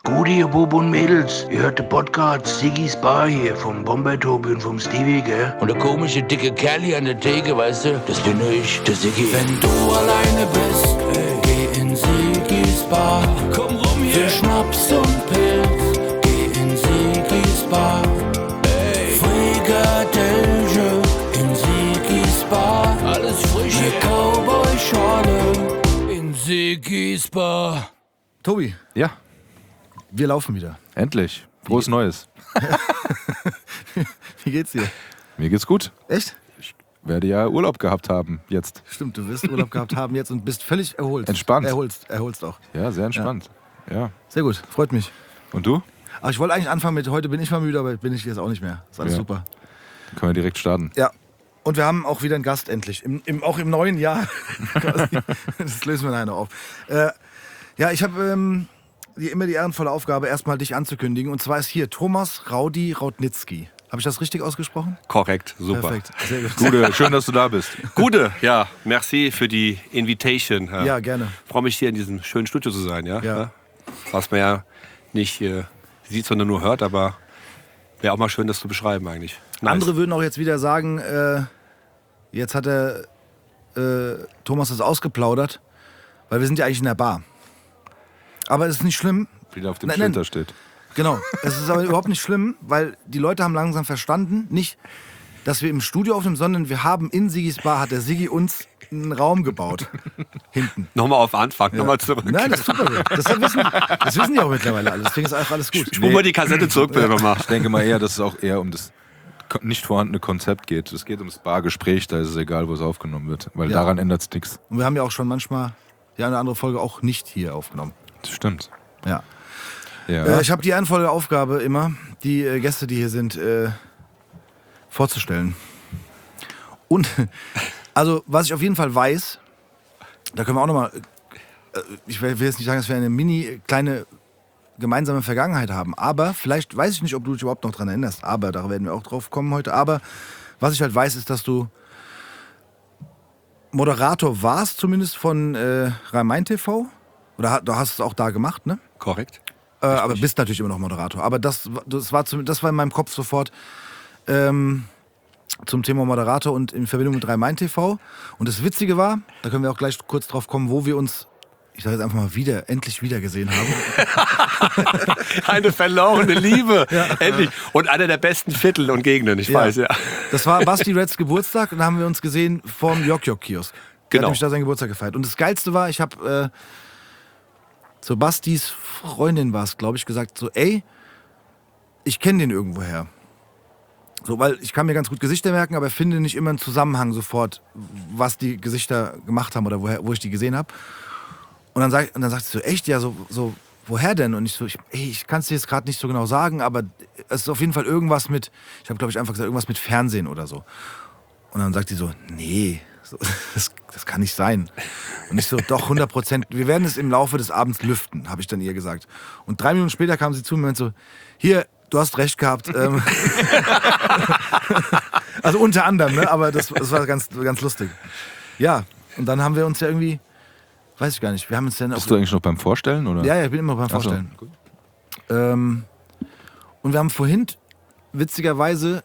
Gut, ihr Bub und Mädels, ihr hört den Podcast Siggy's Bar hier vom Bomber-Tobi und vom Stevie, gell? Und der komische dicke Kerl hier an der Theke, weißt du, das bin ich, der Siggy. Wenn du alleine bist, geh in Siggy's Bar. Komm rum hier. Für Schnaps und Pilz, geh in Siggy's Bar. Frikadelle in Siggy's Bar. Alles frisch, eine Cowboy-Schorle in Siggy's Bar. Tobi. Ja. Wir laufen wieder. Endlich. Frohes Neues. Wie geht's dir? Mir geht's gut. Echt? Ich werde ja Urlaub gehabt haben jetzt. Stimmt, du wirst Urlaub gehabt haben jetzt und bist völlig erholt. Entspannt. Erholst auch. Ja, sehr entspannt. Ja. Sehr gut, freut mich. Und du? Aber ich wollte eigentlich anfangen mit, heute bin ich mal müde, aber bin ich jetzt auch nicht mehr. Ist alles super. Dann können wir direkt starten. Ja. Und wir haben auch wieder einen Gast endlich. Auch im neuen Jahr. Das lösen wir nachher noch auf. Ja, ich habe immer die ehrenvolle Aufgabe, erstmal dich anzukündigen. Und zwar ist hier Thomas Raudi Raudnitzky. Habe ich das richtig ausgesprochen? Korrekt, super. Perfekt, sehr gut. Gude, schön, dass du da bist. Gude, ja, merci für die Invitation. Ja, gerne. Freue mich, hier in diesem schönen Studio zu sein. Ja. Was man ja nicht sieht, sondern nur hört, aber wäre auch mal schön, das zu beschreiben eigentlich. Nice. Andere würden auch jetzt wieder sagen, jetzt hat der Thomas das ausgeplaudert, weil wir sind ja eigentlich in der Bar. Aber es ist nicht schlimm. Wie da auf dem Schild da steht. Genau, es ist aber überhaupt nicht schlimm, weil die Leute haben langsam verstanden, nicht, dass wir im Studio aufnehmen, sondern wir haben in Siggy's Bar, hat der Siggy uns einen Raum gebaut. Hinten. Nochmal auf Anfang, nochmal zurück. Nein, das ist super. Das wissen die auch mittlerweile alle. Deswegen ist einfach alles gut. Spul mal die Kassette zurück, bitte nochmal. Ich denke mal eher, dass es auch eher um das nicht vorhandene Konzept geht. Es geht ums Bargespräch, da ist es egal, wo es aufgenommen wird. Weil daran ändert es nichts. Und wir haben ja auch schon manchmal die eine oder andere Folge auch nicht hier aufgenommen. Das stimmt. Ja. Ja. Ich habe die ehrenvolle Aufgabe immer, die Gäste, die hier sind, vorzustellen. Und, also, was ich auf jeden Fall weiß, da können wir auch nochmal, ich will jetzt nicht sagen, dass wir eine kleine gemeinsame Vergangenheit haben, aber vielleicht, weiß ich nicht, ob du dich überhaupt noch dran erinnerst, aber da werden wir auch drauf kommen heute, aber was ich halt weiß, ist, dass du Moderator warst, zumindest von Rhein-Main TV. Oder du hast es auch da gemacht, ne? Korrekt. Aber bist natürlich immer noch Moderator. Aber das war in meinem Kopf sofort zum Thema Moderator und in Verbindung mit Rhein-Main TV. Und das Witzige war, da können wir auch gleich kurz drauf kommen, wo wir uns, ich sage jetzt einfach mal, endlich wieder gesehen haben. Eine verlorene Liebe, endlich. Und einer der besten Viertel und Gegenden, ich weiß, ja. Das war Basti Reds Geburtstag und da haben wir uns gesehen vorm Jok-Jok-Kiosk. Der hat Genau. nämlich da seinen Geburtstag gefeiert. Und das Geilste war, ich habe zu Bastis Freundin war es, glaube ich, gesagt, so, ey, ich kenne den irgendwoher. So, weil ich kann mir ganz gut Gesichter merken, aber finde nicht immer einen Zusammenhang sofort, was die Gesichter gemacht haben oder wo ich die gesehen habe. Und dann sagt sie so, echt, ja, so woher denn? Und ich kann es dir jetzt gerade nicht so genau sagen, aber es ist auf jeden Fall irgendwas mit, ich habe, glaube ich, einfach gesagt, irgendwas mit Fernsehen oder so. Und dann sagt die so, nee, das kann nicht sein. Und ich so, doch, 100%. Wir werden es im Laufe des Abends lüften, habe ich dann ihr gesagt. Und 3 Minuten später kam sie zu mir und meinte so, hier, du hast recht gehabt. Also unter anderem, ne? Aber das war ganz, ganz lustig. Ja, und dann haben wir uns ja irgendwie, weiß ich gar nicht, wir haben uns dann Bist du eigentlich noch beim Vorstellen? Oder? Ja, ich bin immer beim Vorstellen. Und wir haben vorhin, witzigerweise,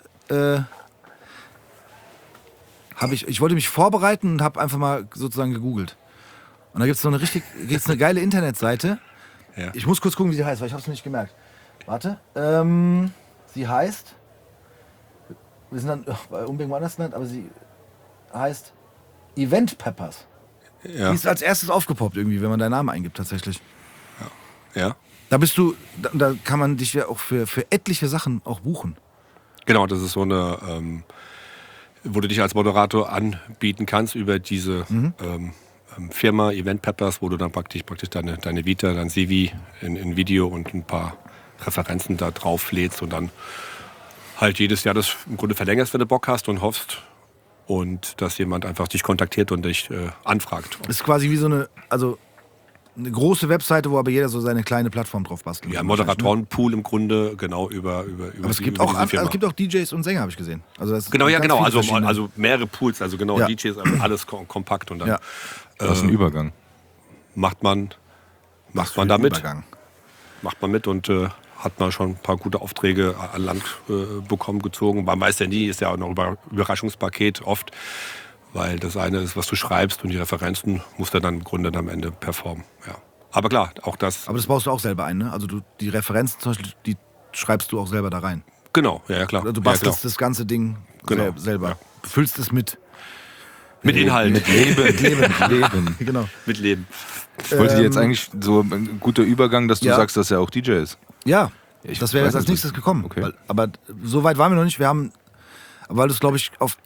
ich wollte mich vorbereiten und habe einfach mal sozusagen gegoogelt. Und da gibt es so eine geile Internetseite. Ja. Ich muss kurz gucken, wie sie heißt, weil ich habe es nicht gemerkt. Warte. Sie heißt, wir sind dann bei unbedingt woanders genannt, aber sie heißt Event Peppers. Ja. Die ist als erstes aufgepoppt irgendwie, wenn man deinen Namen eingibt tatsächlich. Ja. Da bist du, da kann man dich ja auch für etliche Sachen auch buchen. Genau, das ist so eine, wo du dich als Moderator anbieten kannst über diese Firma Event Peppers, wo du dann praktisch deine Vita, dein CV in Video und ein paar Referenzen da drauf lädst und dann halt jedes Jahr das im Grunde verlängerst, wenn du Bock hast und hoffst und dass jemand einfach dich kontaktiert und dich anfragt. Ist quasi wie so eine große Webseite, wo aber jeder so seine kleine Plattform drauf bastelt. Ja, Moderatorenpool im Grunde, genau über aber es gibt auch DJs und Sänger, habe ich gesehen. Also das genau, ja, genau. Also Also mehrere Pools, also genau, ja. DJs, alles kompakt und dann Das ist ein Übergang. macht man für damit. Übergang. macht man mit und hat man schon ein paar gute Aufträge an Land bekommen, gezogen. Man weiß ja nie, ist ja auch noch Überraschungspaket oft, weil das eine ist, was du schreibst und die Referenzen musst du dann im Grunde am Ende performen. Ja. Aber klar, auch das... Aber das baust du auch selber ein, ne? Also die Referenzen zum Beispiel, die schreibst du auch selber da rein. Genau, ja klar. Du bastelst das ganze Ding selber. Ja. Füllst es mit Inhalt. Mit Leben. Genau. Mit Leben. Ich wollte jetzt eigentlich so ein guter Übergang, dass du Ja. sagst, dass er auch DJ ist. Ja, Ich das wäre weiß jetzt als nicht, nächstes gekommen. Okay. Aber so weit waren wir noch nicht. Wir haben, weil du es, glaube ich, auf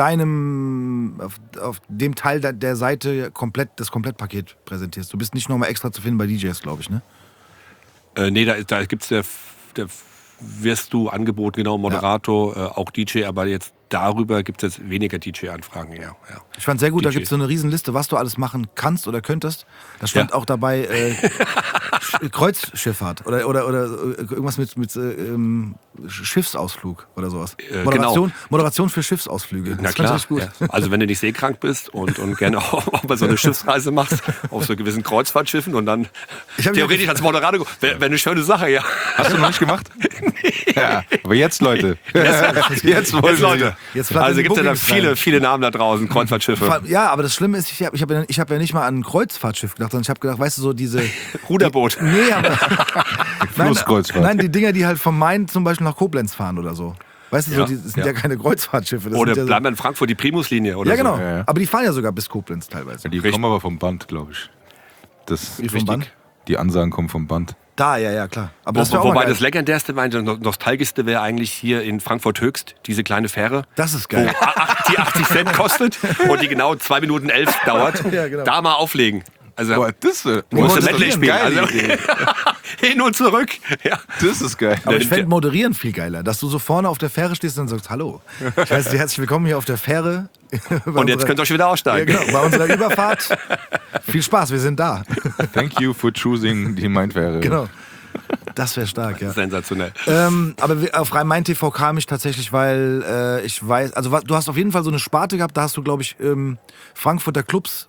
dem Teil der Seite das Komplettpaket präsentierst. Du bist nicht nochmal extra zu finden bei DJs, glaube ich, ne? Nee, da gibt es wirst du angeboten, genau, Moderator, auch DJ, aber jetzt darüber gibt es jetzt weniger DJ-Anfragen, ja. Ich fand sehr gut, da DJ. gibt es so eine Riesenliste, was du alles machen kannst oder könntest. Da stand auch dabei Kreuzschifffahrt oder irgendwas mit Schiffsausflug oder sowas. Moderation für Schiffsausflüge. Na Das klar, fand ich gut. ja. Also wenn du nicht seekrank bist und gerne auch mal so eine Schiffsreise machst, auf so gewissen Kreuzfahrtschiffen und dann theoretisch als Moderator, wäre eine schöne Sache, ja. Hast du noch nicht gemacht? Ja, aber jetzt, Leute. Jetzt wollen Leute. Jetzt Also gibt es ja da Bookings rein. viele Namen da draußen, Kreuzfahrtschiffe. Ja, aber das Schlimme ist, ich hab ja nicht mal an ein Kreuzfahrtschiff gedacht, sondern ich habe gedacht, weißt du, so diese... Ruderboot. Nee, aber... Flusskreuzfahrt. Nein, die Dinger, die halt vom Main zum Beispiel nach Koblenz fahren oder so. Weißt du, Ja. das sind ja keine Kreuzfahrtschiffe. Das Oder sind bleiben wir in Frankfurt, die Primuslinie oder Ja, genau. so. Ja. Aber die fahren ja sogar bis Koblenz teilweise. Die kommen aber vom Band, glaube ich. Wie vom Band? Die Ansagen kommen vom Band. Da, ja, klar. Aber das wär auch mal Wobei geil. das legendärste, das nostalgischste wäre eigentlich hier in Frankfurt Höchst, diese kleine Fähre. Das ist geil. Die 80 Cent kostet und die genau 2 Minuten 11 dauert. Ja, genau. Da mal auflegen. Also Boah, das musst du moderieren, Medley spielen. geile Also, Idee. hin und zurück. Ja. Das ist geil. Aber ich fände Moderieren viel geiler, dass du so vorne auf der Fähre stehst und sagst, hallo, ich heiße Sie herzlich willkommen hier auf der Fähre. Und jetzt könnt ihr euch wieder Ja, aussteigen. genau, bei unserer Überfahrt. Viel Spaß, wir sind da. Thank you for choosing die Main-Fähre. Genau. Das wäre stark, ja. Sensationell. Aber auf Rhein-Main-TV kam ich tatsächlich, weil ich weiß, also du hast auf jeden Fall so eine Sparte gehabt, da hast du, glaube ich, Frankfurter Clubs,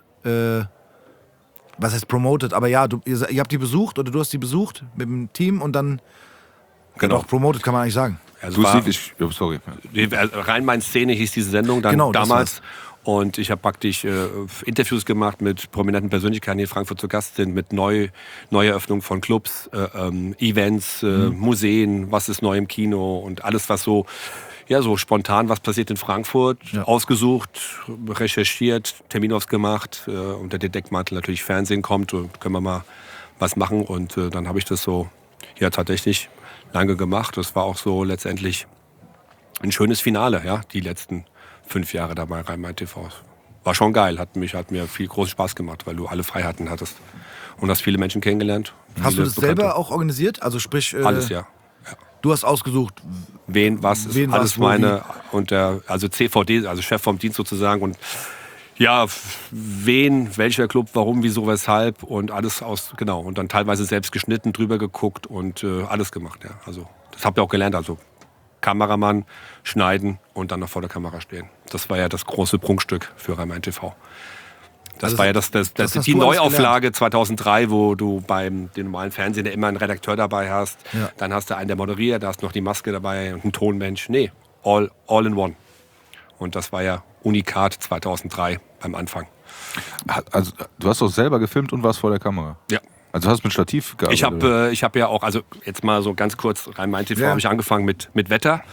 was heißt promoted, aber ja, ihr habt die besucht oder du hast die besucht mit dem Team und dann Genau. auch promoted, kann man eigentlich sagen. Also Du war, sorry. die Rhein-Main-Szene hieß diese Sendung dann Genau, das damals. Und ich habe praktisch Interviews gemacht mit prominenten Persönlichkeiten, die in Frankfurt zu Gast sind, mit Neueröffnung von Clubs, Events, Museen, was ist neu im Kino und alles, was so, ja, so spontan, was passiert in Frankfurt, ausgesucht, recherchiert, Termin ausgemacht, unter den Deckmantel natürlich Fernsehen kommt und können wir mal was machen. Und dann habe ich das so, ja, tatsächlich lange gemacht. Das war auch so letztendlich ein schönes Finale, ja, die letzten 5 Jahre dabei Rhein-Main-TV. War schon geil, hat mir viel großen Spaß gemacht, weil du alle Freiheiten hattest und hast viele Menschen kennengelernt. Hast du viele das Bekannte. selber auch organisiert? Also sprich, Alles, ja. du hast ausgesucht, Wen, was, ist Wen, alles was, wo, meine, und also CVD, also Chef vom Dienst sozusagen und ja, wen, welcher Club, warum, wieso, weshalb und alles genau. Und dann teilweise selbst geschnitten, drüber geguckt und alles gemacht, ja. Also das habt ihr auch gelernt, also Kameramann, schneiden und dann noch vor der Kamera stehen. Das war ja das große Prunkstück für Rhein-Main-TV. Das Also war ja das hast die du alles Neuauflage 2003, wo du beim dem normalen Fernsehen ja immer einen Redakteur dabei hast. Ja. Dann hast du einen, der moderiert, da hast noch die Maske dabei und einen Tonmensch. Nee, all in one. Und das war ja Unikat 2003 beim Anfang. Also, du hast doch selber gefilmt und warst vor der Kamera. Ja. Also hast du mit Stativ gearbeitet? Ich hab ja auch, also jetzt mal so ganz kurz, Rhein-Main-TV Ja. habe ich angefangen mit Wetter.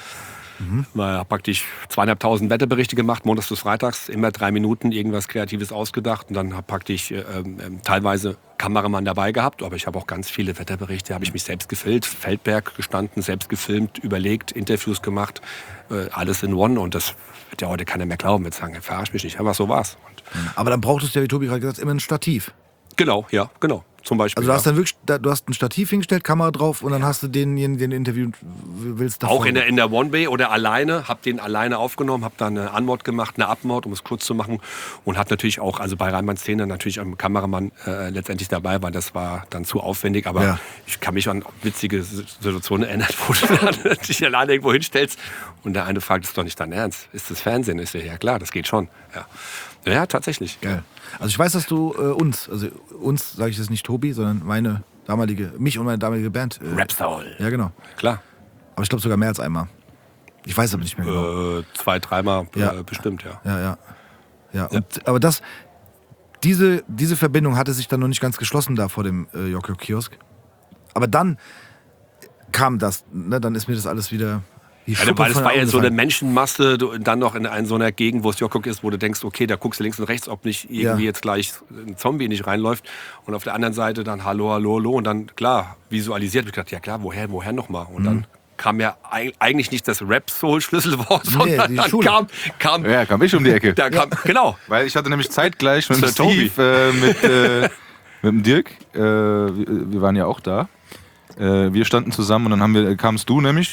Mal praktisch 2.500 Wetterberichte gemacht, montags bis freitags, immer 3 Minuten irgendwas Kreatives ausgedacht und dann habe praktisch teilweise Kameramann dabei gehabt, aber ich habe auch ganz viele Wetterberichte, habe ich mich selbst gefilmt, Feldberg gestanden, selbst gefilmt, überlegt, Interviews gemacht, alles in one und das wird ja heute keiner mehr glauben, wird sagen, verarsch mich nicht, aber so war's. Und aber dann brauchtest du ja, wie Tobi gerade gesagt hat, immer ein Stativ. genau, zum Beispiel. Also du hast ja. dann wirklich, du hast ein Stativ hingestellt, Kamera drauf und dann hast du denjenigen, den du interviewen willst, davor. Auch in der One-Way oder alleine, habe den alleine aufgenommen, habe dann eine Anmod gemacht, eine Abmod, um es kurz zu machen und hat natürlich auch, also bei Rhein-Main-Szene natürlich am Kameramann letztendlich dabei, weil das war dann zu aufwendig, aber Ja. ich kann mich an witzige Situationen erinnern, wo du dann dich alleine irgendwo hinstellst und der eine fragt, ist doch nicht dein Ernst, ist das Fernsehen? Ist ja klar, das geht schon. Ja, tatsächlich. Geil. Also ich weiß, dass du uns sage ich jetzt nicht Tobi, sondern meine mich und meine damalige Band. Rap Soul. Ja, genau. Klar. Aber ich glaube sogar mehr als einmal. Ich weiß aber nicht mehr genau. 2, 3-mal Ja. bestimmt, ja. Ja. Aber diese Verbindung hatte sich dann noch nicht ganz geschlossen da vor dem Jokio-Kiosk. Aber dann kam das, ne? Dann ist mir das alles wieder... Weil das war ja so eine Menschenmasse, dann noch in so einer Gegend, wo es Jokok ist, wo du denkst, okay, da guckst du links und rechts, ob nicht irgendwie jetzt gleich ein Zombie nicht reinläuft. Und auf der anderen Seite dann Hallo. Und dann, klar, visualisiert. Ich dachte, ja klar, woher nochmal? Und dann kam ja eigentlich nicht das Rap-Soul-Schlüsselwort, sondern dann Schule. kam ich um die Ecke. Genau. Weil ich hatte nämlich zeitgleich mit dem Sir Toby. Steve, mit dem Dirk, wir waren ja auch da. Wir standen zusammen und dann kamst du nämlich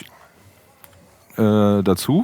dazu,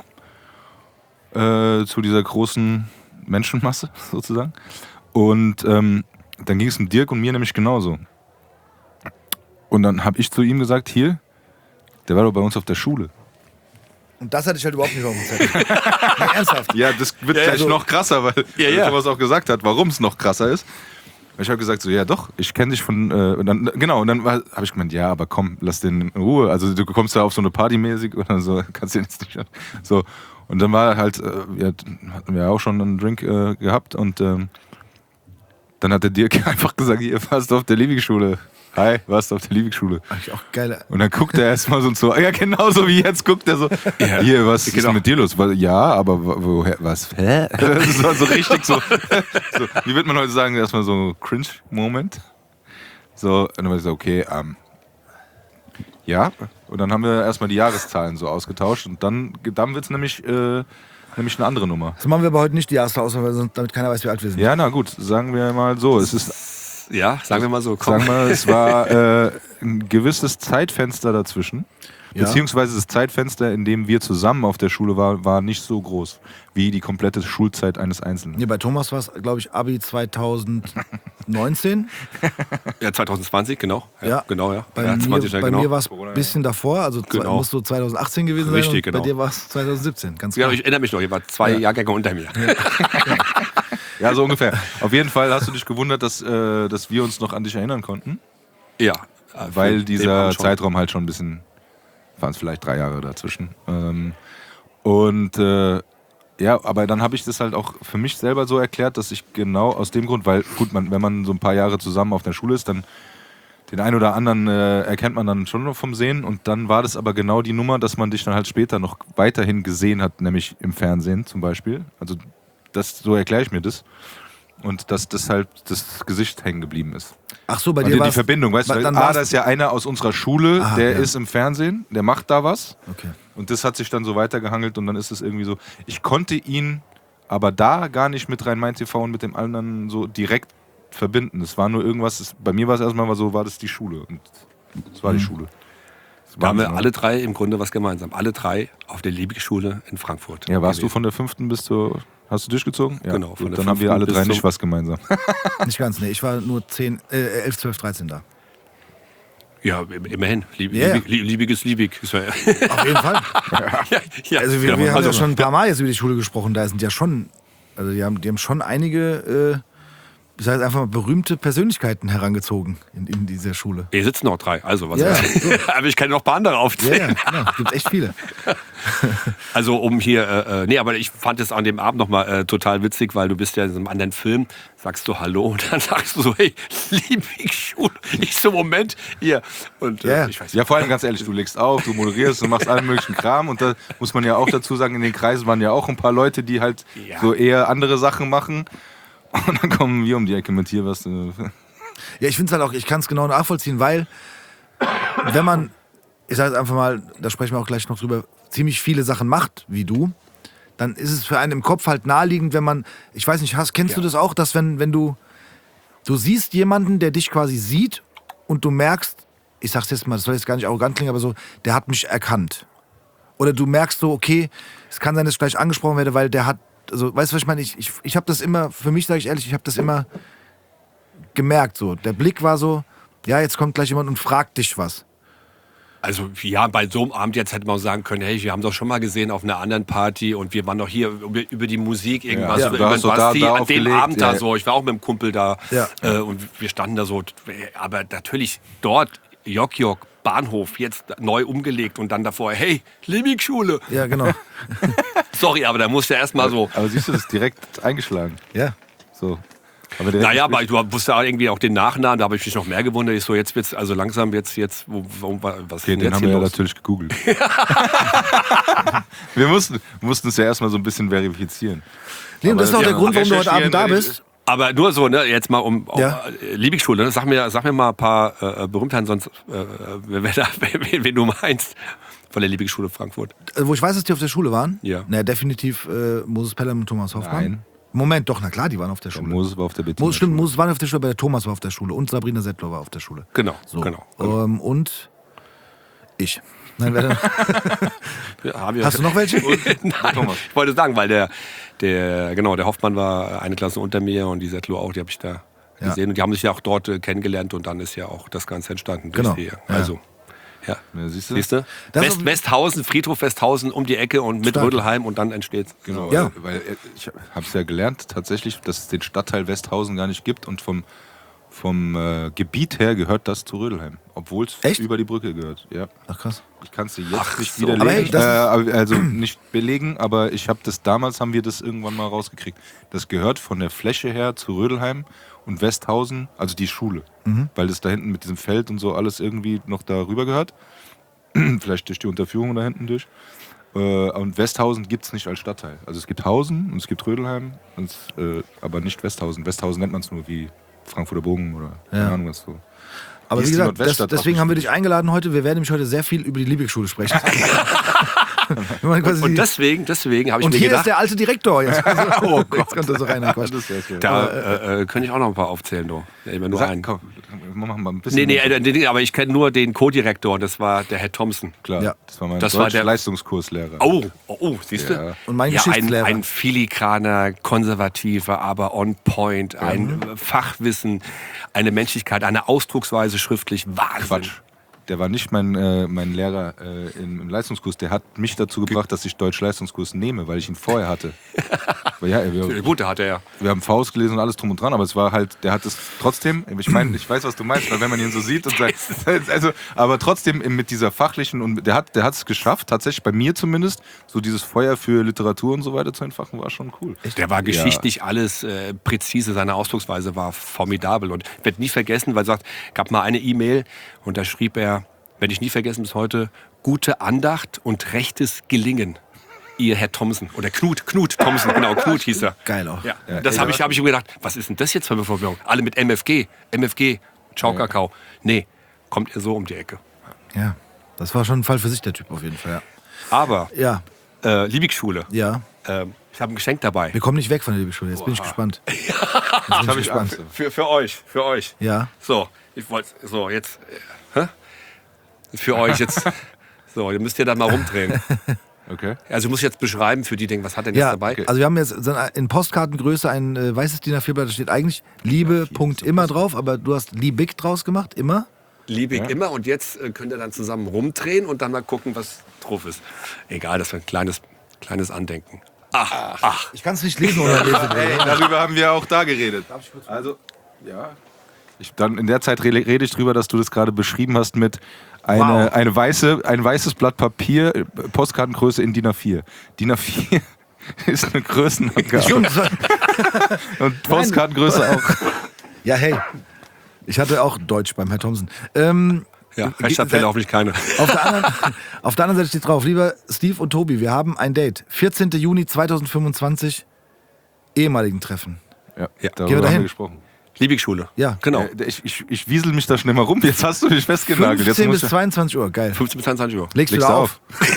zu dieser großen Menschenmasse sozusagen. Und dann ging es um Dirk und mir nämlich genauso. Und dann habe ich zu ihm gesagt, hier, der war doch bei uns auf der Schule. Und das hatte ich halt überhaupt nicht auf dem Zettel. Nee, ernsthaft. Ja, das wird gleich noch krasser, weil Ja. sowas auch gesagt hat, warum es noch krasser ist. Ich habe gesagt, so, ja doch, ich kenne dich von, und dann habe ich gemeint, ja, aber komm, lass den in Ruhe. Also du kommst da auf so eine Party mäßig oder so, kannst du jetzt nicht. So. Und dann war halt, hatten wir auch schon einen Drink gehabt und dann hat der Dirk einfach gesagt, hier, warst du auf der Liebig-Schule. Hi, warst du auf der Liebig-Schule? Auch geil. Und dann guckt er erstmal so, ja, genauso wie jetzt guckt er so, hier, was ist denn mit dir los? Ja, aber woher, was? Hä? Das war so richtig so, wie wird man heute sagen, erstmal so Cringe-Moment. So, und dann war ich so, okay, ja. Und dann haben wir erstmal die Jahreszahlen so ausgetauscht und dann wird es nämlich eine andere Nummer. Das machen wir aber heute nicht die erste Auswahl, damit keiner weiß, wie alt wir sind. Ja, na gut, sagen wir mal so, es ist... Ja, sagen wir mal so. Komm. Sagen wir, es war ein gewisses Zeitfenster dazwischen. Ja. Beziehungsweise das Zeitfenster, in dem wir zusammen auf der Schule waren, war nicht so groß wie die komplette Schulzeit eines Einzelnen. Nee, bei Thomas war es, glaube ich, Abi 2019. Ja, 2020, genau. Ja. Genau, ja. Bei ja, 20, mir, genau. mir war es ein bisschen davor, also Genau. muss so 2018 gewesen sein. Richtig, und genau. Bei dir war es 2017, ganz Ja, klar. ich erinnere mich noch, ihr wart 2 Jahrgänge unter mir. Ja, so ungefähr. Auf jeden Fall hast du dich gewundert, dass wir uns noch an dich erinnern konnten. Ja. Weil den dieser Rahmen schon. Zeitraum halt schon ein bisschen, waren es vielleicht 3 Jahre dazwischen. Ja, aber dann habe ich das halt auch für mich selber so erklärt, dass ich genau aus dem Grund, weil gut, wenn man so ein paar Jahre zusammen auf der Schule ist, dann den einen oder anderen erkennt man dann schon noch vom Sehen und dann war das aber genau die Nummer, dass man dich dann halt später noch weiterhin gesehen hat, nämlich im Fernsehen zum Beispiel. Also so erkläre ich mir das. Und dass das halt das Gesicht hängen geblieben ist. Ach so, bei Und dir war die Verbindung, weißt du, da ist ja einer aus unserer Schule, der ist im Fernsehen, der macht da was. Okay. Und das hat sich dann so weitergehangelt und dann ist es irgendwie so, ich konnte ihn aber da gar nicht mit Rhein-Main-TV und mit dem anderen so direkt verbinden. Es war nur irgendwas, bei mir war es erstmal so, war das die Schule. Und es war die Schule. Da haben wir alle 3 im Grunde was gemeinsam. Alle 3 auf der Liebig-Schule in Frankfurt. Ja, warst gewesen. du von der 5. bis zur... Hast du durchgezogen? Ja, Genau, von gut, der dann haben wir 5. alle bis 3 nicht zum- was gemeinsam. Nicht ganz, nee. Ich war nur 11, 12, 13 da. Ja, immerhin. Ja. Liebig ist Liebig. Ist ja, Auf jeden Fall. ja, Also wir genau. haben ja schon ein paar Mal jetzt über die Schule gesprochen. Da sind ja schon, also die haben schon einige, das heißt einfach mal berühmte Persönlichkeiten herangezogen in dieser Schule. Hier sitzen noch 3, also was Ja, so. Aber ich kann noch ein paar andere Ja, aufzählen. genau. Gibt echt viele. Also um hier, nee, aber ich fand es an dem Abend nochmal total witzig, weil du bist ja in so einem anderen Film, sagst du Hallo und dann sagst du so, hey, Liebig-Schule. Ich so, Moment, hier. Und Ja. ich weiß Ja, vor allem ganz ehrlich, du legst auf, du moderierst, du machst allen möglichen Kram und da muss man ja auch dazu sagen, in den Kreisen waren ja auch ein paar Leute, die halt Ja. so eher andere Sachen machen und dann kommen wir um die Ecke mit hier was. Ja, ich finde es halt auch, ich kann es genau nachvollziehen, weil wenn man, ich sage jetzt einfach mal, da sprechen wir auch gleich noch drüber, ziemlich viele Sachen macht, wie du, dann ist es für einen im Kopf halt naheliegend, wenn man, ich weiß nicht, kennst du das auch, dass wenn du siehst jemanden, der dich quasi sieht und du merkst, ich sag's jetzt mal, das soll jetzt gar nicht arrogant klingen, aber so, der hat mich erkannt. Oder du merkst so, okay, es kann sein, dass ich gleich angesprochen werde, weil der hat, also weißt du, was ich meine? Ich habe das immer, für mich sage ich ehrlich, ich habe das immer gemerkt so. Der Blick war so, ja, jetzt kommt gleich jemand und fragt dich was. Also ja, bei so einem Abend jetzt hätte man auch sagen können, hey, wir haben doch schon mal gesehen auf einer anderen Party und wir waren doch hier über die Musik irgendwas, Ja. über Da den hast du Basti, da an dem aufgelegt, Abend da ja. so. Ich war auch mit dem Kumpel da Ja. und wir standen da so. Aber natürlich dort, Jok, Bahnhof, jetzt neu umgelegt und dann davor, hey, Liebig-Schule. Ja, genau. Sorry, aber da musst du erst mal so. Aber siehst du, das ist direkt eingeschlagen. Ja. So. Aber der Naja, aber du wusstest ja irgendwie auch den Nachnamen, da habe ich mich noch mehr gewundert. Ich so, jetzt wird's, also langsam was Okay, ist den denn jetzt haben hier wir ja los? natürlich gegoogelt. Wir mussten es ja erstmal so ein bisschen verifizieren. Liam, das ist auch Ja, der Grund, warum du heute Abend da recherchieren, bist. Aber nur so, ne, jetzt mal Ja. Liebig-Schule, ne? Sag mir mal ein paar Berühmtheiten, sonst wen du meinst von der Liebig-Schule Frankfurt. Wo ich weiß, dass die auf der Schule waren? Ja. Na, definitiv Moses Pelham und Thomas Hoffmann. Nein. Moment, doch, na klar, die waren auf der Der Schule. Moses war auf der Bettina. Stimmt, Moses war auf der Schule, aber der Thomas war auf der Schule und Sabrina Settler war auf der Schule. Genau, So. genau. Und ich. Nein, wer denn? Ja, haben wir- Hast du noch welche? Nein, ich wollte sagen, weil der Hoffmann war eine Klasse unter mir und die Settler auch, die habe ich da Ja. gesehen. Und die haben sich ja auch dort kennengelernt und dann ist ja auch das Ganze entstanden. durch Genau. die- Ja. Also, ja. Ja, siehst du? Siehst du? Das- Westhausen, Friedhof Westhausen um die Ecke und mit Stark. Rödelheim und dann entsteht. Genau, Ja. weil ich habe es ja gelernt tatsächlich, dass es den Stadtteil Westhausen gar nicht gibt und vom Gebiet her gehört das zu Rödelheim, obwohl es Echt? über die Brücke gehört. Ja. Ach krass. Ich kann es dir jetzt nicht so. widerlegen, Aber hey, das also nicht belegen, aber ich habe das damals, haben wir das irgendwann mal rausgekriegt. Das gehört von der Fläche her zu Rödelheim und Westhausen, also die Schule, weil das da hinten mit diesem Feld und so alles irgendwie noch darüber gehört. Vielleicht durch die Unterführung da hinten durch. Und Westhausen gibt es nicht als Stadtteil. Also es gibt Hausen und es gibt Rödelheim, aber nicht Westhausen. Westhausen nennt man es nur wie Frankfurter Bogen oder keine Ahnung was so. Aber Wie wie ist die gesagt, Nordweststadt deswegen haben wir dich abgeschnitten? eingeladen heute. Wir werden nämlich heute sehr viel über die Liebig-Schule sprechen. Wir machen quasi Und die- deswegen habe ich und mir hier gedacht, ist der alte Direktor. Jetzt, oh Gott. Jetzt kommt er so rein. Quatsch. Das ist ja schön. da könnte ich auch noch ein paar aufzählen, du. Ja, immer nur Sag, einen. komm, wir machen mal ein bisschen. Nee, aber ich kenne nur den Co-Direktor, das war der Herr Thompson. Klar, Ja. das war mein Das war der- Deutsch-Leistungskurslehrer. Oh, siehst du? Ja. Und mein Ja, Geschichtslehrer. ein filigraner, konservativer, aber on point, ein Fachwissen, eine Menschlichkeit, eine Ausdrucksweise schriftlich. Wahnsinn. Quatsch. Der war nicht mein Lehrer im Leistungskurs. Der hat mich dazu gebracht, dass ich Deutsch-Leistungskurs nehme, weil ich ihn vorher hatte. Aber ja, Gut, da hat er ja. wir haben Faust gelesen und alles drum und dran, aber es war halt, der hat es trotzdem, ich meine, ich weiß, was du meinst, weil wenn man ihn so sieht und sagt, also, aber trotzdem mit dieser fachlichen, und der hat es geschafft, tatsächlich bei mir zumindest, so dieses Feuer für Literatur und so weiter zu entfachen, war schon cool. Der war geschichtlich alles präzise, seine Ausdrucksweise war formidabel. Und ich werde nie vergessen, weil er sagt, gab mal eine E-Mail und da schrieb er, werde ich nie vergessen bis heute, gute Andacht und rechtes Gelingen. Ihr Herr Thomsen. Oder Knut Thomsen, genau, Knut hieß er. Geil auch. Ja, das habe ich mir gedacht, was ist denn das jetzt für eine Verwirrung? Alle mit MFG, Ciao Kakao. Nee, kommt er so um die Ecke. Ja, das war schon ein Fall für sich, der Typ auf jeden Fall. Aber, Ja, Liebig-Schule, ja. ich habe ein Geschenk dabei. Wir kommen nicht weg von der Liebig-Schule. Jetzt bin ich gespannt. Jetzt bin ich gespannt. Für euch. Ja. So, jetzt, für euch jetzt, so, ihr müsst ihr dann mal rumdrehen. Okay. Also ich muss jetzt beschreiben für die Dinge, was hat denn jetzt Ja, dabei? also wir haben jetzt so in Postkartengröße ein weißes DIN A4-Blatt, da steht eigentlich Liebe, Punkt, immer drauf, aber du hast Liebig draus gemacht, immer. Liebig immer und jetzt könnt ihr dann zusammen rumdrehen und dann mal gucken, was drauf ist. Egal, das ist ein kleines Andenken. Ach. Ich kann es nicht lesen ohne Lesebrille. Darüber haben wir auch da geredet. Also, ja. Dann in der Zeit rede ich drüber, dass du das gerade beschrieben hast mit ein weißes Blatt Papier, Postkartengröße in DIN A4. DIN A4 ist eine Größenangabe. Stimmt. Und Postkartengröße auch. Ja, hey. Ich hatte auch Deutsch beim Herrn Thomsen. Ja, Rechtschreibfehler hoffentlich keine. Auf der anderen Seite steht drauf, lieber Steve und Tobi, wir haben ein Date. 14. Juni 2025, ehemaligen Treffen. Ja, Ja. darüber Gehen wir haben dahin? wir gesprochen. Liebig-Schule. Ja. Genau. Ich wiesel mich da schnell mal rum. Jetzt hast du dich festgenagelt. 15 bis Jetzt 22 Uhr, geil. 15 bis 22 Uhr. Legst du legst wieder du auf?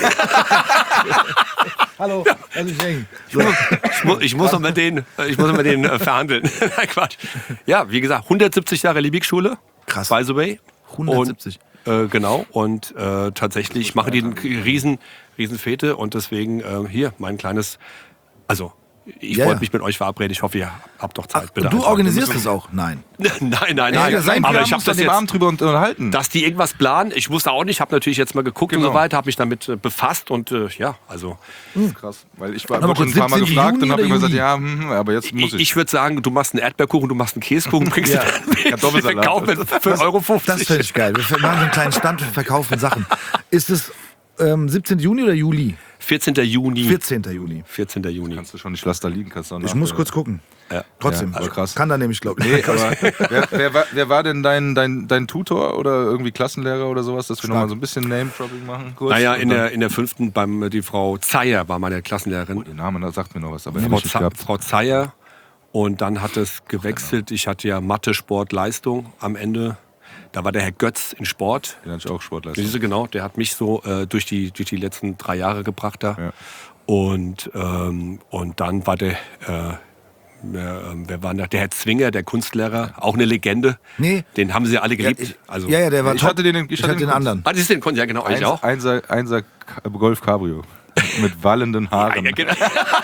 Hallo, lass mich hängen. So. Ich muss noch mit denen verhandeln. Nein, Quatsch. Ja, wie gesagt, 170 Jahre Liebig-Schule. Krass. By the way. 170. Und, genau. Und tatsächlich machen die eine riesen Fete. Und deswegen hier mein kleines, also Ich Ja, wollte ja. mich mit euch verabreden. Ich hoffe, ihr habt doch Zeit. Und Bitte du einfach. organisierst das auch? Nein. Nein. Ja, sein Aber wir ich haben habe uns das an dem jetzt, Abend drüber unterhalten. dass die irgendwas planen. Ich wusste auch nicht. Habe natürlich jetzt mal geguckt und Genau. so weiter. Habe mich damit befasst und also Krass, weil ich war Aber wurde schon kurz, ein paar Mal 17. gefragt Juni und habe oder immer gesagt, Juli? ja, aber jetzt muss ich. ich würde sagen, du machst einen Erdbeerkuchen, du machst einen Käsekuchen, bringst Ja. du dann mit. Kartoffelsalat. Wir kaufen für 1,50 Euro. Das finde ich geil. Wir machen so einen kleinen Stand und verkaufen Sachen. Ist es 17. Juni oder Juli? 14. Juni. 14. Juni. 14. Juni. Kannst du schon nicht, lass da liegen, kannst du auch Ich muss kurz gucken. Ja. Trotzdem. Ja, also krass. Kann da nämlich, glaube ich. Nee, aber wer war denn dein Tutor oder irgendwie Klassenlehrer oder sowas, dass wir nochmal so ein bisschen Name-Dropping machen? Kurz? Naja, Und in dann- der 5. die Frau Zeyer war meine Klassenlehrerin. Der Name, da sagt mir noch was, aber Frau, hab ich nicht gehabt. Frau Zeyer. Und dann hat es gewechselt. Ich hatte ja Mathe, Sport, Leistung am Ende. Da war der Herr Götz in Sport. Den hatte ich auch Sportleistung. Siehst du, genau, der hat mich so durch die letzten 3 Jahre gebracht da. Ja. Und dann war wer war da? Der Herr Zwinger, der Kunstlehrer, auch eine Legende. Nee. Den haben sie alle geliebt. Ja, der war Ich top. hatte den- ich hatte den anderen. Ah, das ist den Kunst, ja genau, ich auch. Einser Golf Cabrio mit wallenden Haaren. Ja, genau.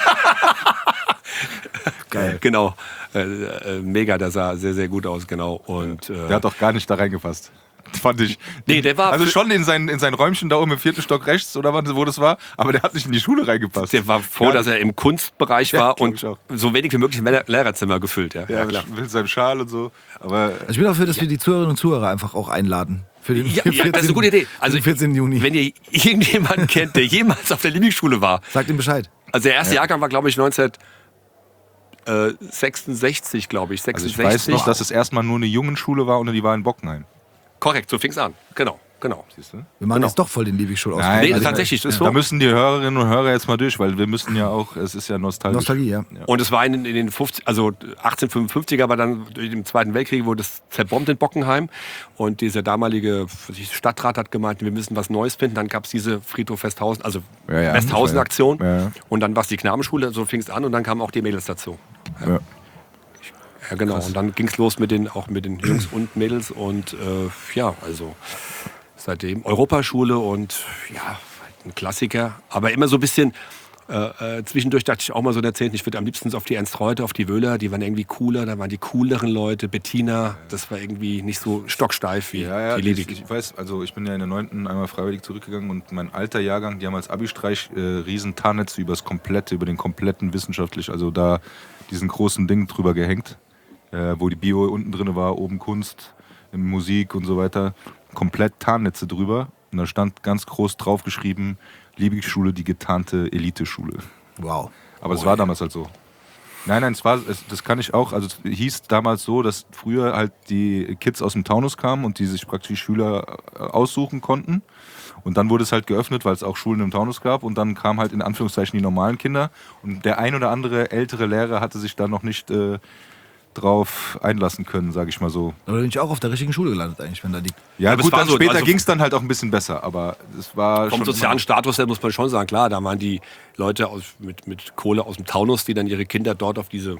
Geil. Genau. Mega, der sah sehr, sehr gut aus, genau. Und, Der hat doch gar nicht da reingepasst. Fand ich. Nee, der war Also für- schon in sein Räumchen da oben im 4. Stock rechts oder wo das war, aber der hat nicht in die Schule reingepasst. der war froh, dass er im Kunstbereich Ja, war glaub und ich auch. so wenig wie möglich im Lehrerzimmer gefüllt. Ja, Ja, klar. mit seinem Schal und so. Aber Ich bin dafür, dass wir die Zuhörerinnen und Zuhörer einfach auch einladen. Für den Ja, das ist eine gute Idee. Also, 14. Juni. Wenn ihr irgendjemanden kennt, der jemals auf der Lieblingsschule war, Sagt ihm Bescheid. also der erste Jahrgang war, glaube ich, 1966, glaube ich. also 66. ich weiß noch, dass es erstmal nur eine Jungenschule war und die war in Bockenheim. Korrekt, so fing es an. Genau. Siehst du? Wir machen Genau. jetzt doch voll den Liebig-Schul aus. Nein, Nee, also- tatsächlich, das ist Da so. müssen die Hörerinnen und Hörer jetzt mal durch, weil wir müssen ja auch, es ist ja nostalgisch. Nostalgie, ja. Und es war in den 50, also 1855er, aber dann im Zweiten Weltkrieg wurde es zerbombt in Bockenheim. Und dieser damalige Stadtrat hat gemeint, wir müssen was Neues finden. Dann gab es diese Friedhof Westhausen, also Ja, Westhausen-Aktion. Ja. Und dann war es die Knabenschule, so fing es an. Und dann kamen auch die Mädels dazu. Ja. Ja, genau. Und dann ging es los mit den Jungs und Mädels. Und also seitdem Europaschule und ja, ein Klassiker. Aber immer so ein bisschen, zwischendurch dachte ich auch mal so in der 10. Ich würde am liebsten so auf die Ernst Reuter, auf die Wöhler, die waren irgendwie cooler, da waren die cooleren Leute. Bettina, das war irgendwie nicht so stocksteif wie Ja, die Ledig. ich weiß, also ich bin ja in der 9. einmal freiwillig zurückgegangen und mein alter Jahrgang, die haben als Abi-Streich riesen Tarnnetze über den kompletten wissenschaftlich, also da diesen großen Ding drüber gehängt, wo die Bio unten drin war, oben Kunst, Musik und so weiter, komplett Tarnnetze drüber und da stand ganz groß draufgeschrieben, Liebig-Schule, die getarnte Eliteschule. Wow. Aber es war damals halt so. Nein, das kann ich auch. Also es hieß damals so, dass früher halt die Kids aus dem Taunus kamen und die sich praktisch die Schüler aussuchen konnten. Und dann wurde es halt geöffnet, weil es auch Schulen im Taunus gab. Und dann kamen halt in Anführungszeichen die normalen Kinder. Und der ein oder andere ältere Lehrer hatte sich da noch nicht drauf einlassen können, sage ich mal so. Da bin ich auch auf der richtigen Schule gelandet eigentlich, wenn da die... Ja, aber es gut, war dann so, später also- ging es dann halt auch ein bisschen besser. Aber es war Vom schon sozialen Status her muss man schon sagen, klar, da waren die Leute mit Kohle aus dem Taunus, die dann ihre Kinder dort auf diese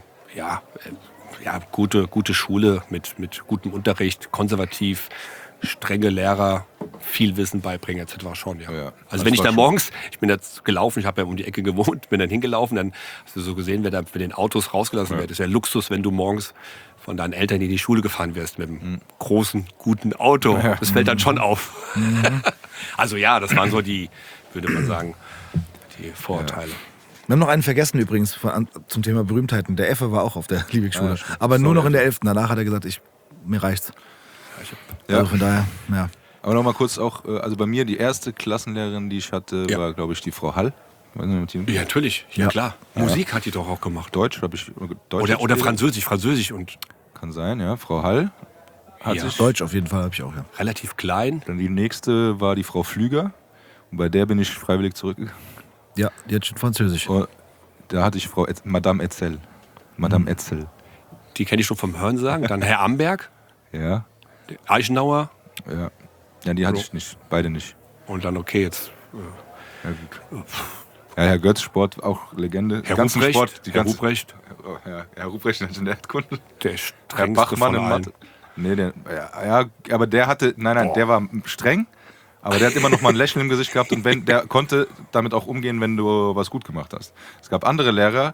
gute Schule mit gutem Unterricht, konservativ, strenge Lehrer, viel Wissen beibringen etc. schon. Ja. Ja, Also das wenn ich war dann schon- morgens, ich bin jetzt gelaufen, ich habe ja um die Ecke gewohnt, bin dann hingelaufen, dann hast du so gesehen, wer da mit den Autos rausgelassen wird. Das ist ja Luxus, wenn du morgens von deinen Eltern in die Schule gefahren wirst mit einem großen, guten Auto. Das fällt dann schon auf. Also ja, das waren so die, würde man sagen, die Vorurteile. Wir haben noch einen vergessen übrigens zum Thema Berühmtheiten. Der Effe war auch auf der Liebig-Schule. Ja, stimmt. Aber nur Sorry. noch in der 11. Danach hat er gesagt, mir reicht's. Ja. Also von daher, ja. Aber nochmal kurz auch, also bei mir die erste Klassenlehrerin, die ich hatte, Ja. war, glaube ich, die Frau Hall. Weiß nicht, mit die- Ja, natürlich. Ja, Ja. klar. Musik hat die doch auch gemacht. Deutsch, habe ich. Deutsch Oder geredet. Französisch und Kann sein, ja. Frau Hall hat Ja. sich. Deutsch auf jeden Fall habe ich auch, ja. relativ klein. Dann die nächste war die Frau Flüger. Und bei der bin ich freiwillig zurückgegangen. Ja, die hat schon Französisch. Oh, da hatte ich Madame Etzel. Madame Etzel. Die kenne ich schon vom Hörensagen. Dann Herr Amberg, Ja, Eichenauer ja. Ja, die hatte ich nicht. Beide nicht. und dann okay, jetzt Ja, gut. Ja, Herr Götz, Sport, auch Legende. Herr Ganzen Ruprecht. Sport, die Herr ganze, Ruprecht, Oh, ja, Herr Ruprecht in der Erdkunde. der Herr strengste Bachmann von in allen. Mathe. Nee, ja, aber der hatte, nein, der war streng, aber der hat immer noch mal ein Lächeln im Gesicht gehabt und der konnte damit auch umgehen, wenn du was gut gemacht hast. Es gab andere Lehrer,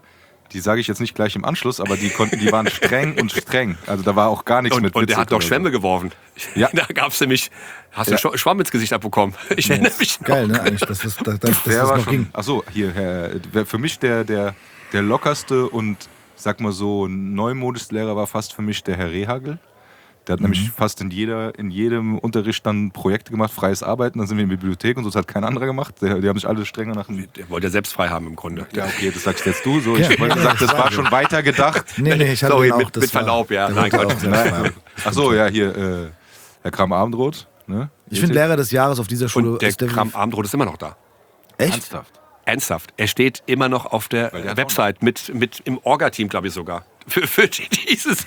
Die sage ich jetzt nicht gleich im Anschluss, aber die waren streng und streng. Also da war auch gar nichts mit Und der witzig hat doch oder so. Schwämme geworfen. Ja. Da gab es nämlich, hast du Schwamm ins Gesicht abbekommen. Ich erinnere mich noch. Geil, ne? Eigentlich, dass das Der war noch schon, ging. achso, hier, für mich der lockerste und, sag mal so, neumodischste Lehrer war fast für mich der Herr Rehagel. Der hat nämlich fast in jedem Unterricht dann Projekte gemacht, freies Arbeiten, dann sind wir in der Bibliothek und so, das hat kein anderer gemacht. Die haben sich alle strenger nach dem... Der wollte ja selbst frei haben im Grunde. Ja, okay, das sagst jetzt du so. Ich wollte gesagt, das war schon weiter gedacht. Nee, ich hatte Sorry, den auch, mit das Verlaub, ja. der Nein, wollte Gott. auch selbst frei haben. Achso, ja, hier, Herr Kram-Abendroth. Ne? Ich finde, Lehrer des Jahres auf dieser Schule Und der ist der... Kram-Abendroth ist immer noch da. Echt? Ernsthaft. Ernsthaft. Er steht immer noch auf der der hat Website mit im Orga-Team, glaube ich sogar. Für dieses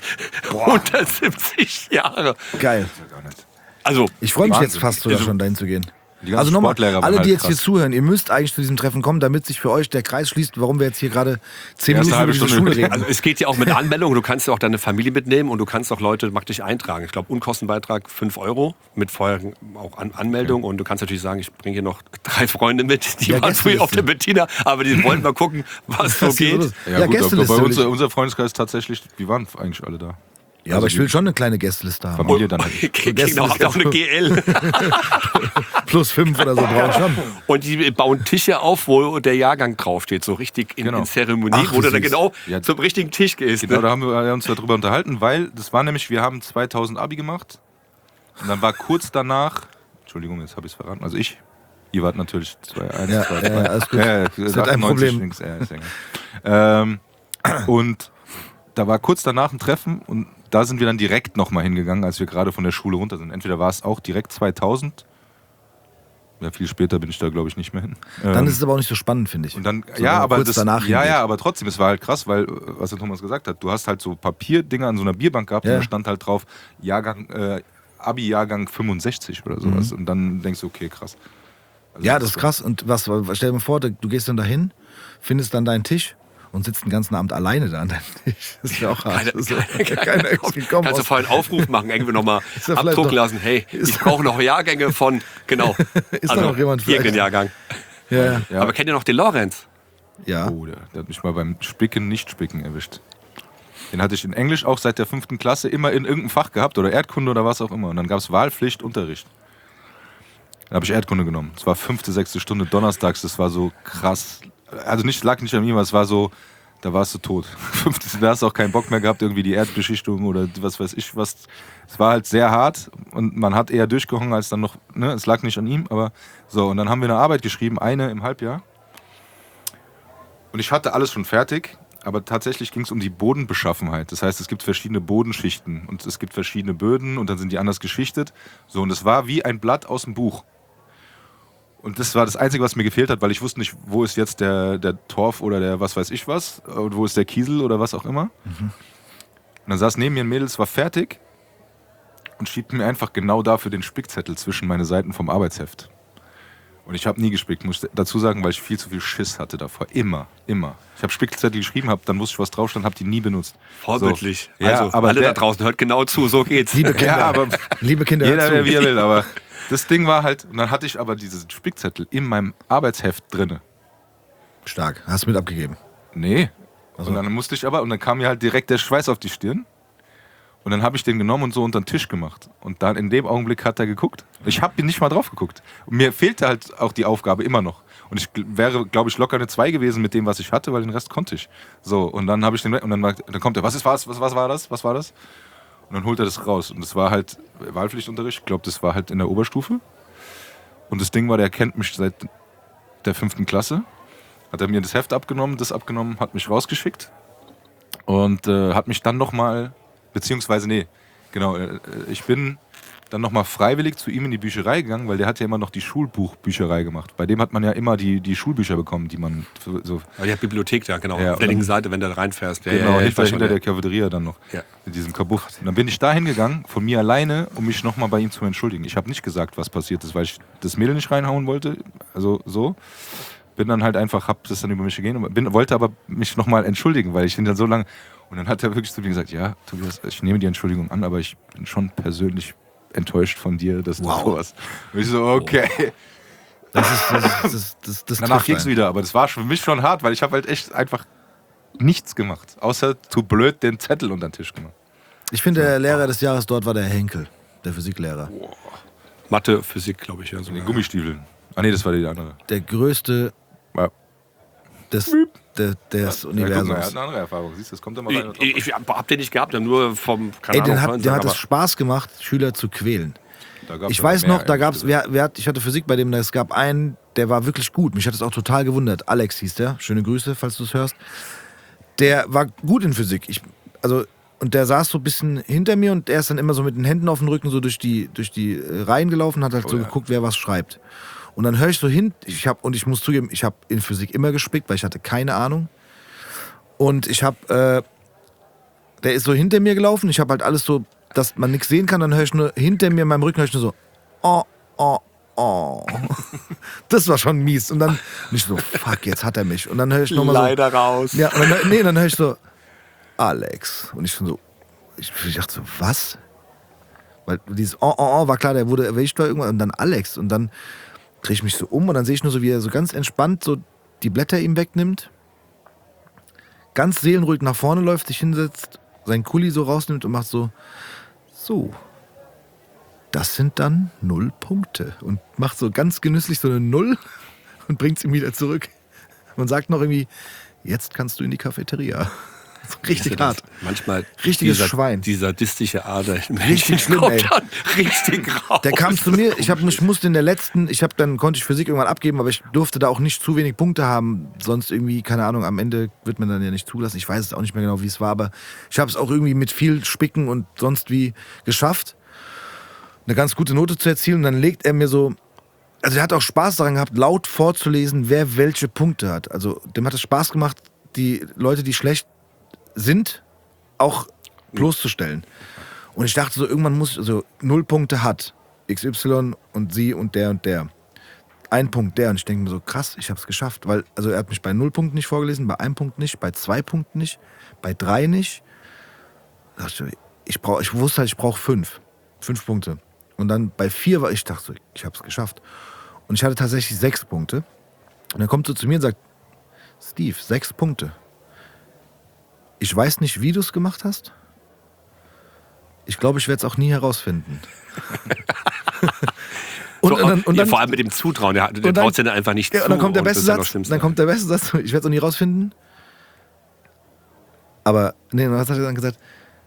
170 Jahre. Geil. Gar nicht. Also, Ich freue mich Wahnsinn. jetzt fast sogar schon dahin zu gehen. Die ganzen Also nochmal, Sportlehrer waren alle, halt die jetzt hier krass. zuhören, ihr müsst eigentlich zu diesem Treffen kommen, damit sich für euch der Kreis schließt, warum wir jetzt hier gerade 10 Erste Minuten über halbe diese Stunde. Schule reden. Also es geht ja auch mit Anmeldung. Du kannst ja auch deine Familie mitnehmen und du kannst auch Leute praktisch eintragen. Ich glaube, Unkostenbeitrag 5 €, mit vorher auch Anmeldung. Und du kannst natürlich sagen, ich bringe hier noch 3 Freunde mit, die Ja, waren früher auf Gästeliste. der Bettina, aber die wollen mal gucken, was so Was hier so geht. ist. Ja, Ja, gut, aber Gästeliste. bei will uns, ich- unser Freundeskreis tatsächlich, die waren eigentlich alle da. Ja, aber ich will schon eine kleine Gästeliste haben. Familie dann halt. Kriegen auch eine GL. Plus 5 oder so brauche ich schon. Und die bauen Tische auf, wo der Jahrgang draufsteht. So richtig in, Genau. in Zeremonie, Ach, wo du wie dann süß. genau Ja. zum richtigen Tisch gehst. Genau, Ne? da haben wir uns darüber unterhalten, weil das war nämlich, wir haben 2000 Abi gemacht und dann war kurz danach, Entschuldigung, jetzt habe ich es verraten, also ihr wart natürlich 2-1, Ja, 2-2. ja, alles gut. Ja, Das wird ein Problem. links, ist egal. Und da war kurz danach ein Treffen und da sind wir dann direkt nochmal hingegangen, als wir gerade von der Schule runter sind. Entweder war es auch direkt 2000, ja, viel später bin ich da, glaube ich, nicht mehr hin. Dann ist es aber auch nicht so spannend, finde ich. Und dann, So, ja, wenn man aber kurz das, danach ja, hingeht. ja, aber trotzdem, es war halt krass, weil, was der Thomas gesagt hat, du hast halt so Papierdinger an so einer Bierbank gehabt Ja. und da stand halt drauf, Abi-Jahrgang 65 oder sowas. Und dann denkst du, okay, krass. Also Ja, das ist krass. Und stell dir mal vor, du gehst dann dahin, findest dann deinen Tisch und sitzt den ganzen Abend alleine da an deinem Tisch. Das ist ja auch hart. Keiner ist gekommen. Kannst du vorhin einen Aufruf machen, irgendwie nochmal Ist ja vielleicht abdrucken doch- lassen. Hey, ich brauche noch Jahrgänge von, genau. Ist da noch jemand vielleicht? irgendeinen Jahrgang. Ja, Ja. Aber kennt ihr noch den Lorenz? ja. Oh, der hat mich mal beim Nicht-Spicken erwischt. Den hatte ich in Englisch auch seit der 5. Klasse immer in irgendeinem Fach gehabt oder Erdkunde oder was auch immer. Und dann gab es Wahlpflicht, Unterricht. Dann habe ich Erdkunde genommen. Es war 5., 6. Stunde donnerstags, das war so krass. Also lag nicht an mir, aber es war so, da warst du tot. Da hast du auch keinen Bock mehr gehabt, irgendwie die Erdbeschichtung oder was weiß ich was. Es war halt sehr hart und man hat eher durchgehangen als dann noch, ne? Es lag nicht an ihm, aber so. Und dann haben wir eine Arbeit geschrieben, eine im Halbjahr. Und ich hatte alles schon fertig, aber tatsächlich ging es um die Bodenbeschaffenheit. Das heißt, es gibt verschiedene Bodenschichten und es gibt verschiedene Böden und dann sind die anders geschichtet. So, und es war wie ein Blatt aus dem Buch. Und das war das Einzige, was mir gefehlt hat, weil ich wusste nicht, wo ist jetzt der Torf oder der was weiß ich was und wo ist der Kiesel oder was auch immer. Und dann saß neben mir ein Mädel, es war fertig und schiebt mir einfach genau dafür den Spickzettel zwischen meine Seiten vom Arbeitsheft. Und ich habe nie gespickt, muss ich dazu sagen, weil ich viel zu viel Schiss hatte davor. Immer. Ich habe Spickzettel geschrieben, dann wusste ich, was drauf stand, habe die nie benutzt. Vorbildlich. So. Ja, Also aber alle der- da draußen, hört genau zu, so geht's. Liebe Kinder, Ja, aber liebe Kinder, jeder, hört der zu. wie er will, aber das Ding war halt, und dann hatte ich aber diesen Spickzettel in meinem Arbeitsheft drinne. Stark. Hast du mit abgegeben. Nee. Also- Und dann musste ich aber, und dann kam mir halt direkt der Schweiß auf die Stirn. Und dann habe ich den genommen und so unter den Tisch gemacht. Und dann in dem Augenblick hat er geguckt. Ich habe nicht mal drauf geguckt. Und mir fehlte halt auch die Aufgabe immer noch. Und ich wäre, glaube ich, locker eine 2 gewesen mit dem, was ich hatte, weil den Rest konnte ich. So, und dann habe ich den, und dann kommt er, was war das? Und dann holt er das raus. Und das war halt Wahlpflichtunterricht. Ich glaube, das war halt in der Oberstufe. Und das Ding war, der kennt mich seit der 5. Klasse. Hat er mir das Heft abgenommen, hat mich rausgeschickt. Und hat mich dann nochmal, beziehungsweise, ich bin dann nochmal freiwillig zu ihm in die Bücherei gegangen, weil der hat ja immer noch die Schulbuchbücherei gemacht. Bei dem hat man ja immer die Schulbücher bekommen, die man so... Aber die hat Bibliothek da, genau. Ja, auf der linken Seite, wenn du da reinfährst. Ja, Genau, ja, hinter schon, der Cafeteria dann noch. Ja. Mit diesem Kabuff. Und dann bin ich da hingegangen, von mir alleine, um mich nochmal bei ihm zu entschuldigen. Ich habe nicht gesagt, was passiert ist, weil ich das Mädel nicht reinhauen wollte. Also so. Bin dann halt einfach, hab das dann über mich gegeben, wollte aber mich nochmal entschuldigen, weil ich ihn dann so lange... Und dann hat er wirklich zu mir gesagt, ja, Tobias, ich nehme die Entschuldigung an, aber ich bin schon persönlich enttäuscht von dir, dass du sowas... Und ich so, okay. Das Danach trifft ging es einen. wieder, aber das war für mich schon hart, weil ich habe halt echt einfach nichts gemacht. Außer zu blöd den Zettel unter den Tisch gemacht. Ich finde, der Lehrer des Jahres dort war der Henkel, der Physiklehrer. Mathe, Physik, glaube ich. Ja, so. In den Gummistiefeln. Ah nee, das war die andere. Der größte Ja. des Ja, guck mal, er Universums. hat eine andere Erfahrung. Siehst du, das kommt immer rein. Ich hab den nicht gehabt, nur vom Ey, Kanal. dem hat es Spaß gemacht, Schüler zu quälen. Da gab's Ich aber weiß mehr noch, da eigentlich. gab's, ich hatte Physik bei dem, es gab einen, der war wirklich gut. Mich hat es auch total gewundert. Alex hieß der. Schöne Grüße, falls du es hörst. Der war gut in Physik. Und der saß so ein bisschen hinter mir und der ist dann immer so mit den Händen auf dem Rücken so durch die Reihen gelaufen, hat halt so geguckt, wer was schreibt. Und dann höre ich so hin, ich muss zugeben, ich habe in Physik immer gespickt, weil ich hatte keine Ahnung. Und der ist so hinter mir gelaufen, ich habe halt alles so, dass man nichts sehen kann, dann höre ich nur, hinter mir in meinem Rücken höre ich nur so, oh, oh, oh. Das war schon mies. Und dann nicht so, fuck, jetzt hat er mich. Und dann höre ich nochmal so. Leider raus. Ja, und dann höre ich so, Alex. Und ich schon so, ich dachte so, was? Weil dieses war klar, der wurde erwischt war irgendwann und dann Alex. Und dann drehe ich mich so um und dann sehe ich nur so, wie er so ganz entspannt so die Blätter ihm wegnimmt, ganz seelenruhig nach vorne läuft, sich hinsetzt, seinen Kuli so rausnimmt und macht so, das sind dann 0 Punkte. Und macht so ganz genüsslich so eine 0 und bringt es ihm wieder zurück. Und sagt noch irgendwie, jetzt kannst du in die Cafeteria. So richtig hart. Manchmal Richtiges Schwein. Dieser sadistische Ader. Richtig schlimm, ey. Richtig raus. Der kam zu mir, ich musste in der letzten, konnte ich Physik irgendwann abgeben, aber ich durfte da auch nicht zu wenig Punkte haben, sonst irgendwie, keine Ahnung, am Ende wird man dann ja nicht zulassen. Ich weiß es auch nicht mehr genau, wie es war, aber ich habe es auch irgendwie mit viel Spicken und sonst wie geschafft, eine ganz gute Note zu erzielen. Und dann legt er mir so, also er hat auch Spaß daran gehabt, laut vorzulesen, wer welche Punkte hat. Also dem hat es Spaß gemacht, die Leute, die schlecht sind, auch bloßzustellen. Und ich dachte so, irgendwann muss, also 0 Punkte hat XY und sie und der und der. 1 Punkt der. Und ich denke mir so, krass, ich habe es geschafft. Weil, also er hat mich bei 0 Punkten nicht vorgelesen, bei 1 Punkt nicht, bei 2 Punkten nicht, bei 3 nicht. Da dachte ich wusste halt, ich brauche 5. 5 Punkte. Und dann bei 4 war ich dachte so, ich habe es geschafft. Und ich hatte tatsächlich 6 Punkte. Und dann kommt so zu mir und sagt, Steve, 6 Punkte. Ich weiß nicht, wie du es gemacht hast. Ich glaube, ich werde es auch nie herausfinden. und dann vor allem mit dem Zutrauen, der traut es ja einfach nicht zu. Und dann kommt der beste das ist ja Satz. das Schlimmste. Dann kommt der beste Satz. Ich werde es auch nie rausfinden. Aber, was hat er dann gesagt?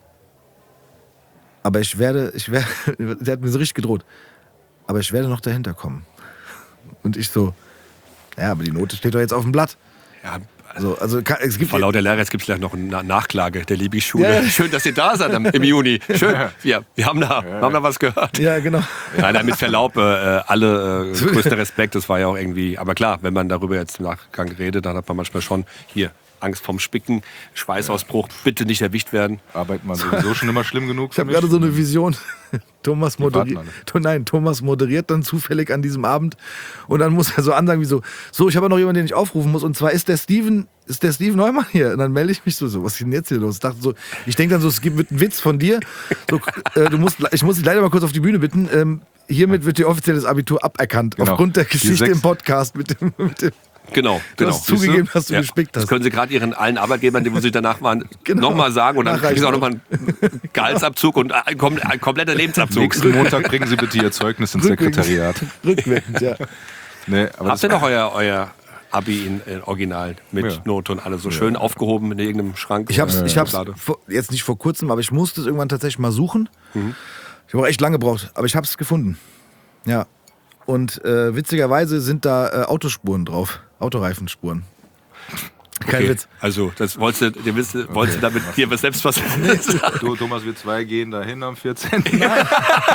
Aber ich werde, der hat mir so richtig gedroht. Aber ich werde noch dahinter kommen. Und ich so, ja, aber die Note steht doch jetzt auf dem Blatt. Ja, Also es gibt vor lauter Lehrer, jetzt gibt es gleich noch eine Nachklage der Liebig-Schule. Ja. Schön, dass ihr da seid im Juni. Schön. Wir haben da was gehört. Ja, genau. Nein, mit Verlaub, größter Respekt, das war ja auch irgendwie, aber klar, wenn man darüber jetzt im Nachgang redet, dann hat man manchmal schon hier Angst vorm Spicken, Schweißausbruch, bitte nicht erwischt werden. Arbeitet man sowieso schon immer schlimm genug. Ich habe gerade so eine Vision. Thomas moderiert dann zufällig an diesem Abend und dann muss er so ansagen wie so, ich habe noch jemanden, den ich aufrufen muss und zwar ist der Steven Neumann hier und dann melde ich mich so, was ist denn jetzt hier los? Ich denke dann so, wird ein Witz von dir. So, ich muss dich leider mal kurz auf die Bühne bitten. Hiermit wird dir offizielles Abitur aberkannt, genau. Aufgrund der Geschichte im Podcast mit dem Genau. Du hast zugegeben, dass du gespickt hast. Das können Sie gerade Ihren allen Arbeitgebern, die sich danach waren, nochmal sagen und dann kriegen Sie auch nochmal einen Gehaltsabzug und ein kompletter Lebensabzug. Nächsten Montag bringen Sie bitte Ihr Zeugnis ins Sekretariat. Rückwirkend, ja. Nee, aber Habt ihr noch euer Abi in Original mit Note und alles so schön aufgehoben in irgendeinem Schrank? Ich hab's jetzt nicht vor kurzem, aber ich musste es irgendwann tatsächlich mal suchen. Ich habe auch echt lange gebraucht, aber ich habe es gefunden. Ja. Und witzigerweise sind da Autospuren drauf. Autoreifenspuren. Kein Witz. Also, das wolltest du damit dir selbst was Du, Thomas, wir 2 gehen dahin am 14. Nein.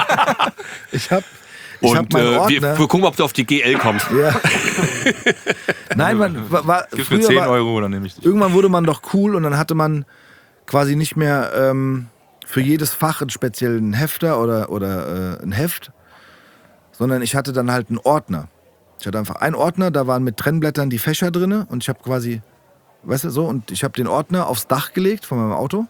Ich hab meinen Ordner. Wir gucken, ob du auf die GL kommst. Ja. Nein, Gib's mir 10 Euro, dann nehme ich dich. Irgendwann wurde man doch cool und dann hatte man quasi nicht mehr für jedes Fach einen speziellen Hefter oder ein Heft, sondern ich hatte dann halt einen Ordner. Ich hatte einfach einen Ordner, da waren mit Trennblättern die Fächer drin und ich habe quasi, weißt du, so, und ich habe den Ordner aufs Dach gelegt von meinem Auto.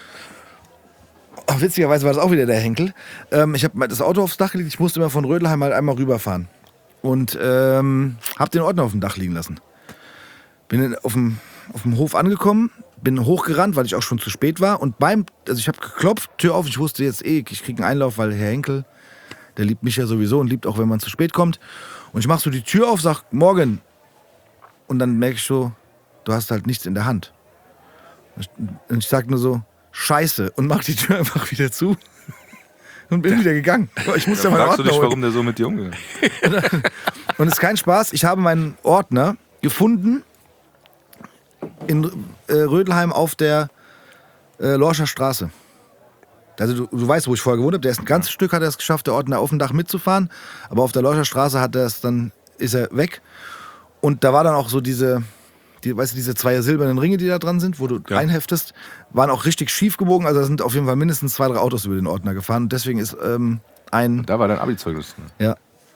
Witzigerweise war das auch wieder der Henkel. Ich habe das Auto aufs Dach gelegt, ich musste immer von Rödelheim halt einmal rüberfahren. Und habe den Ordner auf dem Dach liegen lassen. Bin auf dem Hof angekommen, bin hochgerannt, weil ich auch schon zu spät war. Und also ich habe geklopft, Tür auf. Ich wusste jetzt ich kriege einen Einlauf, weil Herr Henkel, der liebt mich ja sowieso und liebt auch, wenn man zu spät kommt. Und ich mach so die Tür auf, sag morgen. Und dann merke ich so, du hast halt nichts in der Hand. Und ich sag nur so, Scheiße. Und mach die Tür einfach wieder zu. Und bin wieder gegangen. Ich muss ja meinen Fragst du Ordner dich, holen. warum der so mit dir umgeht? Und es ist kein Spaß. Ich habe meinen Ordner gefunden in Rödelheim auf der Lorscher Straße. Also du weißt, wo ich vorher gewohnt habe. Der ist ein ganzes Stück, hat er es geschafft, der Ordner auf dem Dach mitzufahren. Aber auf der Lorscher Straße ist er weg. Und da war dann auch so diese 2 silbernen Ringe, die da dran sind, wo du einheftest, waren auch richtig schief gebogen. Also da sind auf jeden Fall mindestens 2, 3 Autos über den Ordner gefahren. Und deswegen ist Da war dein Abi-Zeugnis. Ne? Ja.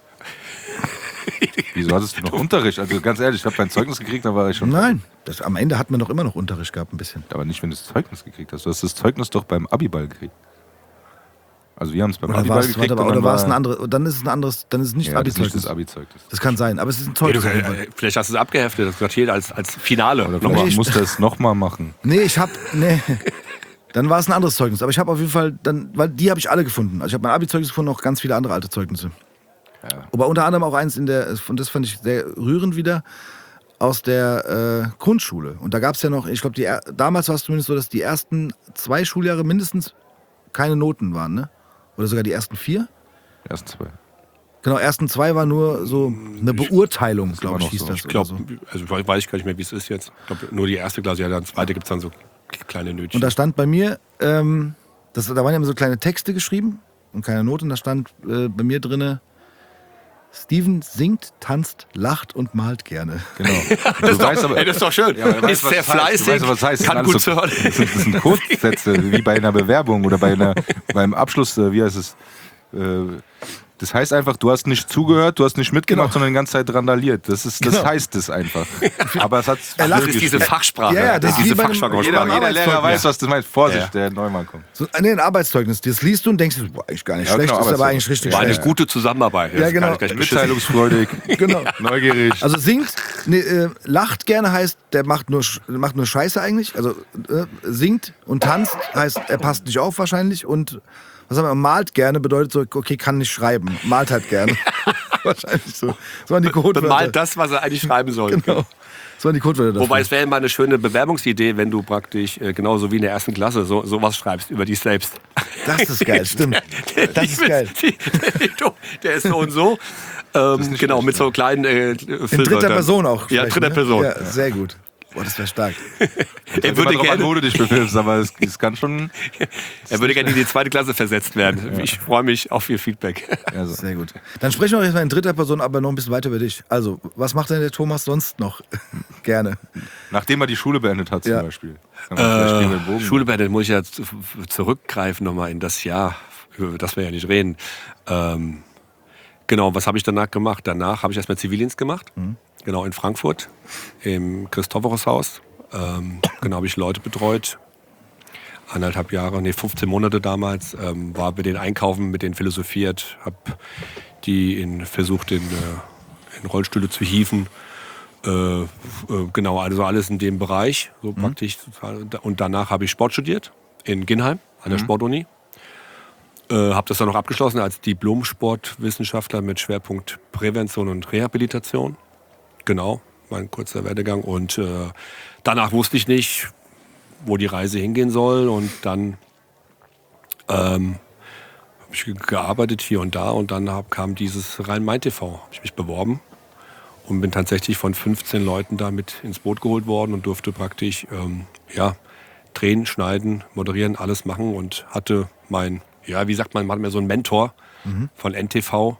Wieso hattest du noch Unterricht? Also ganz ehrlich, ich habe kein Zeugnis gekriegt, da war ich schon... Nein, am Ende hat man doch immer noch Unterricht gehabt, ein bisschen. Aber nicht, wenn du das Zeugnis gekriegt hast. Du hast das Zeugnis doch beim Abiball gekriegt. Also wir haben es beim Oder Abiball gekriegt. oder war es ein anderes? Dann ist es ein anderes, dann ist es nicht Ja, das ist nicht Abi-Zeugnis. das Abi-Zeugnis. Das kann sein, aber es ist ein Zeugnis. Vielleicht hast du es abgeheftet, das gehört hier als Finale. Oder nochmal. vielleicht musst du es nochmal machen. Nee. Dann war es ein anderes Zeugnis. Aber ich habe auf jeden Fall, weil die habe ich alle gefunden. Also ich habe mein Abi-Zeugnis gefunden, auch ganz viele andere alte Zeugnisse. Ja. Aber unter anderem auch eins und das fand ich sehr rührend wieder, aus der Grundschule. Und da gab es ja noch, ich glaube, damals war es zumindest so, dass die ersten 2 Schuljahre mindestens keine Noten waren, ne? Oder sogar die ersten 4? Die ersten 2. Genau, ersten 2 war nur so eine Beurteilung, glaube ich, noch hieß so. das. Ich glaube, oder so. also weiß ich gar nicht mehr, wie es ist jetzt. Ich glaube, nur die erste Klasse, ja, dann zweite gibt es dann so kleine Nötchen. Und da stand bei mir, da waren ja immer so kleine Texte geschrieben und keine Noten. Und da stand bei mir drinne: Steven singt, tanzt, lacht und malt gerne. Genau. das ist doch schön. Ja, ist sehr fleißig, weißt du, was heißt? kann gut hören. Das sind Codesätze, wie bei einer Bewerbung oder beim Abschluss, wie heißt es? Das heißt einfach, du hast nicht zugehört, du hast nicht mitgemacht, sondern die ganze Zeit randaliert. Das heißt es einfach. Aber es hat Das ist diese Fachsprache. Ja, das ist diese wie bei einem- Fachjargonsprache. jeder Lehrer weiß, was du meinst. Vorsicht, Ja. der Neumann kommt. So, ein Arbeitszeugnis, das liest du und denkst, boah, eigentlich gar nicht Ja, schlecht, genau, ist aber Arbeitszeugnis. eigentlich richtig War eine schlecht. gute Zusammenarbeit. Ja, genau. Mitteilungsfreudig, Genau. neugierig. Also singt, lacht gerne heißt, der macht nur Scheiße eigentlich. Also singt und tanzt heißt, er passt nicht auf wahrscheinlich. Und was haben wir, malt gerne bedeutet so, okay, kann nicht schreiben, malt halt gerne. Wahrscheinlich so. Das waren die Codewörter. Bemalt das, was er eigentlich schreiben soll. Genau. Das waren die Codewörter dafür. Wobei es wäre immer eine schöne Bewerbungsidee, wenn du praktisch genauso wie in der ersten Klasse sowas schreibst über dich selbst. Das ist geil, stimmt. Das ist geil. Der ist so und so. Genau, mit so kleinen In dritter Person auch. Ja, sprechen, dritter ne? Person. Ja, sehr gut. Boah, das wäre stark. Er würde drauf an, wo gerne du dich befindest, aber es kann schon... in die 2. Klasse versetzt werden. Ich freue mich auf Ihr Feedback. Also, Sehr gut. Dann sprechen wir auch jetzt mal in dritter Person, aber noch ein bisschen weiter über dich. Also, was macht denn der Thomas sonst noch gerne? nachdem er die Schule beendet hat zum Ja. Beispiel. Vielleicht spielen wir den Bogen. Schule beendet, muss ich ja zurückgreifen nochmal in das Jahr, über das wir ja nicht reden. Genau, was habe ich danach gemacht? Danach habe ich erstmal Zivildienst gemacht. Genau, in Frankfurt, im Christophorushaus. Genau, habe ich Leute betreut. 15 Monate damals. War mit denen einkaufen, mit denen philosophiert. Habe die versucht, in Rollstühle zu hieven. Genau, also alles in dem Bereich. So praktisch. Und danach habe ich Sport studiert in Ginheim, an der Sportuni. Habe das dann noch abgeschlossen als Diplom-Sportwissenschaftler mit Schwerpunkt Prävention und Rehabilitation. Genau, mein kurzer Werdegang. Und danach wusste ich nicht, wo die Reise hingehen soll. Und dann habe ich gearbeitet hier und da. Und dann kam dieses Rhein-Main-TV. Habe ich mich beworben und bin tatsächlich von 15 Leuten da mit ins Boot geholt worden und durfte praktisch drehen, schneiden, moderieren, alles machen. Und hatte man hat mir so einen Mentor von NTV,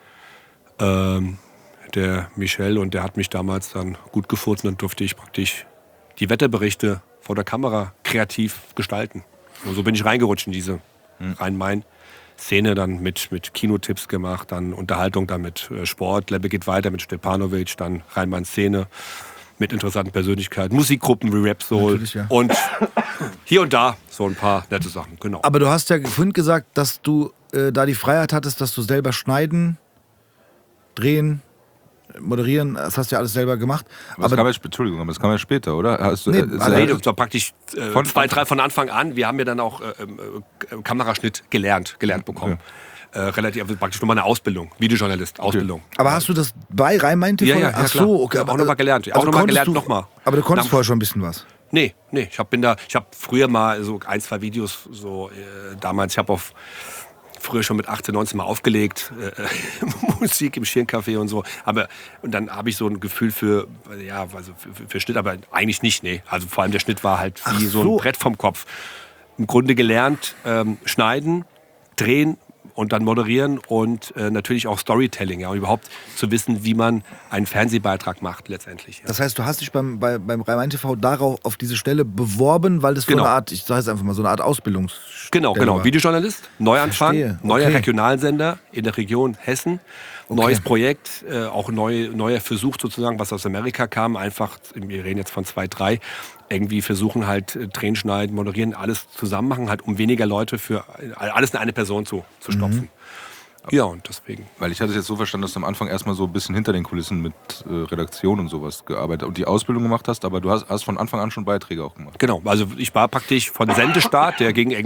der Michel, und der hat mich damals dann gut gefurzt und dann durfte ich praktisch die Wetterberichte vor der Kamera kreativ gestalten. Und so bin ich reingerutscht in diese Rhein-Main-Szene, dann mit Kinotipps gemacht, dann Unterhaltung, dann mit Sport, Lebbe geht weiter mit Stepanovic, dann Rhein-Main-Szene mit interessanten Persönlichkeiten, Musikgruppen wie Rap Soul Natürlich, ja. und hier und da so ein paar nette Sachen, genau. Aber du hast ja vorhin gesagt, dass du da die Freiheit hattest, dass du selber schneiden, drehen, moderieren, das hast du ja alles selber gemacht. Aber das kam ja später, oder? Hast du, Nee, Nee, das war praktisch 2, 3 von Anfang an. Wir haben ja dann auch Kameraschnitt gelernt bekommen. Relativ, also praktisch nochmal eine Ausbildung, Videojournalist, Ausbildung. Aber hast du das bei Rhein-Main TV? Ja, Ach klar. so, okay. Auch nochmal gelernt. Auch nochmal gelernt, nochmal. Aber du konntest vorher schon ein bisschen was. Nee, ich habe früher mal so 1, 2 Videos so damals, ich habe früher schon mit 18, 19 mal aufgelegt, Musik im Schirncafé und so. Und dann habe ich so ein Gefühl für Schnitt, aber eigentlich nicht, nee. Also vor allem der Schnitt war halt wie so ein Brett vom Kopf. Im Grunde gelernt, schneiden, drehen und dann moderieren und natürlich auch Storytelling, ja, und überhaupt zu wissen, wie man einen Fernsehbeitrag macht letztendlich. Ja. Das heißt, du hast dich beim Rhein-Main TV darauf auf diese Stelle beworben, weil das so eine Art, ich sage jetzt einfach mal, so eine Art Ausbildungsstelle Genau. war. Videojournalist, Neuanfang, Verstehe. neuer Okay. Regionalsender in der Region Hessen. Neues Projekt, auch neuer Versuch sozusagen, was aus Amerika kam. Einfach, wir reden jetzt von 2, 3, irgendwie versuchen halt Drehen, Schneiden, Moderieren, alles zusammen machen, halt um weniger Leute für alles in eine Person zu stopfen. Ja, und deswegen. Weil ich hatte es jetzt so verstanden, dass du am Anfang erstmal so ein bisschen hinter den Kulissen mit Redaktion und sowas gearbeitet und die Ausbildung gemacht hast, aber du hast von Anfang an schon Beiträge auch gemacht. Genau, also ich war praktisch von Sendestart, der ging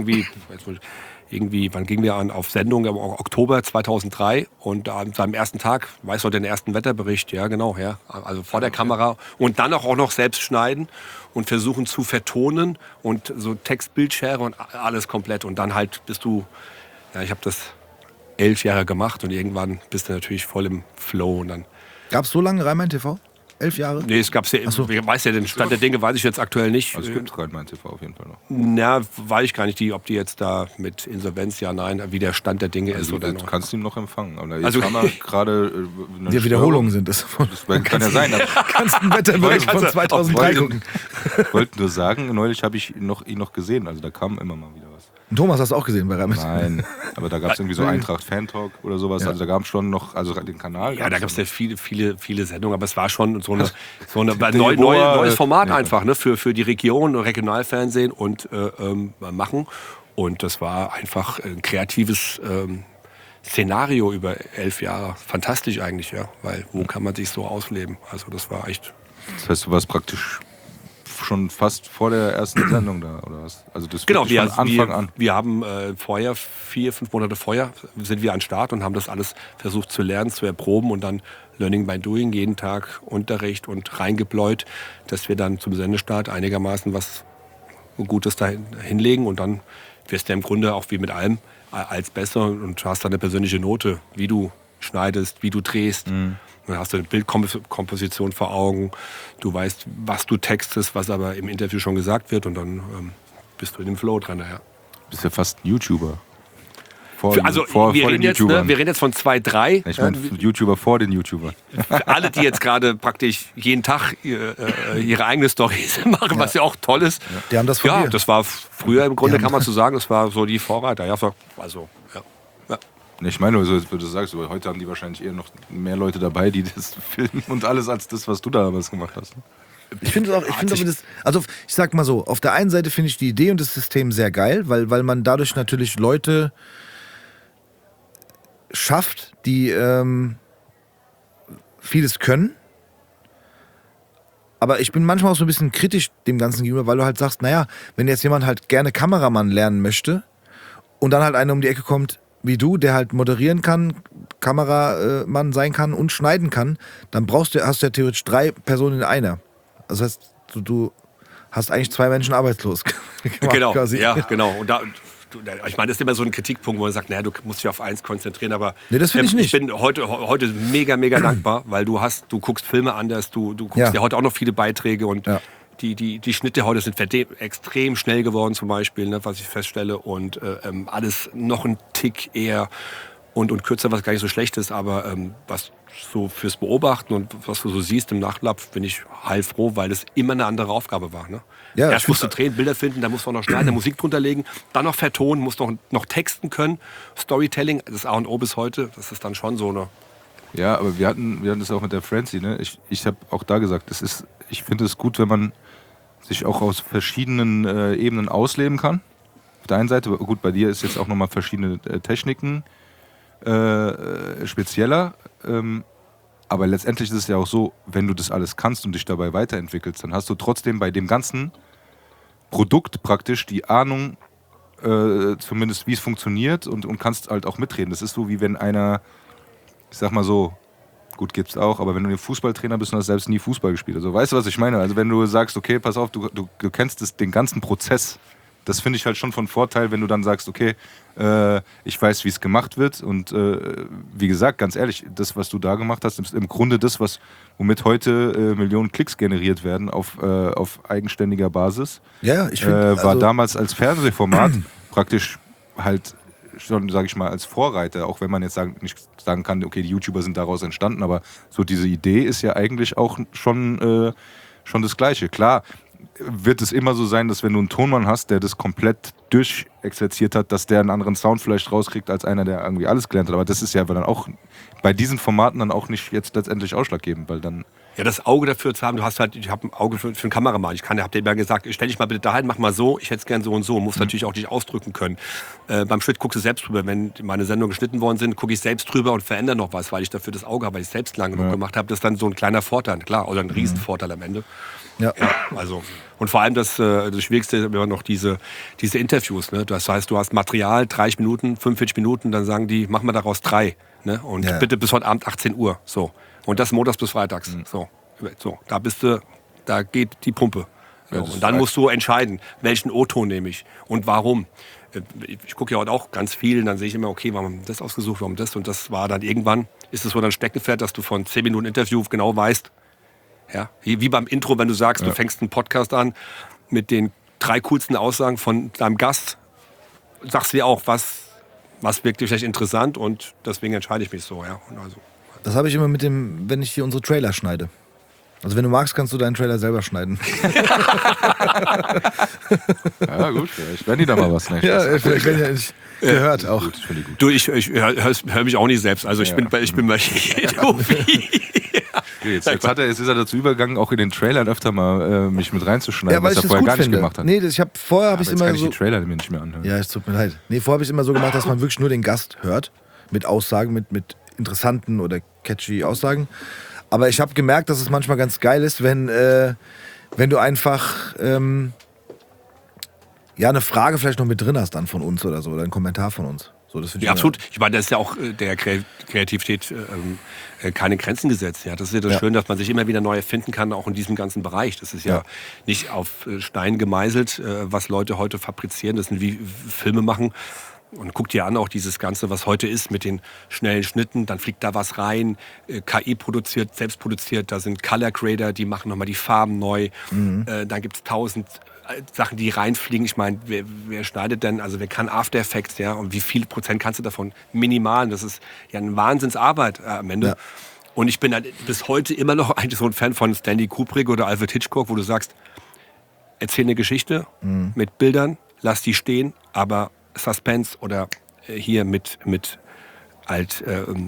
wann gingen wir auf Sendung? Im Oktober 2003 und an seinem ersten Tag, weißt du, den ersten Wetterbericht, ja genau, ja, also vor der Kamera und dann auch noch selbst schneiden und versuchen zu vertonen und so Text-Bildschere und alles komplett und dann halt ich habe das 11 Jahre gemacht und irgendwann bist du natürlich voll im Flow und dann. Gab es so lange Rhein-Main TV? 11 Jahre? Nee, es gab's ja, ich weiß ja, den Stand der Dinge weiß ich jetzt aktuell nicht. Also es gibt Rhein-Main TV auf jeden Fall noch. Na, weiß ich gar nicht, ob die jetzt da mit Insolvenz, ja, nein, wie der Stand der Dinge ist. Oder Du kannst ihn noch empfangen. Aber also, jetzt haben wir gerade Die Wiederholungen sind das. Das kann ja sein. Kannst einen Wetterbericht von 2003 gucken. Ich wollte nur sagen, neulich habe ich ihn noch gesehen. Also da kam immer mal wieder was. Und Thomas hast du auch gesehen bei Rhein-Main? Nein, aber da gab es irgendwie so Eintracht Fan-Talk oder sowas. Ja. Also da gab es schon noch, also den Kanal. Ja, da gab es ja viele Sendungen, aber es war schon so ein neues Format einfach, ne, für die Region, Regionalfernsehen und machen. Und das war einfach ein kreatives Szenario über 11 Jahre. Fantastisch eigentlich, ja, weil wo kann man sich so ausleben? Also das war echt. Das heißt, du warst praktisch schon fast vor der ersten Sendung da, oder was? Also das genau, von Anfang an. Wir haben vorher, 4, 5 Monate vorher, sind wir an den Start und haben das alles versucht zu lernen, zu erproben und dann Learning by Doing, jeden Tag Unterricht und reingebläut, dass wir dann zum Sendestart einigermaßen was Gutes da hinlegen und dann wirst du im Grunde auch wie mit allem als besser und hast dann eine persönliche Note, wie du schneidest, wie du drehst. Dann hast du eine Bildkomposition vor Augen. Du weißt, was du textest, was aber im Interview schon gesagt wird. Und dann bist du in dem Flow dran. Ja. Du bist ja fast ein YouTuber. Wir reden jetzt von 2, 3. Ich meine, YouTuber vor den YouTubern. Für alle, die jetzt gerade praktisch jeden Tag ihre eigene Storys machen, was ja auch toll ist. Ja. Die haben das von dir. Das war früher im Grunde, kann man so sagen, das war so die Vorreiter. Ja, also, ja. Ich meine, also, du sagst, heute haben die wahrscheinlich eher noch mehr Leute dabei, die das filmen und alles, als das, was du damals gemacht hast. Ich finde auch, also ich sag mal so, auf der einen Seite finde ich die Idee und das System sehr geil, weil man dadurch natürlich Leute schafft, die vieles können. Aber ich bin manchmal auch so ein bisschen kritisch dem Ganzen gegenüber, weil du halt sagst, naja, wenn jetzt jemand halt gerne Kameramann lernen möchte und dann halt einer um die Ecke kommt, wie du, der halt moderieren kann, Kameramann sein kann und schneiden kann, dann hast du ja theoretisch 3 Personen in einer. Das heißt, du hast eigentlich 2 Menschen arbeitslos gemacht. Genau, quasi. ja, genau. Und ich meine, das ist immer so ein Kritikpunkt, wo man sagt, naja, du musst dich auf eins konzentrieren, aber nee, das finde ich nicht. Ich bin heute mega dankbar, weil du guckst Filme anders, du guckst ja heute auch noch viele Beiträge und die Schnitte heute sind extrem schnell geworden zum Beispiel, ne, was ich feststelle und alles noch ein Tick eher und kürzer, was gar nicht so schlecht ist, aber was so fürs Beobachten und was du so siehst im Nachlauf, bin ich heilfroh, weil es immer eine andere Aufgabe war. Ne? Ja, erst musst du drehen, Bilder finden, dann musst du auch noch schneiden, Musik drunter legen, dann noch vertonen, musst noch texten können. Storytelling, das A und O bis heute, das ist dann schon so eine... Ja, aber wir hatten das auch mit der Francie, ne? Ich habe auch da gesagt, ich finde es gut, wenn man sich auch aus verschiedenen Ebenen ausleben kann. Auf der einen Seite, gut, bei dir ist jetzt auch nochmal verschiedene Techniken spezieller. Aber letztendlich ist es ja auch so, wenn du das alles kannst und dich dabei weiterentwickelst, dann hast du trotzdem bei dem ganzen Produkt praktisch die Ahnung, zumindest wie es funktioniert und kannst halt auch mitreden. Das ist so, wie wenn einer, ich sag mal so, gut gibt's auch, aber wenn du ein Fußballtrainer bist und hast selbst nie Fußball gespielt. Also weißt du, was ich meine? Also wenn du sagst, okay, pass auf, du kennst den ganzen Prozess. Das finde ich halt schon von Vorteil, wenn du dann sagst, okay, ich weiß, wie es gemacht wird. Und wie gesagt, ganz ehrlich, das, was du da gemacht hast, ist im Grunde das, womit heute Millionen Klicks generiert werden auf eigenständiger Basis. Ja, ich finde, war damals als Fernsehformat praktisch halt schon, sage ich mal, als Vorreiter, auch wenn man jetzt nicht sagen kann, okay, die YouTuber sind daraus entstanden, aber so diese Idee ist ja eigentlich auch schon das Gleiche. Klar wird es immer so sein, dass wenn du einen Tonmann hast, der das komplett durchexerziert hat, dass der einen anderen Sound vielleicht rauskriegt als einer, der irgendwie alles gelernt hat. Aber das ist ja dann auch bei diesen Formaten dann auch nicht jetzt letztendlich ausschlaggebend, weil dann... Ja, das Auge dafür zu haben, ich habe ein Auge für einen Kameramann. Hab dir immer gesagt, stell dich mal bitte dahin, mach mal so, ich hätte es gern so und so. Muss natürlich auch dich ausdrücken können. Beim Schnitt guckst du selbst drüber. Wenn meine Sendungen geschnitten worden sind, gucke ich selbst drüber und verändere noch was, weil ich dafür das Auge habe, weil ich es selbst lange genug gemacht habe. Das ist dann so ein kleiner Vorteil, klar, oder ein Riesenvorteil am Ende. Ja. Also, und vor allem das Schwierigste ist immer noch diese Interviews. Ne? Das heißt, du hast Material, 30 Minuten, 45 Minuten, dann sagen die, mach mal daraus 3. Ne? Und bitte bis heute Abend 18 Uhr. So. Und das montags bis freitags. So, da geht die Pumpe. So. Und dann musst du entscheiden, welchen O-Ton nehme ich und warum. Ich gucke ja heute auch ganz viel und dann sehe ich immer, okay, warum haben wir das ausgesucht, warum das? Und das war dann irgendwann, ist es so ein Steckenpferd, dass du von 10 Minuten Interview genau weißt, ja, wie beim Intro, wenn du sagst, du fängst einen Podcast an mit den 3 coolsten Aussagen von deinem Gast, sagst du dir auch, was wirkt dir vielleicht interessant und deswegen entscheide ich mich so. Ja. Und also. Das habe ich immer wenn ich hier unsere Trailer schneide. Also wenn du magst, kannst du deinen Trailer selber schneiden. Ja gut, vielleicht werden die da mal was. Ne? Ja, vielleicht werden ja nicht gehört auch. Gut, finde ich gut. Du, ich hör mich auch nicht selbst. Also ich bin bei Jetzt ist er dazu übergegangen, auch in den Trailern öfter mal mich mit reinzuschneiden, ja, weil was ich er das vorher gut gar nicht finde. gemacht hat. Nee, vorher habe ich jetzt immer kann ich so... die Trailer mir nicht mehr anhören. Ja, es tut mir leid. Nee, vorher habe ich es immer so gemacht, dass man wirklich nur den Gast hört. Mit Aussagen, mit interessanten oder catchy Aussagen. Aber ich habe gemerkt, dass es manchmal ganz geil ist, wenn du einfach eine Frage vielleicht noch mit drin hast dann von uns oder so, oder einen Kommentar von uns. So, das ja, absolut. Ich meine, das ist ja auch der Kreativität keine Grenzen gesetzt. Ja, das ist ja das Schöne, dass man sich immer wieder neu erfinden kann, auch in diesem ganzen Bereich. Das ist ja nicht auf Stein gemeißelt, was Leute heute fabrizieren. Das sind wie Filme machen. Und guck dir an, auch dieses Ganze, was heute ist mit den schnellen Schnitten, dann fliegt da was rein, KI produziert, selbst produziert, da sind Color Grader, die machen nochmal die Farben neu, dann gibt es 1000 Sachen, die reinfliegen. Ich meine, wer schneidet denn, also wer kann After Effects, ja, und wie viel Prozent kannst du davon? Minimal, das ist ja eine Wahnsinnsarbeit am Ende. Ja. Und ich bin halt bis heute immer noch eigentlich so ein Fan von Stanley Kubrick oder Alfred Hitchcock, wo du sagst, erzähl eine Geschichte mit Bildern, lass die stehen, aber Suspense oder hier mit halt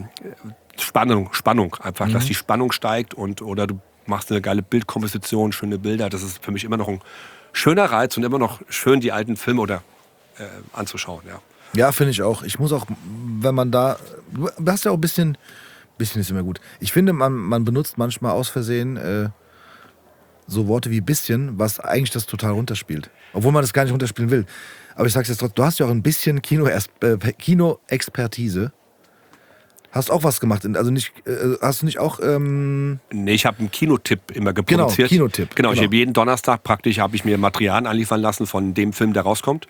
Spannung einfach, dass die Spannung steigt oder du machst eine geile Bildkomposition, schöne Bilder. Das ist für mich immer noch ein schöner Reiz und immer noch schön, die alten Filme anzuschauen. Ja, finde ich auch. Ich muss auch, wenn man du hast ja auch ein bisschen ist immer gut. Ich finde, man benutzt manchmal aus Versehen so Worte wie bisschen, was eigentlich das total runterspielt. Obwohl man das gar nicht runterspielen will. Aber ich sag's jetzt trotzdem, du hast ja auch ein bisschen Kino-Expertise. Hast auch was gemacht? Also nicht, hast du nicht auch... Nee, ich habe einen Kinotipp immer geproduziert. Genau, Kinotipp. Genau, ich habe jeden Donnerstag praktisch ich mir Material anliefern lassen von dem Film, der rauskommt.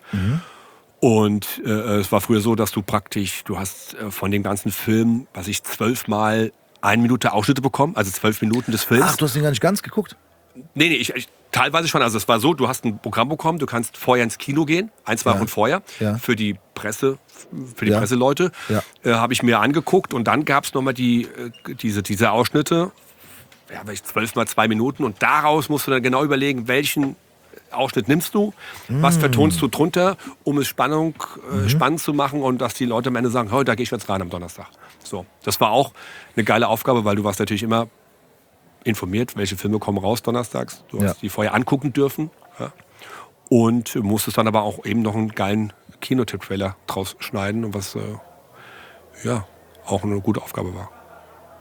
Und es war früher so, dass du hast von dem ganzen Film, 12 Mal 1 Minute Ausschnitte bekommen, also 12 Minuten des Films. Ach, du hast den gar nicht ganz geguckt? Nee, ich teilweise schon. Also es war so, du hast ein Programm bekommen, du kannst vorher ins Kino gehen, 1, 2 Wochen vorher, für die Presse, für die Presseleute, habe ich mir angeguckt und dann gab es nochmal diese Ausschnitte, 12 mal 2 Minuten und daraus musst du dann genau überlegen, welchen Ausschnitt nimmst du, was vertonst du drunter, um es spannend zu machen und dass die Leute am Ende sagen, da gehe ich jetzt rein am Donnerstag. So, das war auch eine geile Aufgabe, weil du warst natürlich immer informiert, welche Filme kommen raus donnerstags. Du hast die vorher angucken dürfen. Ja. Und musstest dann aber auch eben noch einen geilen Kinotipp-Trailer draus schneiden, was auch eine gute Aufgabe war.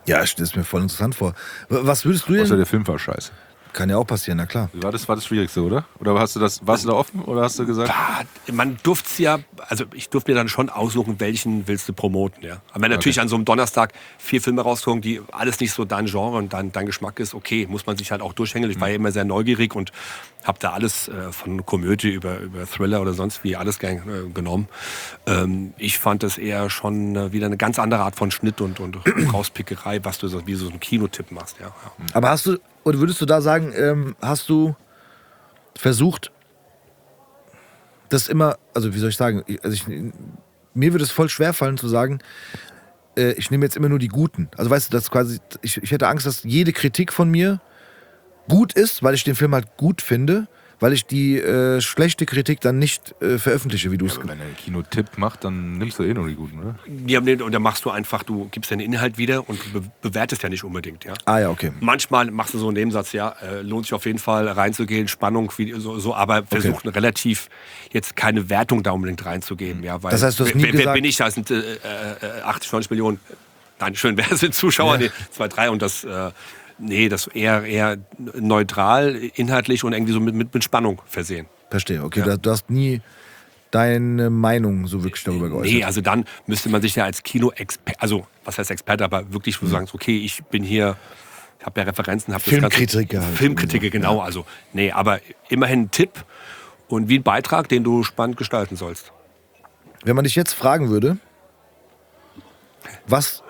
Ja, das ist mir voll interessant vor. Was würdest du Außer denn? der Film war scheiße. Kann ja auch passieren, na klar. War das Schwierigste, oder? Oder warst du da offen oder hast du gesagt? Man durfte es ja, also ich durfte mir dann schon aussuchen, welchen willst du promoten. Ja. Aber wenn natürlich an so einem Donnerstag 4 Filme rauskommen, die alles nicht so dein Genre und dein Geschmack ist, okay, muss man sich halt auch durchhängen. Ich war ja immer sehr neugierig und habe da alles von Komödie über Thriller oder sonst wie alles genommen. Ich fand das eher schon wieder eine ganz andere Art von Schnitt und Rauspickerei, was du so wie so einen Kinotipp machst. Ja. Aber oder würdest du da sagen, hast du versucht, das immer, also wie soll ich sagen, mir würde es voll schwer fallen zu sagen, ich nehme jetzt immer nur die Guten. Also weißt du, dass quasi, ich hätte Angst, dass jede Kritik von mir gut ist, weil ich den Film halt gut finde, weil ich die schlechte Kritik dann nicht veröffentliche, wie du es... Wenn er einen Kinotipp macht, dann nimmst du nur die guten, oder? Ja, und dann machst du einfach, du gibst deinen Inhalt wieder und bewertest ja nicht unbedingt. Ja? Ah ja, okay. Manchmal machst du so einen Nebensatz, ja, lohnt sich auf jeden Fall reinzugehen, Spannung, so, aber versucht relativ jetzt keine Wertung da unbedingt reinzugeben. Ja, weil das heißt, du hast nie wer gesagt... bin ich? Da sind 80, 90 Millionen, nein, schön, wer sind Zuschauer? Ja. Nee, 2, 3 und das... Nee, das eher neutral, inhaltlich und irgendwie so mit Spannung versehen. Verstehe, okay. Ja. Du hast nie deine Meinung so wirklich darüber geäußert. Nee, also dann müsste man sich ja als Kino-Experte, also was heißt Experte, aber wirklich, wo du sagst, okay, ich bin hier, ich habe ja Referenzen, habe das Filmkritiker. Filmkritiker, genau. Ja. Also, nee, aber immerhin ein Tipp und wie ein Beitrag, den du spannend gestalten sollst. Wenn man dich jetzt fragen würde, was...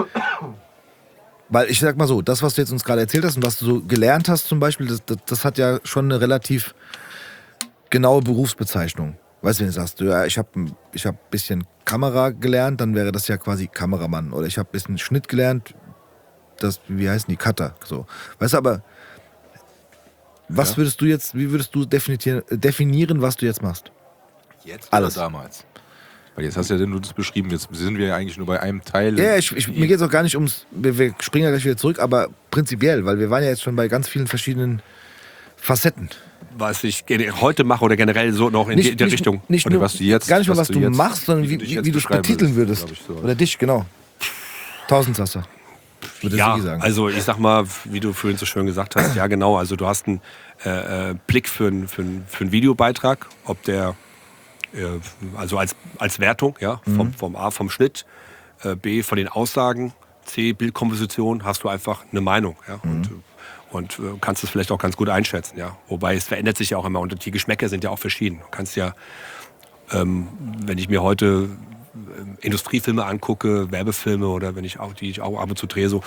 Weil ich sag mal so, das, was du jetzt uns gerade erzählt hast und was du so gelernt hast zum Beispiel, das hat ja schon eine relativ genaue Berufsbezeichnung. Weißt du, wenn du sagst, ja, ich hab ein bisschen Kamera gelernt, dann wäre das ja quasi Kameramann. Oder ich habe ein bisschen Schnitt gelernt, wie heißen die, Cutter. So. Weißt du, aber was würdest du jetzt, wie würdest du definieren, was du jetzt machst? Jetzt alles. Oder damals? Weil jetzt hast du ja nur das beschrieben, jetzt sind wir ja eigentlich nur bei einem Teil. Ja, mir geht es auch gar nicht ums, wir springen ja gleich wieder zurück, aber prinzipiell, weil wir waren ja jetzt schon bei ganz vielen verschiedenen Facetten. Was ich heute mache oder generell so noch in der Richtung. Nicht nur, was du jetzt, gar nicht mal, was du jetzt machst, sondern wie du es betiteln würdest. So. Oder dich, genau. Tausendsasser. Ja, also ich sag mal, wie du vorhin so schön gesagt hast, ja genau, also du hast einen Blick für einen Videobeitrag, ob der also als Wertung, ja, vom A, vom Schnitt, B, von den Aussagen, C, Bildkomposition, hast du einfach eine Meinung, ja, und kannst es vielleicht auch ganz gut einschätzen, ja. Wobei es verändert sich ja auch immer und die Geschmäcker sind ja auch verschieden. Du kannst ja, wenn ich mir heute Industriefilme angucke, Werbefilme oder die ich auch ab und zu drehe, so,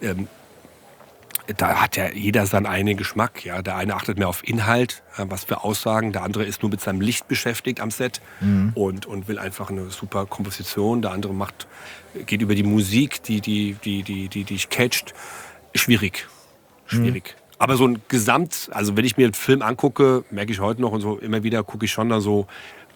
da hat ja jeder seinen eigenen Geschmack. Ja. Der eine achtet mehr auf Inhalt, was für Aussagen. Der andere ist nur mit seinem Licht beschäftigt am Set und will einfach eine super Komposition. Der andere geht über die Musik, die dich catcht. Schwierig. Aber so ein also wenn ich mir einen Film angucke, merke ich heute noch und so immer wieder, gucke ich schon da so,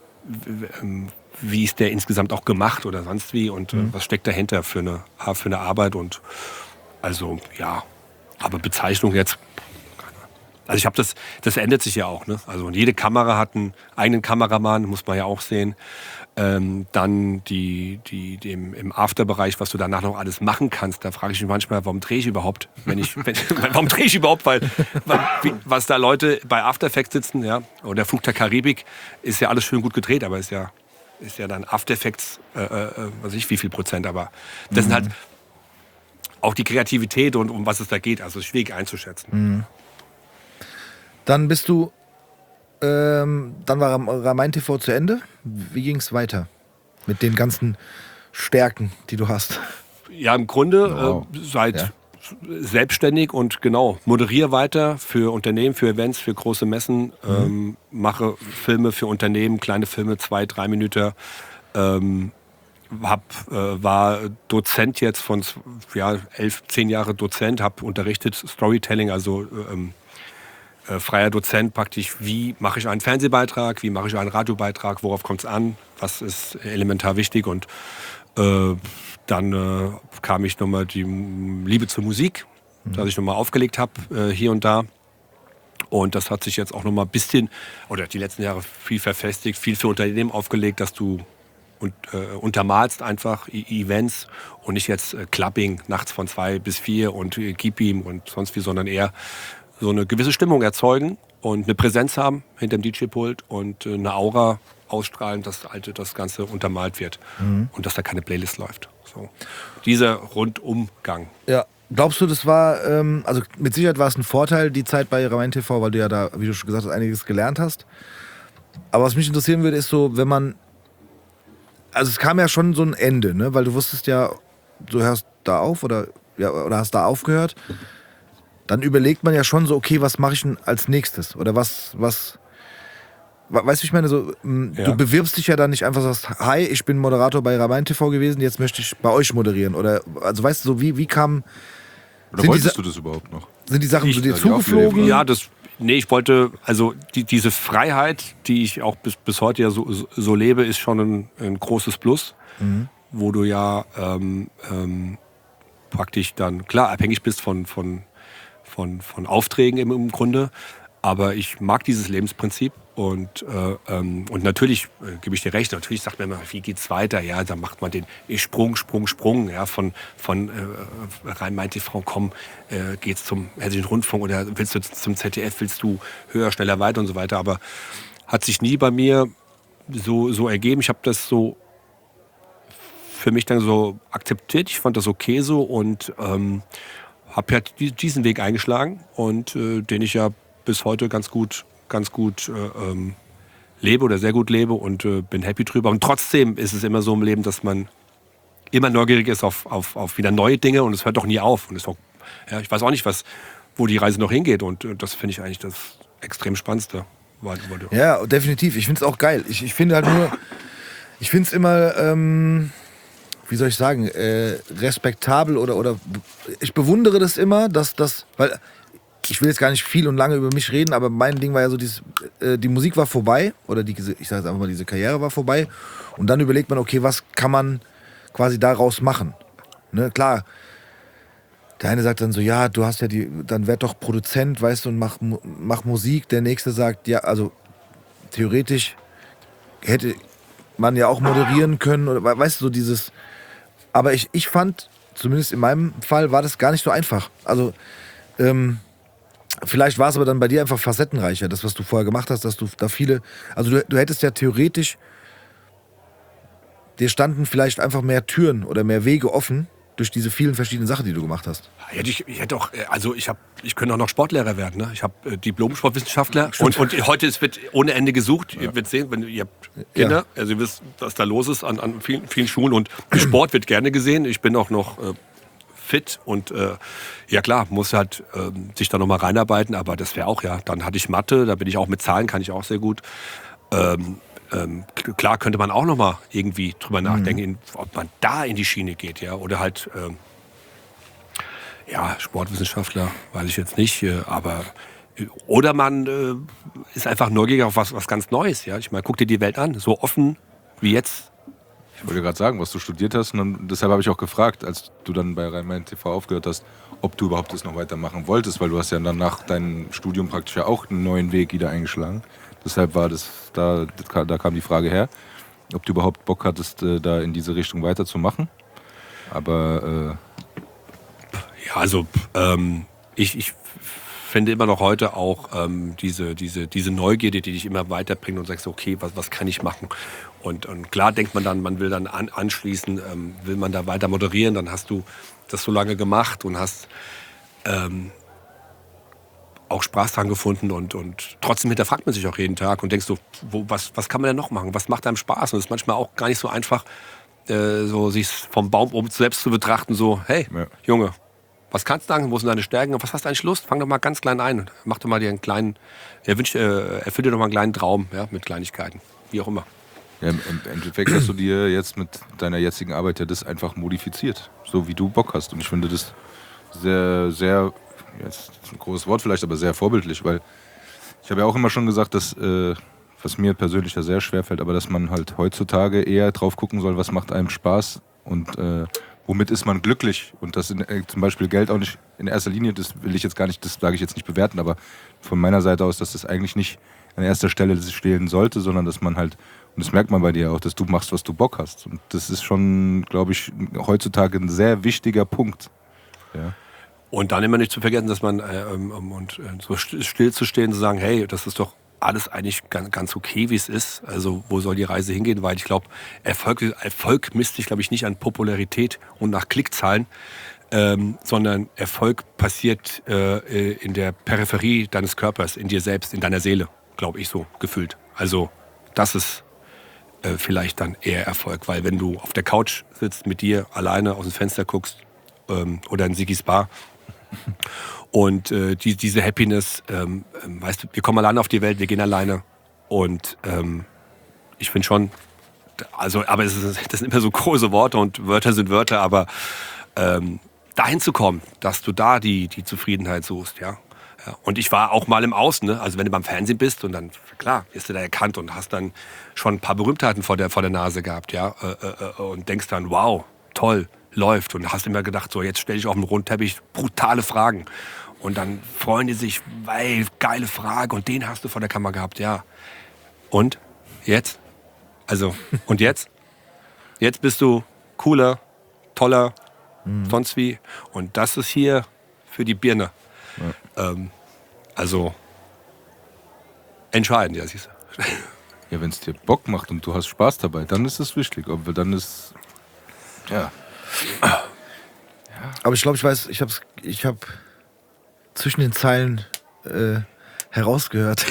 wie ist der insgesamt auch gemacht oder sonst wie und was steckt dahinter für eine Arbeit und also ja. Aber Bezeichnung jetzt, also ich habe das ändert sich ja auch, ne? Also und jede Kamera hat einen eigenen Kameramann, muss man ja auch sehen. Dann im Afterbereich, was du danach noch alles machen kannst, da frage ich mich manchmal, warum drehe ich überhaupt? Warum drehe ich überhaupt? Weil was da Leute bei After Effects sitzen, ja, oder Flug der Karibik, ist ja alles schön gut gedreht, aber ist ja dann After Effects, weiß ich wie viel Prozent, aber das sind halt auch die Kreativität und um was es da geht, also schwierig einzuschätzen. Dann bist du, dann war Rhein TV zu Ende. Wie ging es weiter mit den ganzen Stärken, die du hast? Ja, im Grunde selbstständig und genau, moderiere weiter für Unternehmen, für Events, für große Messen, mache Filme für Unternehmen, kleine Filme, 2-3 Minuten, war Dozent jetzt von 10 Jahre Dozent, habe unterrichtet Storytelling, also freier Dozent praktisch, wie mache ich einen Fernsehbeitrag, wie mache ich einen Radiobeitrag, worauf kommt es an, was ist elementar wichtig und dann kam ich nochmal die Liebe zur Musik, dass ich nochmal aufgelegt habe hier und da. Und das hat sich jetzt auch nochmal ein bisschen, oder die letzten Jahre viel verfestigt, viel für Unternehmen aufgelegt, dass du und untermalst einfach Events und nicht jetzt Clubbing nachts von 2 bis 4 und Gib ihm und sonst wie, sondern eher so eine gewisse Stimmung erzeugen und eine Präsenz haben hinter dem DJ-Pult und eine Aura ausstrahlen, dass das Ganze untermalt wird und dass da keine Playlist läuft. So. Dieser Rundumgang. Ja. Glaubst du, das war, also mit Sicherheit war es ein Vorteil, die Zeit bei Rhein TV, weil du ja da, wie du schon gesagt hast, einiges gelernt hast. Aber was mich interessieren würde, ist so, wenn man, also es kam ja schon so ein Ende, ne? Weil du wusstest ja, du hörst da auf oder hast da aufgehört. Dann überlegt man ja schon so, okay, was mache ich denn als nächstes? Oder weißt du, ich meine, so, du bewirbst dich ja dann nicht einfach, sagst, hi, ich bin Moderator bei Rhein TV gewesen, jetzt möchte ich bei euch moderieren. Oder, also weißt du, so, wie kam... Oder wolltest du das überhaupt noch? Sind die Sachen zu dir zugeflogen? Ja, ich wollte, also diese Freiheit, die ich auch bis heute ja so lebe, ist schon ein großes Plus, wo du ja praktisch dann, klar, abhängig bist von Aufträgen im Grunde, aber ich mag dieses Lebensprinzip und natürlich gebe ich dir recht, natürlich sagt man immer, wie geht's weiter? Ja, dann macht man den Sprung, ja, von Rhein TV, komm, geht's zum Hessischen Rundfunk oder willst du zum ZDF, willst du höher, schneller, weiter und so weiter, aber hat sich nie bei mir so ergeben. Ich habe das so für mich dann so akzeptiert, ich fand das okay so und habe ja diesen Weg eingeschlagen und den ich ja bis heute ganz gut lebe oder sehr gut lebe und bin happy drüber. Und trotzdem ist es immer so im Leben, dass man immer neugierig ist auf wieder neue Dinge und es hört doch nie auf. Und es auch, ja, ich weiß auch nicht, wo die Reise noch hingeht und das finde ich eigentlich das extrem Spannendste. Ja, definitiv. Ich finde es auch geil. Ich finde halt nur, ich finde es immer, wie soll ich sagen, respektabel oder ich bewundere das immer, dass das, weil ich will jetzt gar nicht viel und lange über mich reden, aber mein Ding war ja so, die Musik war vorbei oder ich sage jetzt einfach mal, diese Karriere war vorbei und dann überlegt man, okay, was kann man quasi daraus machen? Ne, klar, der eine sagt dann so, ja, du hast ja dann werd doch Produzent, weißt du, und mach Musik. Der nächste sagt, ja, also theoretisch hätte man ja auch moderieren können oder weißt du, so dieses, aber ich fand, zumindest in meinem Fall, war das gar nicht so einfach. Also, vielleicht war es aber dann bei dir einfach facettenreicher, das, was du vorher gemacht hast, dass du da viele... Also du hättest ja theoretisch... Dir standen vielleicht einfach mehr Türen oder mehr Wege offen durch diese vielen verschiedenen Sachen, die du gemacht hast. Ich hätte auch... Also ich könnte auch noch Sportlehrer werden. Ne? Ich habe Diplom-Sportwissenschaftler und heute wird ohne Ende gesucht. Ja. Ihr werdet sehen, wenn ihr habt Kinder, also ihr wisst, was da los ist an vielen Schulen und Sport wird gerne gesehen. Ich bin auch noch... fit und ja klar, muss halt sich da nochmal reinarbeiten, aber das wäre auch, ja, dann hatte ich Mathe, da bin ich auch mit Zahlen, kann ich auch sehr gut. Klar könnte man auch nochmal irgendwie drüber nachdenken, ob man da in die Schiene geht, ja, oder halt, ja, Sportwissenschaftler, weiß ich jetzt nicht, aber oder man ist einfach neugierig auf was ganz Neues, ja, ich meine, guck dir die Welt an, so offen wie jetzt. Ich wollte gerade sagen, was du studiert hast und deshalb habe ich auch gefragt, als du dann bei Rhein TV aufgehört hast, ob du überhaupt das noch weitermachen wolltest, weil du hast ja dann nach deinem Studium praktisch ja auch einen neuen Weg wieder eingeschlagen. Deshalb war da kam die Frage her, ob du überhaupt Bock hattest, da in diese Richtung weiterzumachen. Aber ja, also ich finde immer noch heute auch diese Neugierde, die dich immer weiterbringt und sagst, okay, was kann ich machen? Und klar denkt man dann, man will dann anschließen, will man da weiter moderieren, dann hast du das so lange gemacht und hast auch Spaß dran gefunden und trotzdem hinterfragt man sich auch jeden Tag und denkst so, was kann man denn noch machen? Was macht einem Spaß? Und es ist manchmal auch gar nicht so einfach, so sich vom Baum oben selbst zu betrachten, so, hey, ja. Junge, was kannst du sagen? Wo sind deine Stärken? Was hast du eigentlich Lust? Fang doch mal ganz klein ein. Mach doch mal dir einen kleinen, erfüll dir doch mal einen kleinen Traum, ja, mit Kleinigkeiten, wie auch immer. Ja, im Endeffekt hast du dir jetzt mit deiner jetzigen Arbeit ja das einfach modifiziert, so wie du Bock hast. Und ich finde das sehr, sehr, jetzt ein großes Wort vielleicht, aber sehr vorbildlich, weil ich habe ja auch immer schon gesagt, dass, was mir persönlich ja sehr schwer fällt, aber dass man halt heutzutage eher drauf gucken soll, was macht einem Spaß und womit ist man glücklich. Und dass zum Beispiel Geld auch nicht in erster Linie, das will ich jetzt gar nicht, das sage ich jetzt nicht bewerten, aber von meiner Seite aus, dass das eigentlich nicht an erster Stelle stehen sollte, sondern dass man halt Und das merkt man bei dir auch, dass du machst, was du Bock hast. Und das ist schon, glaube ich, heutzutage ein sehr wichtiger Punkt. Ja. Und dann immer nicht zu vergessen, dass man so still zu stehen, zu sagen, hey, das ist doch alles eigentlich ganz okay, wie es ist. Also wo soll die Reise hingehen? Weil ich glaube, Erfolg misst sich, glaube ich, nicht an Popularität und nach Klickzahlen, sondern Erfolg passiert in der Peripherie deines Körpers, in dir selbst, in deiner Seele, glaube ich so, gefühlt. Also das ist vielleicht dann eher Erfolg, weil wenn du auf der Couch sitzt, mit dir alleine aus dem Fenster guckst oder in Sigis Bar und diese Happiness, weißt du, wir kommen alleine auf die Welt, wir gehen alleine und ich finde schon, also, aber das sind immer so große Worte und Wörter sind Wörter, aber dahin zu kommen, dass du da die Zufriedenheit suchst, ja. Ja, und ich war auch mal im Außen, ne? Also wenn du beim Fernsehen bist und dann, klar, wirst du da erkannt und hast dann schon ein paar Berühmtheiten vor der Nase gehabt, ja, und denkst dann, wow, toll, läuft. Und hast immer gedacht, so jetzt stelle ich auf dem Rundteppich brutale Fragen. Und dann freuen die sich, weil geile Frage und den hast du vor der Kamera gehabt, ja. Und jetzt? Also, und jetzt? Jetzt bist du cooler, toller, sonst wie. Und das ist hier für die Birne. Ja. Also entscheidend, ja, siehst du. Ja, wenn es dir Bock macht und du hast Spaß dabei, dann ist es wichtig. Aber dann ist, ja. Aber ich glaube, ich habe zwischen den Zeilen herausgehört,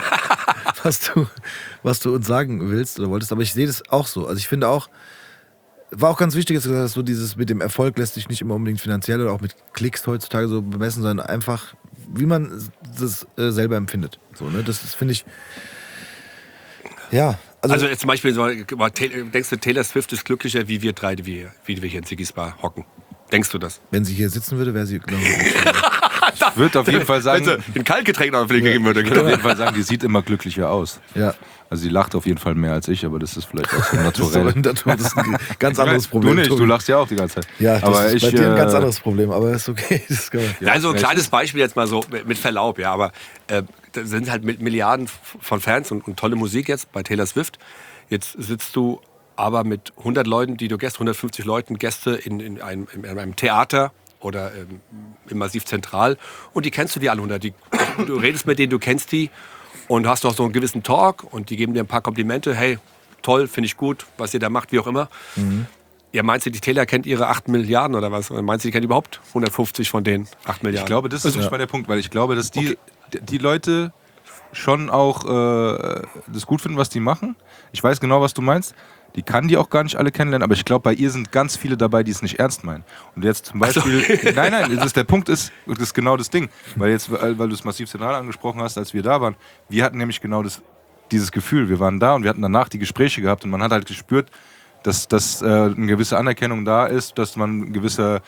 was du uns sagen willst oder wolltest. Aber ich sehe das auch so. Also ich finde auch, war auch ganz wichtig, dass so dieses mit dem Erfolg lässt sich nicht immer unbedingt finanziell oder auch mit Klicks heutzutage so bemessen, sondern einfach, wie man das selber empfindet. So, ne? Das finde ich, ja. Also jetzt zum Beispiel, denkst du, Taylor Swift ist glücklicher, wie wir drei, wie wir hier in Sigis Bar hocken? Denkst du das? Wenn sie hier sitzen würde, wäre sie genau Ich würde auf jeden Fall sagen, wenn sie ein Kaltgetränk noch gegeben würde. ich würde auf jeden Fall sagen, die sieht immer glücklicher aus. Ja. Also sie lacht auf jeden Fall mehr als ich, aber das ist vielleicht auch so naturell. Das ist ein ganz anderes Problem. Du nicht, du lachst ja auch die ganze Zeit. Ja, das aber ist bei dir ein ganz anderes Problem, aber ist okay. Das kann man. Ja, also ein kleines Beispiel jetzt mal so, mit Verlaub, ja, aber da sind halt Milliarden von Fans und tolle Musik jetzt bei Taylor Swift. Jetzt sitzt du aber mit 100 Leuten, 150 Leuten Gäste in einem Theater oder im Massiv Zentral und die kennst du die alle 100. Du redest mit denen, du kennst die und hast auch so einen gewissen Talk und die geben dir ein paar Komplimente. Hey, toll, finde ich gut, was ihr da macht, wie auch immer. Mhm. Ja, meinst du, die Taylor kennt ihre 8 Milliarden oder was? Oder meinst du, die kennt überhaupt 150 von den 8 Milliarden? Ich glaube, das ist nicht mal der Punkt, weil ich glaube, dass die Leute schon auch das gut finden, was die machen. Ich weiß genau, was du meinst. Die kann die auch gar nicht alle kennenlernen, aber ich glaube, bei ihr sind ganz viele dabei, die es nicht ernst meinen. Und jetzt zum Beispiel, der Punkt ist, das ist genau das Ding, weil du es Massiv Zentral angesprochen hast, als wir da waren, wir hatten nämlich genau dieses Gefühl, wir waren da und wir hatten danach die Gespräche gehabt und man hat halt gespürt, dass eine gewisse Anerkennung da ist, dass man dass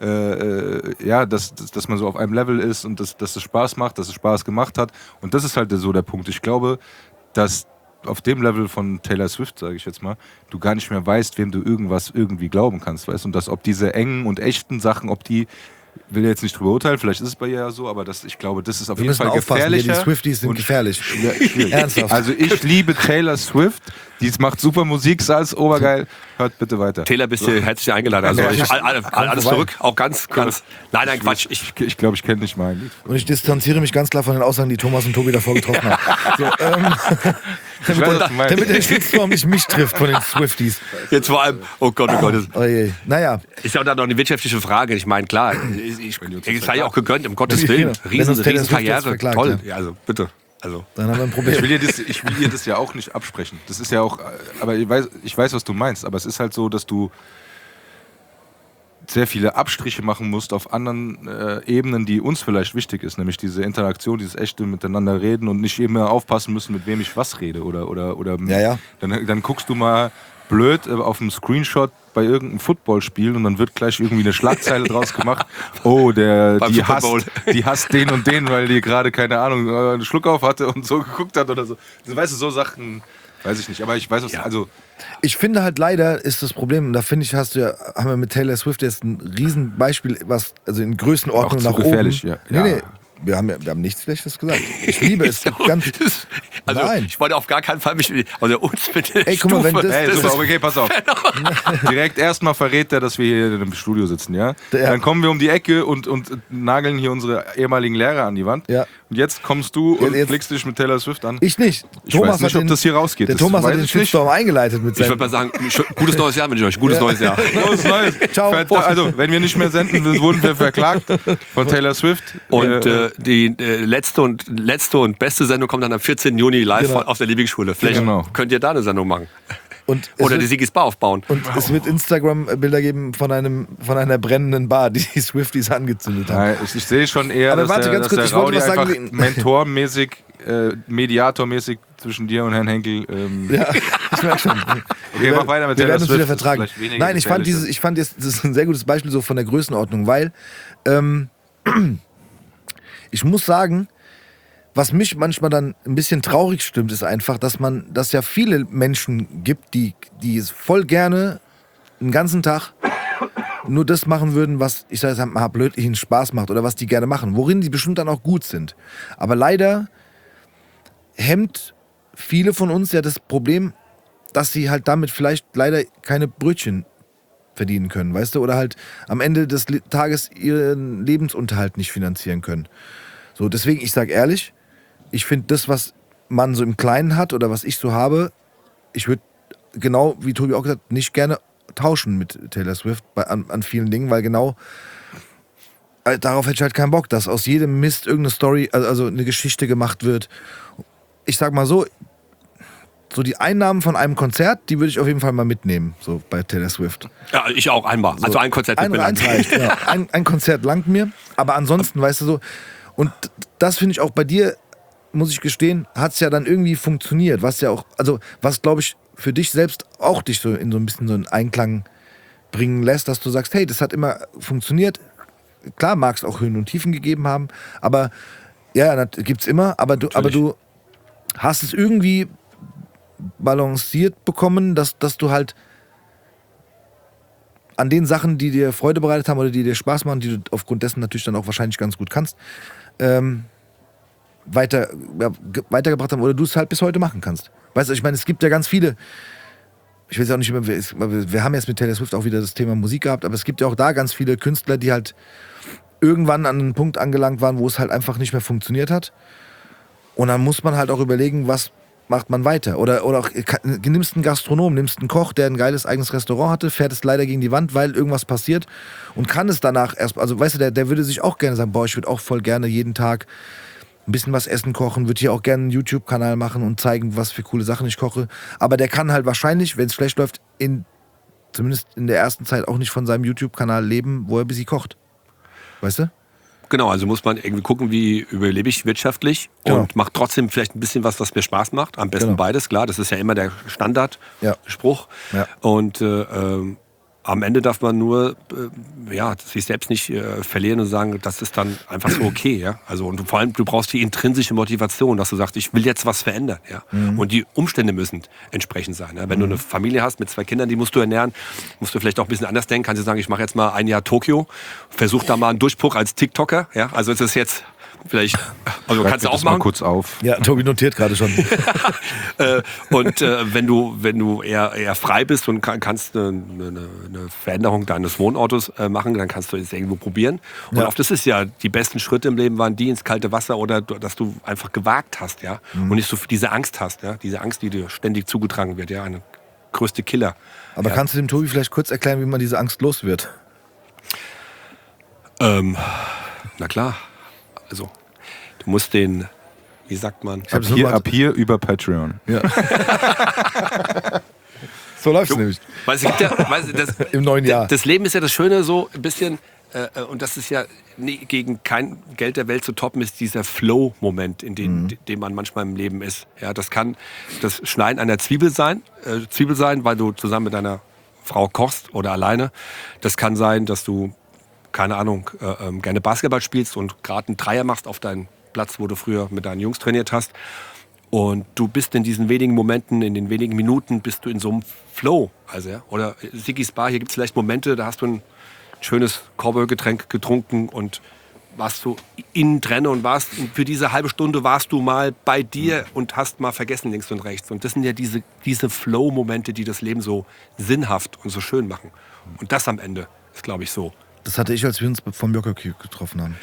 man so auf einem Level ist und dass es Spaß macht, dass es Spaß gemacht hat. Und das ist halt so der Punkt. Ich glaube, dass auf dem Level von Taylor Swift, sage ich jetzt mal, du gar nicht mehr weißt, wem du irgendwas irgendwie glauben kannst, weißt? Und dass ob diese engen und echten Sachen, ob die, will jetzt nicht drüber urteilen, vielleicht ist es bei ihr ja so, aber ich glaube, das ist auf jeden Fall gefährlicher. Die Swifties sind gefährlich. Ernsthaft. Also ich liebe Taylor Swift, die macht super Musik, ist alles obergeil. Hört bitte weiter. Taylor, bist du herzlich eingeladen. Also alles zurück, auch ganz. Nein, Quatsch. Ich glaube, ich kenne nicht mal ein Lied. Und ich distanziere mich ganz klar von den Aussagen, die Thomas und Tobi davor getroffen haben. So, damit der Shitstorm nicht mich trifft von den Swifties. Jetzt vor allem, oh Gott. Oh je. Naja. Ist ja dann noch eine wirtschaftliche Frage. Ich meine, klar, ich sei ja auch gegönnt, um Gottes Willen. Riesenkarriere, toll. Ja, also bitte. Dann haben wir ein Problem. Ich will ihr das ja auch nicht absprechen. Das ist ja auch, aber ich weiß, was du meinst. Aber es ist halt so, dass du sehr viele Abstriche machen musst auf anderen Ebenen, die uns vielleicht wichtig ist. Nämlich diese Interaktion, dieses echte Miteinander reden und nicht immer aufpassen müssen, mit wem ich was rede. Oder ja. Dann guckst du mal blöd auf einem Screenshot bei irgendeinem Footballspiel und dann wird gleich irgendwie eine Schlagzeile draus gemacht. Oh, die hasst den und den, weil die gerade, keine Ahnung, einen Schluck auf hatte und so geguckt hat oder so. Weißt du, so Sachen, weiß ich nicht. Aber ich weiß, was also. Ich finde halt leider ist das Problem, und da finde ich, haben wir mit Taylor Swift jetzt ein Riesenbeispiel, was also in Größenordnung auch nach gefährlich, oben. Ja. Nee, Wir haben nichts Schlechtes gesagt. Ich liebe es. Also Nein. ich wollte auf gar keinen Fall uns mit der Ey, guck mal, wenn Stufe. das- Hey, super, okay, pass auf. Direkt erstmal verrät er, dass wir hier im Studio sitzen, ja? Ja. Dann kommen wir um die Ecke und nageln hier unsere ehemaligen Lehrer an die Wand. Ja. Und jetzt kommst du und Jetzt- blickst dich mit Taylor Swift an. Ich nicht. Ich weiß nicht, ob das hier rausgeht. Der Das Thomas hat weiß den ich nicht. Shitstorm eingeleitet mit Ich würde seinem... mal sagen, gutes neues Jahr wünsche ich euch. Gutes neues Jahr. Los, Neues. Ciao. Also, wenn wir nicht mehr senden, wurden wir verklagt von Taylor Swift. Und die letzte und beste Sendung kommt dann am 14. Juni live Genau. auf der Lieblingsschule. Vielleicht Genau. könnt ihr da eine Sendung machen. Und es Oder die wird- Sigis Bar aufbauen. Und es wird Instagram-Bilder geben von einer brennenden Bar, die die Swifties angezündet haben. Nein, ich sehe schon eher, Aber dass warte, der, ganz dass kurz, der ich wollte Raudi was einfach sagen. mentormäßig, mediatormäßig zwischen dir und Herrn Henkel. Ja, ich merke schon. Okay, mach weiter mit Wir Taylor werden uns Swift. wieder Das ist vertragen. vielleicht weniger Nein, ich fand gefährlich. das ist ein sehr gutes Beispiel so von der Größenordnung, weil ich muss sagen, was mich manchmal dann ein bisschen traurig stimmt, ist einfach, dass ja viele Menschen gibt, die es voll gerne einen ganzen Tag nur das machen würden, was, ich sage jetzt mal blöd, ihnen Spaß macht oder was die gerne machen, worin die bestimmt dann auch gut sind. Aber leider hemmt viele von uns ja das Problem, dass sie halt damit vielleicht leider keine Brötchen verdienen können, weißt du? Oder halt am Ende des Tages ihren Lebensunterhalt nicht finanzieren können. So, deswegen, ich sag ehrlich, ich finde das, was man so im Kleinen hat oder was ich so habe, ich würde, genau wie Tobi auch gesagt hat, nicht gerne tauschen mit Taylor Swift an vielen Dingen, weil genau darauf hätte ich halt keinen Bock, dass aus jedem Mist irgendeine Story, also eine Geschichte gemacht wird. Ich sag mal so die Einnahmen von einem Konzert, die würde ich auf jeden Fall mal mitnehmen, so bei Taylor Swift. Ja, ich auch einmal. Also ein Konzert mit mir lang. Eins reicht, ja. Ein Konzert langt mir, aber ansonsten, weißt du so, und das finde ich auch bei dir, muss ich gestehen, hat es ja dann irgendwie funktioniert, was ja auch, also was glaube ich für dich selbst auch dich so in so ein bisschen so einen Einklang bringen lässt, dass du sagst, hey, das hat immer funktioniert. Klar mag es auch Höhen und Tiefen gegeben haben, aber ja, das gibt's immer, aber du hast es irgendwie balanciert bekommen, dass du halt an den Sachen, die dir Freude bereitet haben oder die dir Spaß machen, die du aufgrund dessen natürlich dann auch wahrscheinlich ganz gut kannst, weitergebracht haben oder du es halt bis heute machen kannst. Weißt du, ich meine, es gibt ja ganz viele, ich weiß auch nicht mehr, wir haben jetzt mit Taylor Swift auch wieder das Thema Musik gehabt, aber es gibt ja auch da ganz viele Künstler, die halt irgendwann an einen Punkt angelangt waren, wo es halt einfach nicht mehr funktioniert hat. Und dann muss man halt auch überlegen, was macht man weiter. Oder auch, nimmst einen Gastronom, nimmst einen Koch, der ein geiles eigenes Restaurant hatte, fährt es leider gegen die Wand, weil irgendwas passiert und kann es danach erst, also weißt du, der würde sich auch gerne sagen, boah, ich würde auch voll gerne jeden Tag ein bisschen was essen kochen, würde hier auch gerne einen YouTube-Kanal machen und zeigen, was für coole Sachen ich koche. Aber der kann halt wahrscheinlich, wenn es schlecht läuft, zumindest in der ersten Zeit auch nicht von seinem YouTube-Kanal leben, wo er bis sie kocht. Weißt du? Genau, also muss man irgendwie gucken, wie überlebe ich wirtschaftlich und macht trotzdem vielleicht ein bisschen was mir Spaß macht. Am besten beides, klar. Das ist ja immer der Standardspruch. Ja. Und am Ende darf man nur sich selbst nicht verlieren und sagen, das ist dann einfach so okay. Ja? Also, und vor allem, du brauchst die intrinsische Motivation, dass du sagst, ich will jetzt was verändern. Ja? Und die Umstände müssen entsprechend sein. Ja? Wenn du eine Familie hast mit 2 Kindern, die musst du ernähren, musst du vielleicht auch ein bisschen anders denken. Kannst du sagen, ich mache jetzt mal ein Jahr Tokio, versuch da mal einen Durchbruch als TikToker. Ja? Also es ist jetzt vielleicht, also Schreib kannst du mir auch das mal machen. kurz auf. Ja, Tobi notiert gerade schon. Wenn du eher frei bist und kannst eine Veränderung deines Wohnortes machen, dann kannst du es irgendwo probieren. Und oft ist es ja, die besten Schritte im Leben waren die ins kalte Wasser oder dass du einfach gewagt hast, ja, und nicht so diese Angst hast, ja, diese Angst, die dir ständig zugetragen wird, ja, eine größte Killer. Aber kannst du dem Tobi vielleicht kurz erklären, wie man diese Angst los wird? Na klar, also du musst den, wie sagt man? Ab hier über Patreon. Ja. So läuft es nämlich. Weil es gibt ja, Im neuen Jahr. Das Leben ist ja das Schöne, so ein bisschen, und das ist ja gegen kein Geld der Welt zu toppen, ist dieser Flow-Moment, in dem man manchmal im Leben ist. Ja, das kann das Schneiden einer Zwiebel sein, weil du zusammen mit deiner Frau kochst oder alleine. Das kann sein, dass du, keine Ahnung, gerne Basketball spielst und gerade einen Dreier machst auf deinen Platz, wo du früher mit deinen Jungs trainiert hast. Und du bist in diesen wenigen Momenten, in den wenigen Minuten, bist du in so einem Flow. Also, ja? Oder Sigis Bar, hier gibt es vielleicht Momente, da hast du ein schönes Cowboy-Getränk getrunken und warst du innen drin und für diese halbe Stunde warst du mal bei dir und hast mal vergessen links und rechts. Und das sind ja diese Flow-Momente, die das Leben so sinnhaft und so schön machen. Und das am Ende ist, glaube ich, so. Das hatte ich, als wir uns vom Jockey getroffen haben.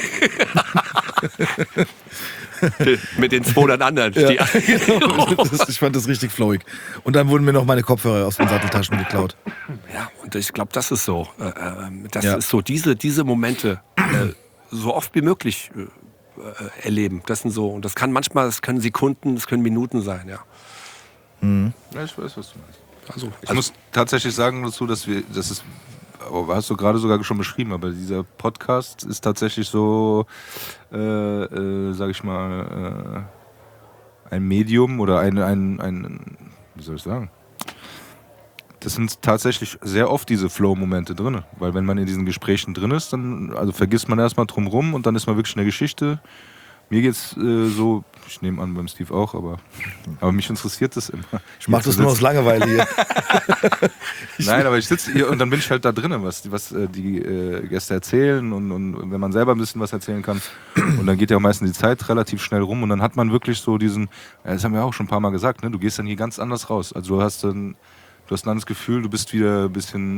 Mit den 200 anderen. Ja, genau. Ich fand das richtig flowig. Und dann wurden mir noch meine Kopfhörer aus den Satteltaschen geklaut. Ja, und ich glaube, das ist so. Das Ja. ist so, diese Momente so oft wie möglich erleben. Das sind so, und das können Sekunden, das können Minuten sein, ja. Ja, ich weiß, was du meinst. Also, Ich muss tatsächlich sagen dazu, das ist, hast du gerade sogar schon beschrieben, aber dieser Podcast ist tatsächlich so, sag ich mal, ein Medium oder ein, wie soll ich sagen? Das sind tatsächlich sehr oft diese Flow-Momente drin, weil wenn man in diesen Gesprächen drin ist, dann also vergisst man erstmal drum rum und dann ist man wirklich in der Geschichte. Mir geht's so, ich nehme an beim Steve auch, aber mich interessiert das immer. Ich mach das nur aus Langeweile hier. Nein, aber ich sitze hier und dann bin ich halt da drinnen, was die Gäste erzählen und wenn man selber ein bisschen was erzählen kann. Und dann geht ja auch meistens die Zeit relativ schnell rum und dann hat man wirklich so diesen, das haben wir auch schon ein paar Mal gesagt, ne, du gehst dann hier ganz anders raus. Also du hast ein anderes Gefühl, du bist wieder ein bisschen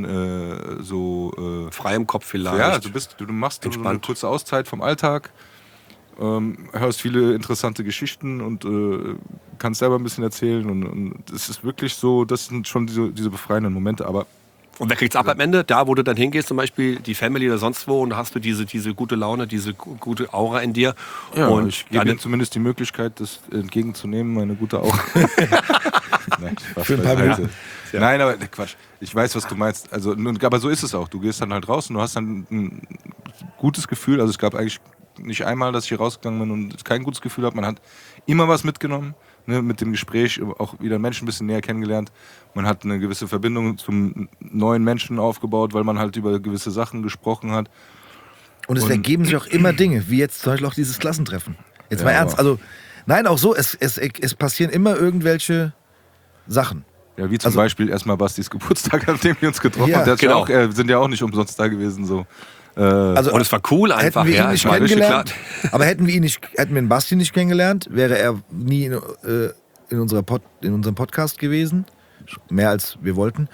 frei im Kopf vielleicht. Ja, du machst so eine kurze Auszeit vom Alltag. Hörst viele interessante Geschichten und kannst selber ein bisschen erzählen und es ist wirklich so, das sind schon diese befreienden Momente, aber und wer kriegt's ab am Ende? Da, wo du dann hingehst, zum Beispiel die Family oder sonst wo, und hast du diese gute Laune, diese gute Aura in dir. ja, und ich gebe ihnen zumindest die Möglichkeit, das entgegenzunehmen, meine gute Aura. Nein, Für ein paar Minuten. Ja. Nein, aber Quatsch. Ich weiß, was du meinst. Also, aber so ist es auch. Du gehst dann halt raus und du hast dann ein gutes Gefühl. Also es gab eigentlich nicht einmal, dass ich hier rausgegangen bin und kein gutes Gefühl habe. Man hat immer was mitgenommen, ne, mit dem Gespräch, auch wieder Menschen ein bisschen näher kennengelernt. Man hat eine gewisse Verbindung zum neuen Menschen aufgebaut, weil man halt über gewisse Sachen gesprochen hat. Und es ergeben sich auch immer Dinge, wie jetzt zum Beispiel auch dieses Klassentreffen. Jetzt mal Ja, ernst. Also, nein, auch so, es passieren immer irgendwelche Sachen. Ja, wie zum Beispiel erstmal Bastis Geburtstag, an dem wir uns getroffen Ja, haben. genau. Sind ja auch nicht umsonst da gewesen. So. Also, und es war cool einfach. hätten wir ihn Ja, nicht es war richtig kennengelernt, klar. aber hätten wir den Basti nicht kennengelernt, wäre er nie in unserem Podcast gewesen. Mehr als wir wollten.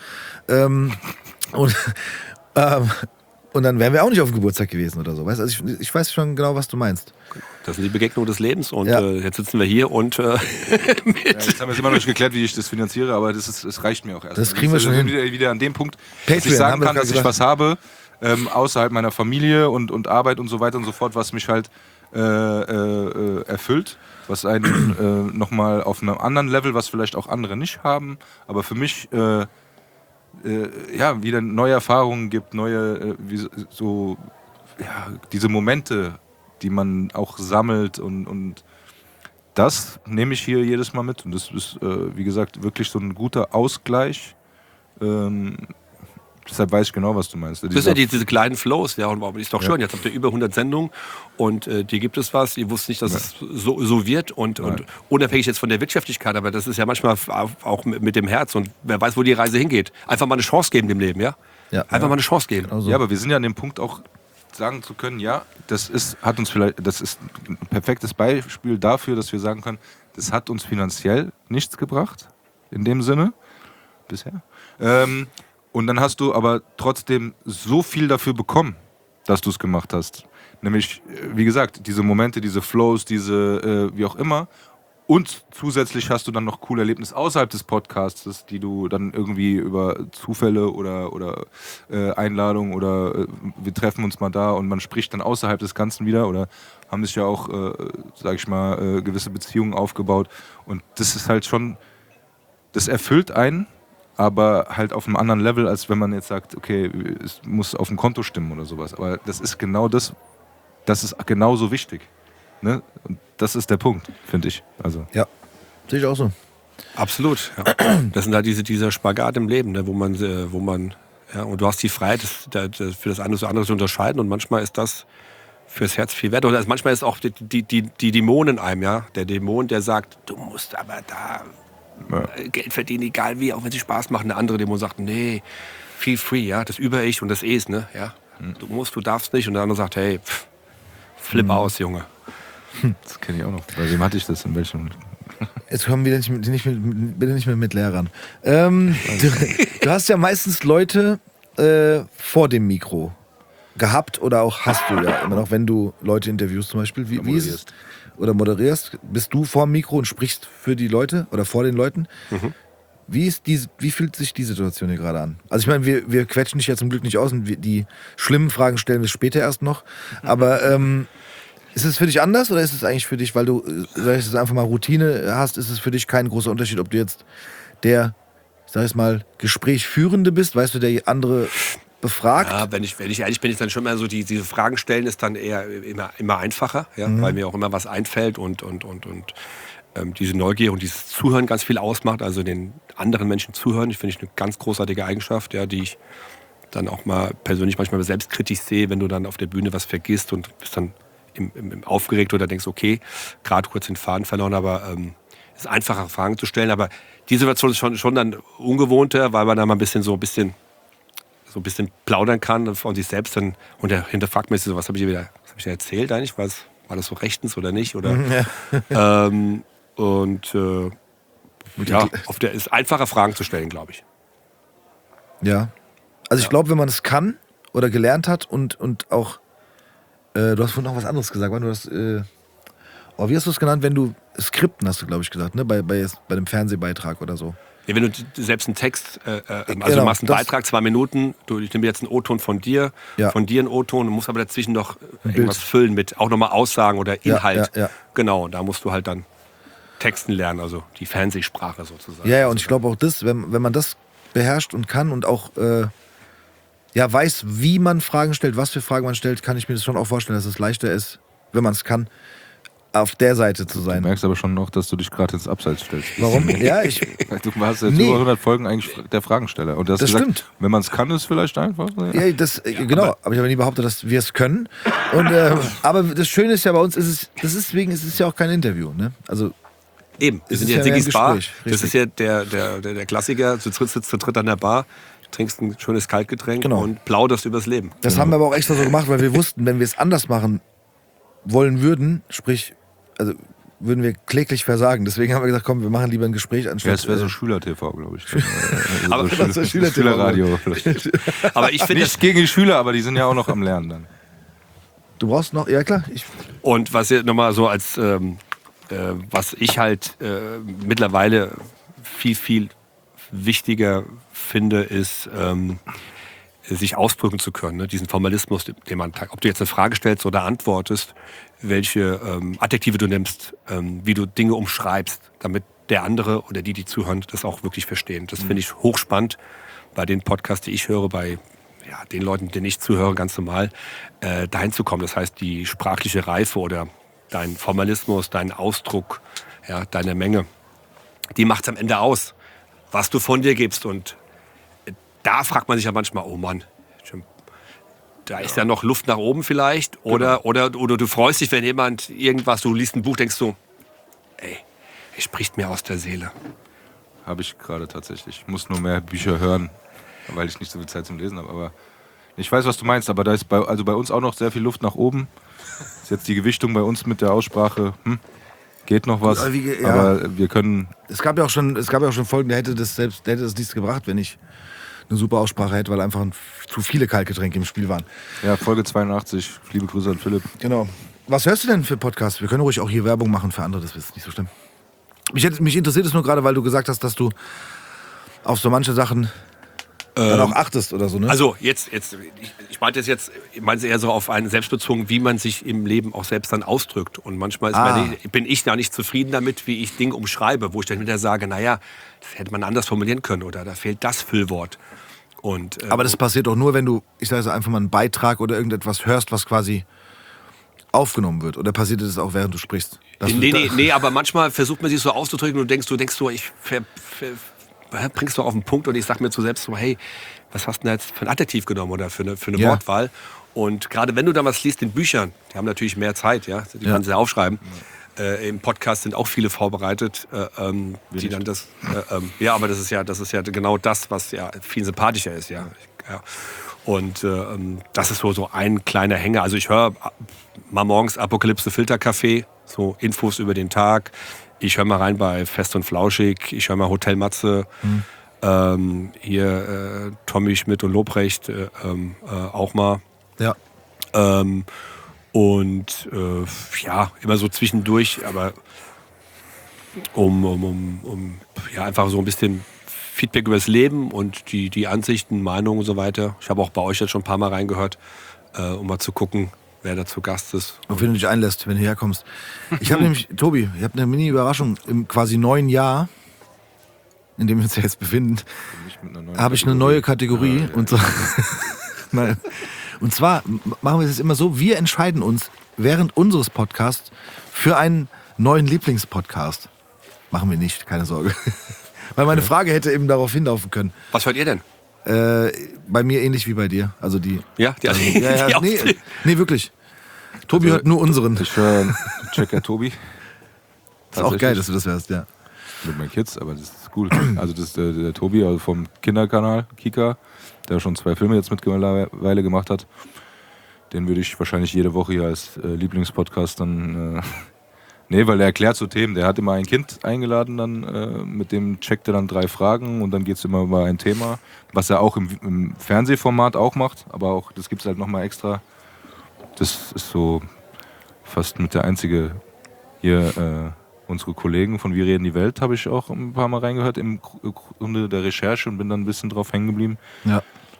Und dann wären wir auch nicht auf dem Geburtstag gewesen oder so. Weißt? Also ich weiß schon genau, was du meinst. Das sind die Begegnungen des Lebens und Ja. jetzt sitzen wir hier und Ja, jetzt haben wir immer noch nicht geklärt, wie ich das finanziere, aber das reicht mir auch erst. Das kriegen wir schon hin. Wieder an dem Punkt, dass Patreon, ich sagen haben wir kann, gerade dass ich gesagt. was habe, außerhalb meiner Familie und Arbeit und so weiter und so fort, was mich halt erfüllt, was einen nochmal auf einem anderen Level, was vielleicht auch andere nicht haben, aber für mich wieder neue Erfahrungen gibt, diese Momente, die man auch sammelt und das nehme ich hier jedes Mal mit und das ist, wie gesagt, wirklich so ein guter Ausgleich. Deshalb weiß ich genau, was du meinst. das sind ja diese kleinen Flows, ja, und ist doch schön. Jetzt habt ihr über 100 Sendungen und dir gibt es was. Ihr wusstet nicht, dass es so wird und unabhängig jetzt von der Wirtschaftlichkeit, aber das ist ja manchmal auch mit dem Herz und wer weiß, wo die Reise hingeht. Einfach mal eine Chance geben dem Leben, ja? Ja. Einfach mal eine Chance geben. Genau so. Ja, aber wir sind ja an dem Punkt auch sagen zu können, ja, das ist ein perfektes Beispiel dafür, dass wir sagen können, das hat uns finanziell nichts gebracht, in dem Sinne, bisher. Und dann hast du aber trotzdem so viel dafür bekommen, dass du es gemacht hast. Nämlich, wie gesagt, diese Momente, diese Flows, diese wie auch immer. Und zusätzlich hast du dann noch coole Erlebnisse außerhalb des Podcasts, die du dann irgendwie über Zufälle oder Einladungen oder wir treffen uns mal da und man spricht dann außerhalb des Ganzen wieder oder haben sich ja auch, sag ich mal, gewisse Beziehungen aufgebaut. Und das ist halt schon, das erfüllt einen, aber halt auf einem anderen Level, als wenn man jetzt sagt, okay, es muss auf dem Konto stimmen oder sowas. Aber das ist genau das ist genauso wichtig. Ne? Und das ist der Punkt, finde ich. Also. Ja, sehe ich auch so. Absolut. Ja. Das sind halt dieser Spagat im Leben, ne, wo man ja, und du hast die Freiheit, für das eine oder andere zu unterscheiden und manchmal ist das fürs Herz viel wert. Oder manchmal ist auch die Dämon in einem, ja, der Dämon, der sagt, du musst aber da Geld verdienen, egal wie, auch wenn es Spaß macht. Eine andere Dämon sagt, nee, feel free, ja, das Über-Ich und das Es, ne, ja. Du darfst nicht. Und der andere sagt, hey, Flip aus, Junge. Das kenne ich auch noch. Bei wem hatte ich das? In welchem? Jetzt kommen wir bitte nicht mehr mit Lehrern. Du hast ja meistens Leute vor dem Mikro gehabt oder auch hast du ja immer noch, wenn du Leute interviewst zum Beispiel. Wie ist es? Oder moderierst. Bist du vor dem Mikro und sprichst für die Leute oder vor den Leuten? Wie fühlt sich die Situation hier gerade an? Also ich meine, wir quetschen dich ja zum Glück nicht aus und die schlimmen Fragen stellen wir später erst noch. Aber ist es für dich anders oder ist es eigentlich für dich, weil du, sag ich jetzt einfach mal, Routine hast, ist es für dich kein großer Unterschied, ob du jetzt der, ich sag jetzt mal, Gesprächsführende bist, weißt du, der andere befragt? Ja, wenn ich ehrlich bin, ist dann schon mal so, diese Fragen stellen ist dann eher immer einfacher, ja, weil mir auch immer was einfällt und diese Neugier und dieses Zuhören ganz viel ausmacht, also den anderen Menschen zuhören, finde ich eine ganz großartige Eigenschaft, ja, die ich dann auch mal persönlich manchmal selbstkritisch sehe, wenn du dann auf der Bühne was vergisst und bist dann im aufgeregt oder denkst, okay, gerade kurz den Faden verloren, aber es ist einfacher, Fragen zu stellen, aber die Situation ist schon dann ungewohnter, weil man da mal ein bisschen plaudern kann von sich selbst dann, und der hinterfragt mir so, was habe ich da erzählt eigentlich, war das so rechtens oder nicht, oder auf der ist einfacher Fragen zu stellen, glaube ich. Ja. Also ich glaube, wenn man es kann oder gelernt hat und auch du hast vorhin noch was anderes gesagt, du hast wie hast du es genannt, wenn du Skripten hast du, glaube ich, gesagt, ne? Bei dem Fernsehbeitrag oder so. Ja, wenn du selbst einen Text, du machst einen Beitrag, 2 Minuten, ich nehme jetzt einen O-Ton von dir einen O-Ton, du musst aber dazwischen noch irgendwas füllen mit auch nochmal Aussagen oder Inhalt. Ja. Genau, da musst du halt dann Texten lernen, also die Fernsehsprache sozusagen. Ja, und ich glaube auch das, wenn man das beherrscht und kann und auch weiß, wie man Fragen stellt, was für Fragen man stellt, kann ich mir das schon auch vorstellen, dass es leichter ist, wenn man es kann, auf der Seite zu sein. Du merkst aber schon noch, dass du dich gerade ins Abseits stellst. Warum? Ja, du warst jetzt über 100 Folgen eigentlich der Fragensteller. Und das gesagt, stimmt. Wenn man es kann, ist es vielleicht einfach. Ja, genau. Aber ich habe nie behauptet, dass wir es können. Und, aber das Schöne ist ja bei uns, deswegen ist es ja auch kein Interview. Ne? Also, eben, wir sind ja in Sigis Bar. Das ist ja der Klassiker. Du sitzt zu dritt an der Bar, trinkst ein schönes Kaltgetränk und plauderst übers Leben. Das haben wir aber auch extra so gemacht, weil wir wussten, wenn wir es anders machen wollen würden, sprich, also würden wir kläglich versagen. Deswegen haben wir gesagt, komm, wir machen lieber ein Gespräch anstatt. Ja, das wäre so Schüler-TV, glaube ich. Aber so Schülerradio. Aber ich finde nicht gegen die Schüler, aber die sind ja auch noch am Lernen dann. Du brauchst noch, ja klar. Und was jetzt nochmal so als, was ich halt mittlerweile viel, viel wichtiger finde, ist, sich ausdrücken zu können, ne? Diesen Formalismus, den man, ob du jetzt eine Frage stellst oder antwortest, welche Adjektive du nimmst, wie du Dinge umschreibst, damit der andere oder die zuhören, das auch wirklich verstehen. Das finde ich hochspannend bei den Podcasts, die ich höre, bei den Leuten, denen ich zuhöre, ganz normal, dahin zu kommen. Das heißt, die sprachliche Reife oder dein Formalismus, dein Ausdruck, deine Menge, die macht es am Ende aus, was du von dir gibst. Und da fragt man sich ja manchmal, oh Mann, da ist ja noch Luft nach oben vielleicht. Oder du freust dich, wenn jemand irgendwas, du liest ein Buch, denkst du, ey, er spricht mir aus der Seele. Habe ich gerade tatsächlich. Ich muss nur mehr Bücher hören, weil ich nicht so viel Zeit zum Lesen habe. Aber ich weiß, was du meinst, aber da ist bei uns auch noch sehr viel Luft nach oben. Ist jetzt die Gewichtung bei uns mit der Aussprache, geht noch was, aber wir können... Es gab ja auch schon Folgen, der hätte das nichts gebracht, wenn ich eine super Aussprache hätte, weil einfach zu viele Kaltgetränke im Spiel waren. Ja, Folge 82, liebe Grüße an Philipp. Genau. Was hörst du denn für Podcasts? Wir können ruhig auch hier Werbung machen für andere, das ist nicht so schlimm. Mich interessiert es nur gerade, weil du gesagt hast, dass du auf so manche Sachen dann auch achtest oder so, ne? Also ich meinte jetzt eher so auf einen selbstbezogen, wie man sich im Leben auch selbst dann ausdrückt. Und manchmal bin ich da nicht zufrieden damit, wie ich Dinge umschreibe, wo ich dann wieder sage, naja, das hätte man anders formulieren können oder da fehlt das Füllwort. Und, aber das passiert doch nur, wenn du, ich sage einfach mal, einen Beitrag oder irgendetwas hörst, was quasi aufgenommen wird. Oder passiert das auch, während du sprichst? Nee, aber manchmal versucht man sich so auszudrücken und du denkst so, ich bringst du auf den Punkt und ich sag mir zu selbst so, hey, was hast du denn jetzt für ein Adjektiv genommen oder für eine Wortwahl? Und gerade wenn du dann was liest in Büchern, die haben natürlich mehr Zeit, die kannst du ja aufschreiben. Im Podcast sind auch viele vorbereitet, die dann aber das ist ja genau das, was ja viel sympathischer ist, ja. Und das ist so ein kleiner Hänger. Also ich höre mal morgens Apokalypse Filterkaffee, so Infos über den Tag. Ich höre mal rein bei Fest und Flauschig. Ich höre mal Hotel Matze. Hier Tommy Schmidt und Lobrecht auch mal. Ja. Und ja, immer so zwischendurch, aber um ja, einfach so ein bisschen Feedback über das Leben und die Ansichten, Meinungen und so weiter. Ich habe auch bei euch jetzt schon ein paar Mal reingehört, um mal zu gucken, wer da zu Gast ist. Auf wen du dich einlässt, wenn du herkommst. Ich habe nämlich, Tobi, ich habe eine Mini-Überraschung. Im quasi neuen Jahr, in dem wir uns ja jetzt befinden, habe ich eine neue Kategorie. Und so, nein. Und zwar machen wir es jetzt immer so, wir entscheiden uns während unseres Podcasts für einen neuen Lieblingspodcast. Machen wir nicht, keine Sorge. Weil meine Frage hätte eben darauf hinlaufen können. Was hört ihr denn? Bei mir ähnlich wie bei dir. Also die. Ja, nee, wirklich. Tobi hört nur unseren. Ich höre Checker Tobi. Ist auch geil, dass du das hörst, ja. Mit meinen Kids, aber das ist cool. Also das ist der Tobi also vom Kinderkanal Kika, der schon 2 Filme jetzt mittlerweile gemacht hat. Den würde ich wahrscheinlich jede Woche hier als Lieblingspodcast dann... Nee, weil er erklärt so Themen. Der hat immer ein Kind eingeladen, dann mit dem checkt er dann 3 Fragen und dann geht es immer über ein Thema, was er auch im Fernsehformat auch macht, aber auch das gibt es halt nochmal extra. Das ist so fast mit der einzige hier, unsere Kollegen von Wir reden die Welt habe ich auch ein paar Mal reingehört im Grunde der Recherche und bin dann ein bisschen drauf hängen geblieben. Ja.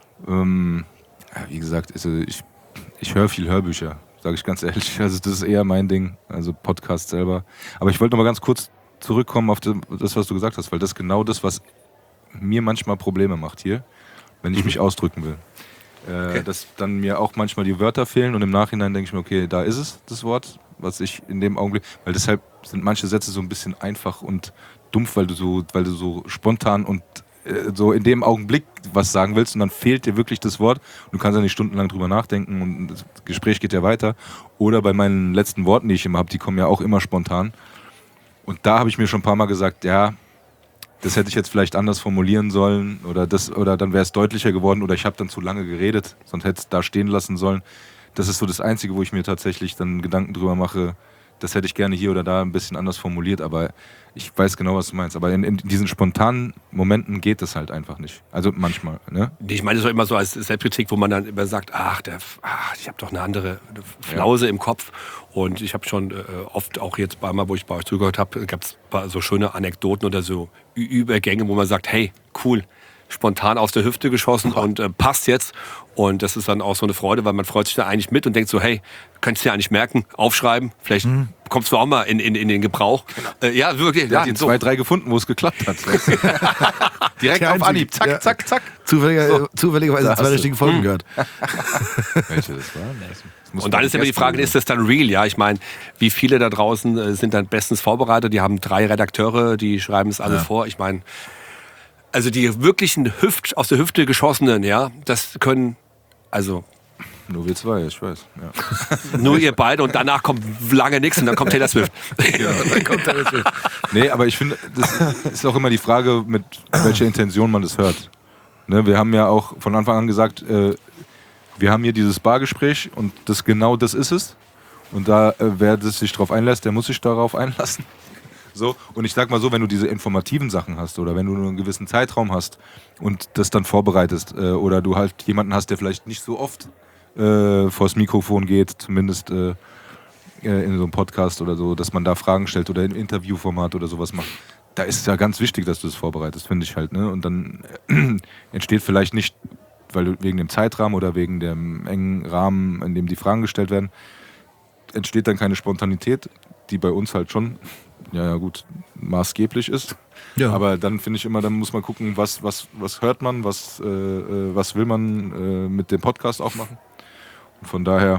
Wie gesagt, also ich höre viel Hörbücher. Sage ich ganz ehrlich, also das ist eher mein Ding, also Podcast selber. Aber ich wollte noch mal ganz kurz zurückkommen auf das, was du gesagt hast, weil das ist genau das, was mir manchmal Probleme macht hier, wenn ich mich ausdrücken will. Okay. Dass dann mir auch manchmal die Wörter fehlen und im Nachhinein denke ich mir, okay, da ist es, das Wort, was ich in dem Augenblick, weil deshalb sind manche Sätze so ein bisschen einfach und dumpf, weil du so spontan und so in dem Augenblick was sagen willst und dann fehlt dir wirklich das Wort und du kannst ja nicht stundenlang drüber nachdenken und das Gespräch geht ja weiter. Oder bei meinen letzten Worten, die ich immer habe, die kommen ja auch immer spontan. Und da habe ich mir schon ein paar Mal gesagt, ja, das hätte ich jetzt vielleicht anders formulieren sollen oder dann wäre es deutlicher geworden oder ich habe dann zu lange geredet, sonst hätte es da stehen lassen sollen. Das ist so das Einzige, wo ich mir tatsächlich dann Gedanken drüber mache, das hätte ich gerne hier oder da ein bisschen anders formuliert, aber ich weiß genau, was du meinst. Aber in diesen spontanen Momenten geht das halt einfach nicht. Also manchmal, ne? Ich meine, das ist immer so als Selbstkritik, wo man dann immer sagt, ich habe doch eine andere Flause im Kopf. Und ich habe schon oft auch jetzt einmal, wo ich bei euch zugehört habe, gab es so schöne Anekdoten oder so Übergänge, wo man sagt, hey, cool, spontan aus der Hüfte geschossen und passt jetzt. Und das ist dann auch so eine Freude, weil man freut sich da eigentlich mit und denkt so, hey, könntest du ja eigentlich merken, aufschreiben, vielleicht kommst du auch mal in den Gebrauch. Genau. Ja, wirklich. Ja, die 2, 3 gefunden, wo es geklappt hat. Direkt auf Anhieb, zack, zack, zack. Zufälligerweise 2 richtige Folgen gehört. Welche das war? Und dann ist immer die Frage, ist das dann real? Ja, ich meine, wie viele da draußen sind dann bestens vorbereitet? Die haben 3 Redakteure, die schreiben es alle vor. Ich meine, also die wirklichen aus der Hüfte geschossenen, ja, das können, also... Nur wir 2, ich weiß. Ja. Nur ihr beide und danach kommt lange nichts und dann kommt Taylor Swift. Ja, dann kommt Taylor Swift. Nee, aber ich finde, das ist auch immer die Frage, mit welcher Intention man das hört. Ne, wir haben ja auch von Anfang an gesagt, wir haben hier dieses Bargespräch und genau das ist es. Und da, wer sich darauf einlässt, der muss sich darauf einlassen. So, und ich sag mal so, wenn du diese informativen Sachen hast oder wenn du nur einen gewissen Zeitraum hast und das dann vorbereitest oder du halt jemanden hast, der vielleicht nicht so oft vors Mikrofon geht, zumindest in so einem Podcast oder so, dass man da Fragen stellt oder im Interviewformat oder sowas macht. Da ist es ja ganz wichtig, dass du das vorbereitest, finde ich halt. Ne? Und dann entsteht vielleicht nicht, weil du wegen dem Zeitrahmen oder wegen dem engen Rahmen, in dem die Fragen gestellt werden, entsteht dann keine Spontanität, die bei uns halt schon, ja gut, maßgeblich ist. Ja. Aber dann finde ich immer, dann muss man gucken, was hört man, was will man mit dem Podcast auch machen. Und von daher,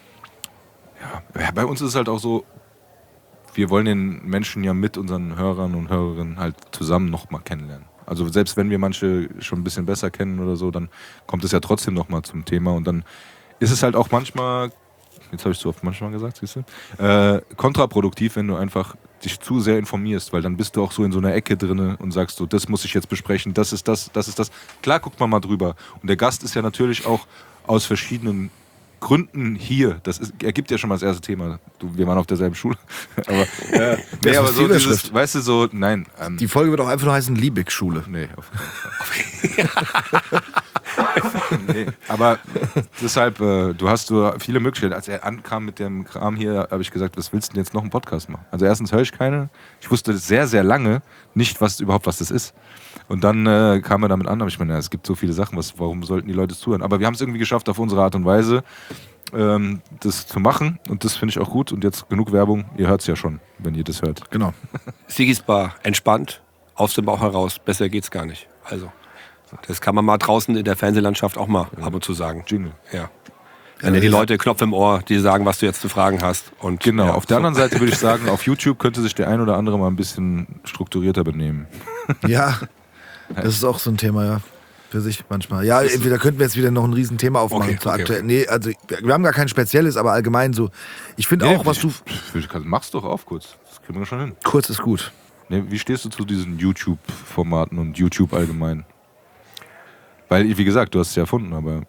ja, bei uns ist es halt auch so, wir wollen den Menschen ja mit unseren Hörern und Hörerinnen halt zusammen nochmal kennenlernen. Also selbst wenn wir manche schon ein bisschen besser kennen oder so, dann kommt es ja trotzdem nochmal zum Thema und dann ist es halt auch manchmal, jetzt habe ich so oft manchmal gesagt, siehst du, kontraproduktiv, wenn du einfach dich zu sehr informierst, weil dann bist du auch so in so einer Ecke drin und sagst so, das muss ich jetzt besprechen, das ist das. Klar guckt man mal drüber. Und der Gast ist ja natürlich auch aus verschiedenen Gründen hier. Ergibt ja schon mal das erste Thema. Wir waren auf derselben Schule. Aber, nee, aber so dieses, weißt du, so, nein. Die Folge wird auch einfach nur heißen Liebig-Schule. Nee, auf keinen Fall. Nee, aber deshalb, du hast viele Möglichkeiten. Als er ankam mit dem Kram hier, habe ich gesagt, was willst du denn jetzt noch einen Podcast machen? Also erstens höre ich keine. Ich wusste sehr, sehr lange nicht, was das ist. Und dann kam er damit an, aber ich meine, es gibt so viele Sachen, warum sollten die Leute zuhören? Aber wir haben es irgendwie geschafft, auf unsere Art und Weise das zu machen. Und das finde ich auch gut. Und jetzt genug Werbung. Ihr hört es ja schon, wenn ihr das hört. Genau. Sigis Bar, entspannt, aus dem Bauch heraus. Besser geht's gar nicht. Also, das kann man mal draußen in der Fernsehlandschaft auch mal ab und zu sagen. Jingle. Ja. Wenn dir die Leute Knopf im Ohr, die sagen, was du jetzt zu fragen hast. Und genau, ja, auf der anderen Seite würde ich sagen, auf YouTube könnte sich der ein oder andere mal ein bisschen strukturierter benehmen. Ja, das ist auch so ein Thema, ja. Für sich manchmal. Ja, entweder könnten wir jetzt wieder noch ein Riesenthema aufmachen zur aktuellen. Nee, also wir haben gar kein spezielles, aber allgemein so. Ich finde auch, was du. Mach's doch auf kurz. Das kriegen wir schon hin. Kurz ist gut. Nee, wie stehst du zu diesen YouTube-Formaten und YouTube allgemein? Weil, wie gesagt, du hast es ja erfunden, aber.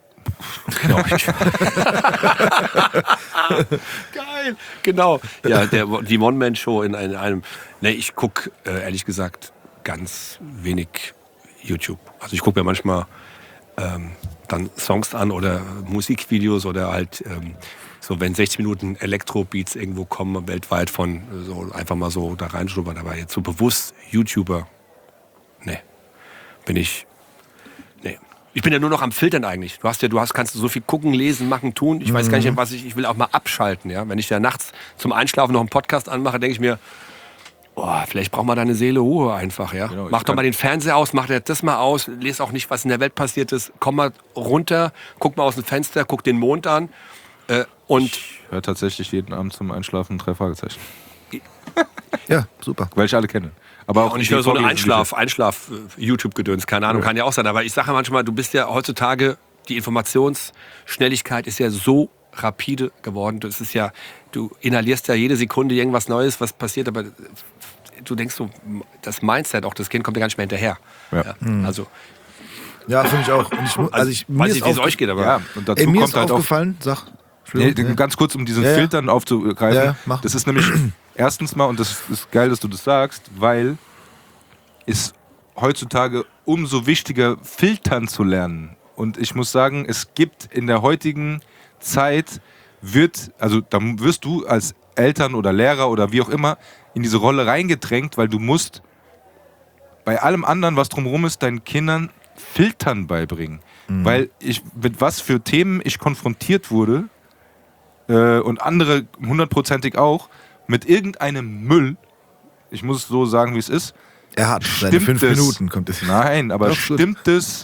Geil, genau. Ja, die One-Man-Show in einem. Nee, ich gucke ehrlich gesagt ganz wenig YouTube. Also ich gucke mir manchmal dann Songs an oder Musikvideos oder halt so, wenn 60 Minuten Elektro-Beats irgendwo kommen, weltweit von so einfach mal so da reinschnuppern. Aber jetzt so bewusst YouTuber, nee, bin ich. Nee. Ich bin ja nur noch am Filtern eigentlich. Kannst so viel gucken, lesen, machen, tun. Ich weiß gar nicht, was ich will auch mal abschalten. Ja? Wenn ich ja nachts zum Einschlafen noch einen Podcast anmache, denke ich mir, vielleicht braucht man deine Seele Ruhe einfach. Ja? Genau, mach doch mal den Fernseher aus, mach das mal aus, lese auch nicht, was in der Welt passiert ist. Komm mal runter, guck mal aus dem Fenster, guck den Mond an. Ich höre tatsächlich jeden Abend zum Einschlafen 3 Fragezeichen. Ja, super. Weil ich alle kenne. Aber auch und ich höre so einen Einschlaf-YouTube-Gedöns, keine Ahnung, kann ja auch sein. Aber ich sage ja manchmal, du bist ja heutzutage, die Informationsschnelligkeit ist ja so rapide geworden. Das ist ja, du inhalierst ja jede Sekunde irgendwas Neues, was passiert, aber du denkst so, das Mindset, auch das Kind kommt ja gar nicht mehr hinterher. Ja. Also. Ja, finde ich auch. Und ich weiß nicht, wie es euch geht, aber. Ja, und dazu mir kommt ist halt aufgefallen, ganz kurz, um diesen Filtern aufzugreifen. Ja, das ist nämlich erstens mal, und das ist geil, dass du das sagst, weil es heutzutage umso wichtiger, filtern zu lernen. Und ich muss sagen, es gibt in der heutigen Zeit, da wirst du als Eltern oder Lehrer oder wie auch immer in diese Rolle reingedrängt, weil du musst bei allem anderen, was drumherum ist, deinen Kindern Filtern beibringen. Weil mit was für Themen ich konfrontiert wurde und andere 100%ig auch, mit irgendeinem Müll, ich muss es so sagen, wie es ist. Er hat seine 5 Minuten, kommt es. Nein, aber stimmt es?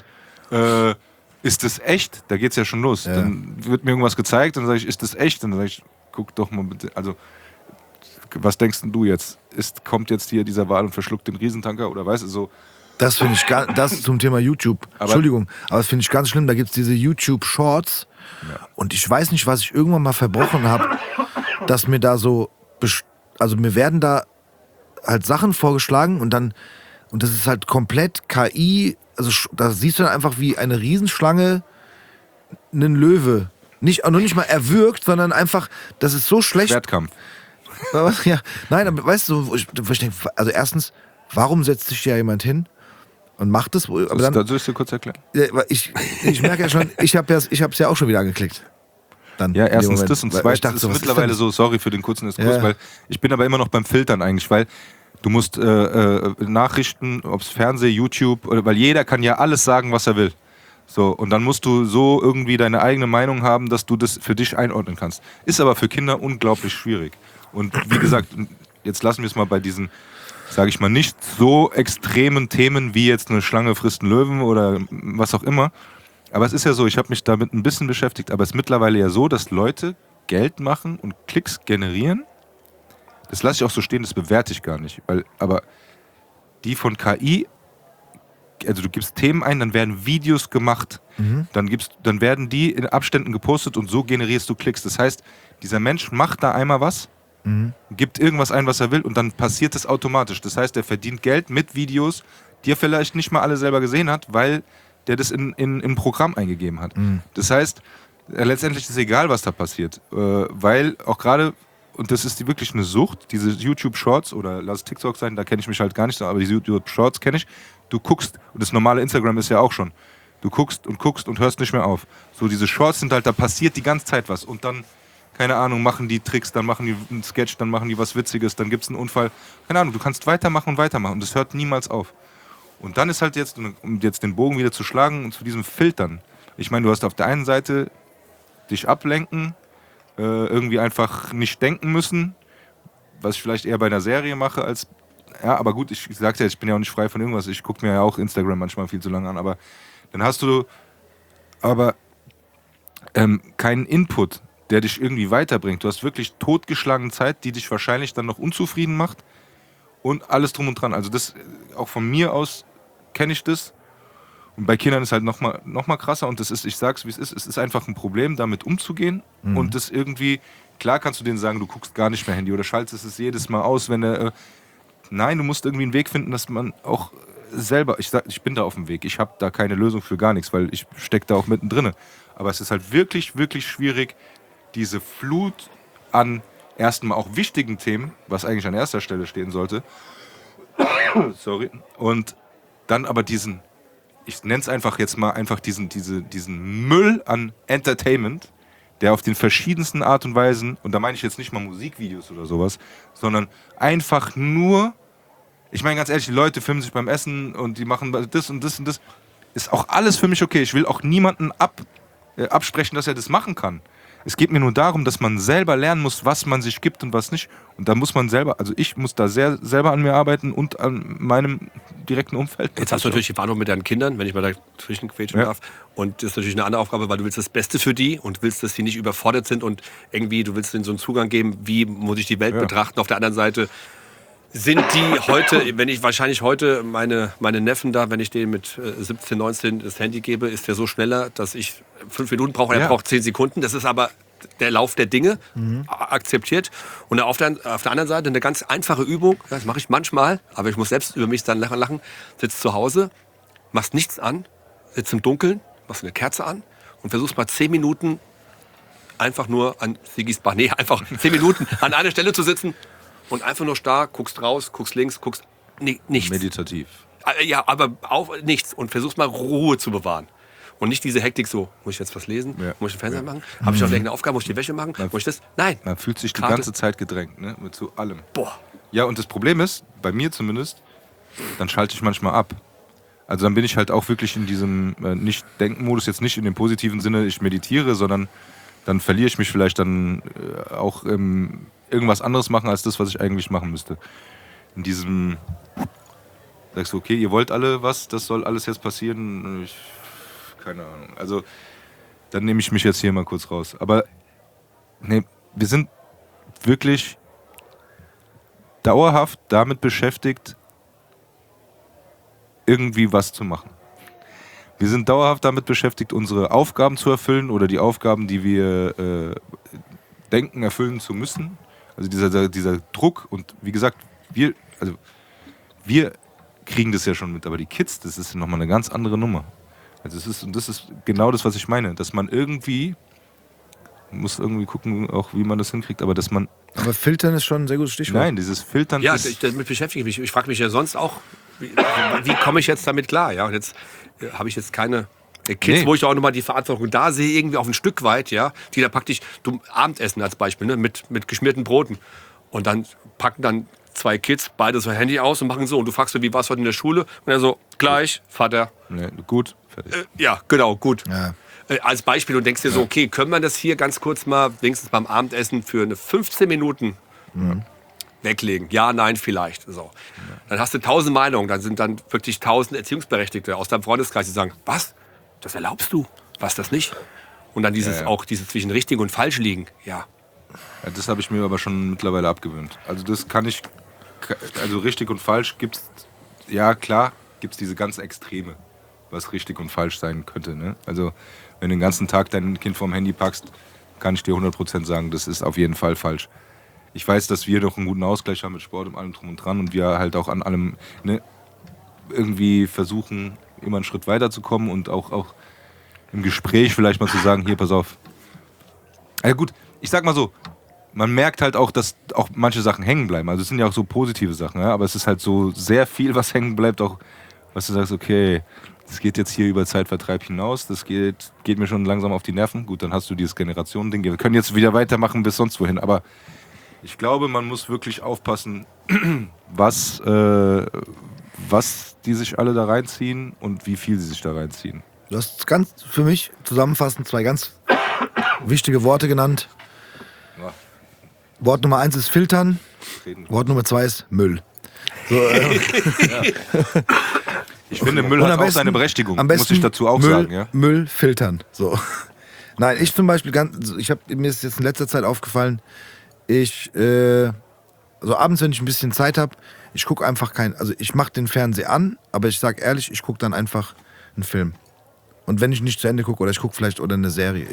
Ist das echt? Da geht's ja schon los. Ja. Dann wird mir irgendwas gezeigt, dann sage ich, ist das echt? Und dann sage ich, guck doch mal bitte. Also, was denkst denn du jetzt? Kommt jetzt hier dieser Wal und verschluckt den Riesentanker oder weißt du so? Das finde ich, das zum Thema YouTube. Entschuldigung, aber das finde ich ganz schlimm. Da gibt es diese YouTube-Shorts und ich weiß nicht, was ich irgendwann mal verbrochen habe, dass mir da so, also mir werden da halt Sachen vorgeschlagen und das ist halt komplett KI, also da siehst du dann einfach, wie eine Riesenschlange einen Löwe, noch nicht mal erwürgt, sondern einfach, das ist so schlecht. Schwertkampf. Ja, nein, aber weißt du, ich denke, also erstens, warum setzt sich da jemand hin und macht das? Aber dann, das soll ich dir kurz erklären? Ich merke ja schon, ich hab's ja auch schon wieder angeklickt. Dann ja, erstens das und zweitens ist mittlerweile so, sorry für den kurzen Diskurs, weil ich bin aber immer noch beim Filtern eigentlich, weil du musst Nachrichten, ob es Fernsehen, YouTube, weil jeder kann ja alles sagen, was er will. So, und dann musst du so irgendwie deine eigene Meinung haben, dass du das für dich einordnen kannst. Ist aber für Kinder unglaublich schwierig. Und wie gesagt, jetzt lassen wir es mal bei diesen, sage ich mal, nicht so extremen Themen wie jetzt eine Schlange frisst einen Löwen oder was auch immer. Aber es ist ja so, ich habe mich damit ein bisschen beschäftigt, aber es ist mittlerweile ja so, dass Leute Geld machen und Klicks generieren. Das lasse ich auch so stehen, das bewerte ich gar nicht. Aber die von KI, also du gibst Themen ein, dann werden Videos gemacht, dann werden die in Abständen gepostet und so generierst du Klicks. Das heißt, dieser Mensch macht da einmal was gibt irgendwas ein, was er will und dann passiert es automatisch. Das heißt, er verdient Geld mit Videos, die er vielleicht nicht mal alle selber gesehen hat, weil der das in ein Programm eingegeben hat. Das heißt, letztendlich ist es egal, was da passiert, weil auch gerade, und das ist wirklich eine Sucht, diese YouTube-Shorts oder lass TikTok sein, da kenne ich mich halt gar nicht so, aber diese YouTube-Shorts kenne ich, du guckst, und das normale Instagram ist ja auch schon, du guckst und hörst nicht mehr auf. So diese Shorts sind halt, da passiert die ganze Zeit was und dann, keine Ahnung, machen die Tricks, dann machen die einen Sketch, dann machen die was Witziges, dann gibt es einen Unfall, keine Ahnung, du kannst weitermachen und das hört niemals auf. Und dann ist halt jetzt, um jetzt den Bogen wieder zu schlagen und zu diesem Filtern, ich meine, du hast auf der einen Seite dich ablenken, irgendwie einfach nicht denken müssen, was ich vielleicht eher bei einer Serie mache als, ja, aber gut, ich sag's ja, ich bin ja auch nicht frei von irgendwas, ich gucke mir ja auch Instagram manchmal viel zu lange an, aber dann hast du aber keinen Input, der dich irgendwie weiterbringt. Du hast wirklich totgeschlagene Zeit, die dich wahrscheinlich dann noch unzufrieden macht und alles drum und dran. Also das, auch von mir aus kenne ich das. Und bei Kindern ist halt noch mal krasser und das ist, ich sag's wie es ist einfach ein Problem, damit umzugehen und das irgendwie, klar kannst du denen sagen, du guckst gar nicht mehr Handy oder schaltest es jedes Mal aus, wenn er, nein, du musst irgendwie einen Weg finden, dass man auch selber, ich bin da auf dem Weg, ich habe da keine Lösung für gar nichts, weil ich stecke da auch mittendrin. Aber es ist halt wirklich, wirklich schwierig, diese Flut an erstmal auch wichtigen Themen, was eigentlich an erster Stelle stehen sollte, sorry, und dann aber diesen, ich nenne es einfach jetzt mal, einfach diesen Müll an Entertainment, der auf den verschiedensten Art und Weisen, und da meine ich jetzt nicht mal Musikvideos oder sowas, sondern einfach nur, ich meine ganz ehrlich, die Leute filmen sich beim Essen und die machen das und das und das, ist auch alles für mich okay. Ich will auch niemanden absprechen, dass er das machen kann. Es geht mir nur darum, dass man selber lernen muss, was man sich gibt und was nicht. Und da muss man selber, also ich muss da selber an mir arbeiten und an meinem direkten Umfeld. Jetzt hast du natürlich die Verantwortung mit deinen Kindern, wenn ich mal da zwischenquetschen darf. Und das ist natürlich eine andere Aufgabe, weil du willst das Beste für die und willst, dass die nicht überfordert sind und irgendwie, du willst ihnen so einen Zugang geben, wie muss ich die Welt betrachten. Auf der anderen Seite sind die heute, wenn ich wahrscheinlich heute meine Neffen da, wenn ich denen mit 17, 19 das Handy gebe, ist der so schneller, dass ich 5 Minuten brauche, er braucht 10 Sekunden. Das ist aber der Lauf der Dinge, akzeptiert. Und auf der anderen Seite eine ganz einfache Übung, das mache ich manchmal, aber ich muss selbst über mich dann lachen, sitzt zu Hause, machst nichts an, sitzt im Dunkeln, machst eine Kerze an und versuchst mal 10 Minuten einfach nur an Sigis Bar, einfach 10 Minuten an einer Stelle zu sitzen und einfach nur starr, guckst raus, guckst links, guckst nichts. Meditativ. Ja, aber auch nichts und versuchst mal Ruhe zu bewahren. Und nicht diese Hektik so, muss ich jetzt was lesen? Ja. Muss ich den Fernseher machen? Habe ich noch irgendeine Aufgabe? Muss ich die Wäsche machen? Muss ich das? Nein. Man fühlt sich die Gerade- ganze Zeit gedrängt, ne? Mit so allem. Boah. Ja, und das Problem ist, bei mir zumindest, dann schalte ich manchmal ab. Also dann bin ich halt auch wirklich in diesem Nicht-Denken-Modus, jetzt nicht in dem positiven Sinne, ich meditiere, sondern dann verliere ich mich vielleicht dann auch irgendwas anderes machen, als das, was ich eigentlich machen müsste. In diesem, sagst du, okay, ihr wollt alle was, das soll alles jetzt passieren, keine Ahnung. Also dann nehme ich mich jetzt hier mal kurz raus. Aber nee, wir sind wirklich dauerhaft damit beschäftigt, irgendwie was zu machen. Wir sind dauerhaft damit beschäftigt, unsere Aufgaben zu erfüllen oder die Aufgaben, die wir denken, erfüllen zu müssen. Also dieser Druck und wie gesagt, wir kriegen das ja schon mit, aber die Kids, das ist nochmal eine ganz andere Nummer. Also das ist genau das, was ich meine, dass man muss irgendwie gucken, auch wie man das hinkriegt, aber dass man... Aber Filtern ist schon ein sehr gutes Stichwort. Nein, dieses Filtern Ja, ist... damit beschäftige ich mich. Ich frage mich ja sonst auch, wie komme ich jetzt damit klar? Ja, und jetzt habe ich jetzt keine Kids, wo ich auch nochmal die Verantwortung da sehe, irgendwie auf ein Stück weit, ja, die da praktisch, du Abendessen als Beispiel, ne, mit geschmierten Broten. Und dann packen dann 2 Kids beide so Handy aus und machen so. Und du fragst so, wie war es heute in der Schule? Und er so, gleich, Vater. Nee, gut, fertig. Ja, genau, gut. Ja. Als Beispiel und denkst dir so, okay, können wir das hier ganz kurz mal, wenigstens beim Abendessen, für eine 15 Minuten weglegen? Ja, nein, vielleicht. So. Dann hast du 1000 Meinungen, dann sind dann wirklich 1000 Erziehungsberechtigte aus deinem Freundeskreis, die sagen, was? Das erlaubst du? Was, das nicht? Und dann auch dieses zwischen richtig und falsch liegen. Ja. Ja, das habe ich mir aber schon mittlerweile abgewöhnt. Also das kann ich, also richtig und falsch gibt's, ja klar, gibt's diese ganz Extreme, was richtig und falsch sein könnte. Ne? Also wenn du den ganzen Tag dein Kind vorm Handy packst, kann ich dir 100% sagen, das ist auf jeden Fall falsch. ich weiß, dass wir doch einen guten Ausgleich haben mit Sport und allem drum und dran und wir halt auch an allem irgendwie versuchen, immer einen Schritt weiterzukommen und auch im Gespräch vielleicht mal zu sagen, hier, pass auf. Ja gut, ich sag mal so, man merkt halt auch, dass auch manche Sachen hängen bleiben. Also es sind ja auch so positive Sachen, ja? Aber es ist halt so sehr viel, was hängen bleibt, auch was du sagst, okay, das geht jetzt hier über Zeitvertreib hinaus, das geht mir schon langsam auf die Nerven. Gut, dann hast du dieses Generationending. Wir können jetzt wieder weitermachen bis sonst wohin, aber ich glaube, man muss wirklich aufpassen, was die sich alle da reinziehen und wie viel sie sich da reinziehen. Du hast ganz für mich zusammenfassend 2 ganz wichtige Worte genannt. Ja. Wort Nummer 1 ist filtern, Wort Nummer 2 ist Müll. So, Ich finde, Müll hat auch seine Berechtigung, am besten muss ich dazu auch Müll, sagen. Ja? Müll filtern. So. Nein, ich zum Beispiel, mir ist jetzt in letzter Zeit aufgefallen, also abends, wenn ich ein bisschen Zeit habe, ich gucke einfach also ich mache den Fernseher an, aber ich sage ehrlich, ich gucke dann einfach einen Film. Und wenn ich nicht zu Ende gucke oder ich gucke vielleicht oder eine Serie,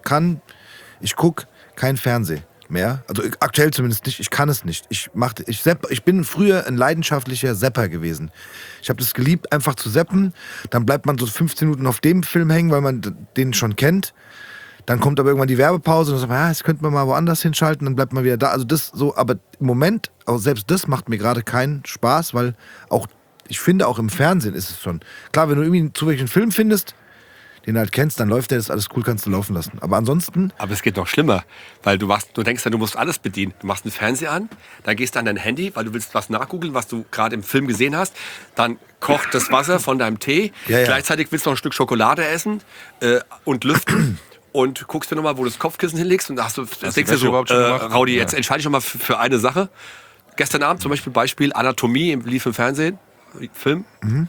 ich gucke kein Fernsehen mehr, also aktuell zumindest nicht, ich kann es nicht. Ich bin früher ein leidenschaftlicher Zapper gewesen. Ich habe das geliebt, einfach zu zappen, dann bleibt man so 15 Minuten auf dem Film hängen, weil man den schon kennt. Dann kommt aber irgendwann die Werbepause und dann sagt man, ja, jetzt könnte man mal woanders hinschalten, dann bleibt man wieder da. Also das so, aber im Moment, auch selbst das macht mir gerade keinen Spaß, weil auch, ich finde, auch im Fernsehen ist es schon. Klar, wenn du irgendwie einen zufälligen Film findest, den du halt kennst, dann läuft der, das ist alles cool, kannst du laufen lassen. Aber ansonsten... Aber es geht noch schlimmer, weil du denkst ja, du musst alles bedienen. Du machst einen Fernseher an, dann gehst du an dein Handy, weil du willst was nachgoogeln, was du gerade im Film gesehen hast. Dann kocht das Wasser von deinem Tee. Ja. Gleichzeitig willst du noch ein Stück Schokolade essen und lüften. Und guckst du nochmal, wo du das Kopfkissen hinlegst und denkst du so, Raudi, jetzt entscheide ich nochmal für eine Sache. Gestern Abend zum Beispiel Anatomie lief im Fernsehen, Film,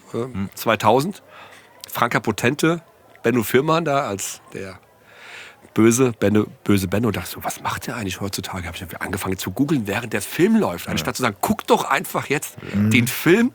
2000. Franka Potente, Benno Fürmann da als der böse Benno. Dachte so, was macht der eigentlich heutzutage? Habe ich angefangen zu googeln, während der Film läuft. Anstatt zu sagen, guck doch einfach jetzt den Film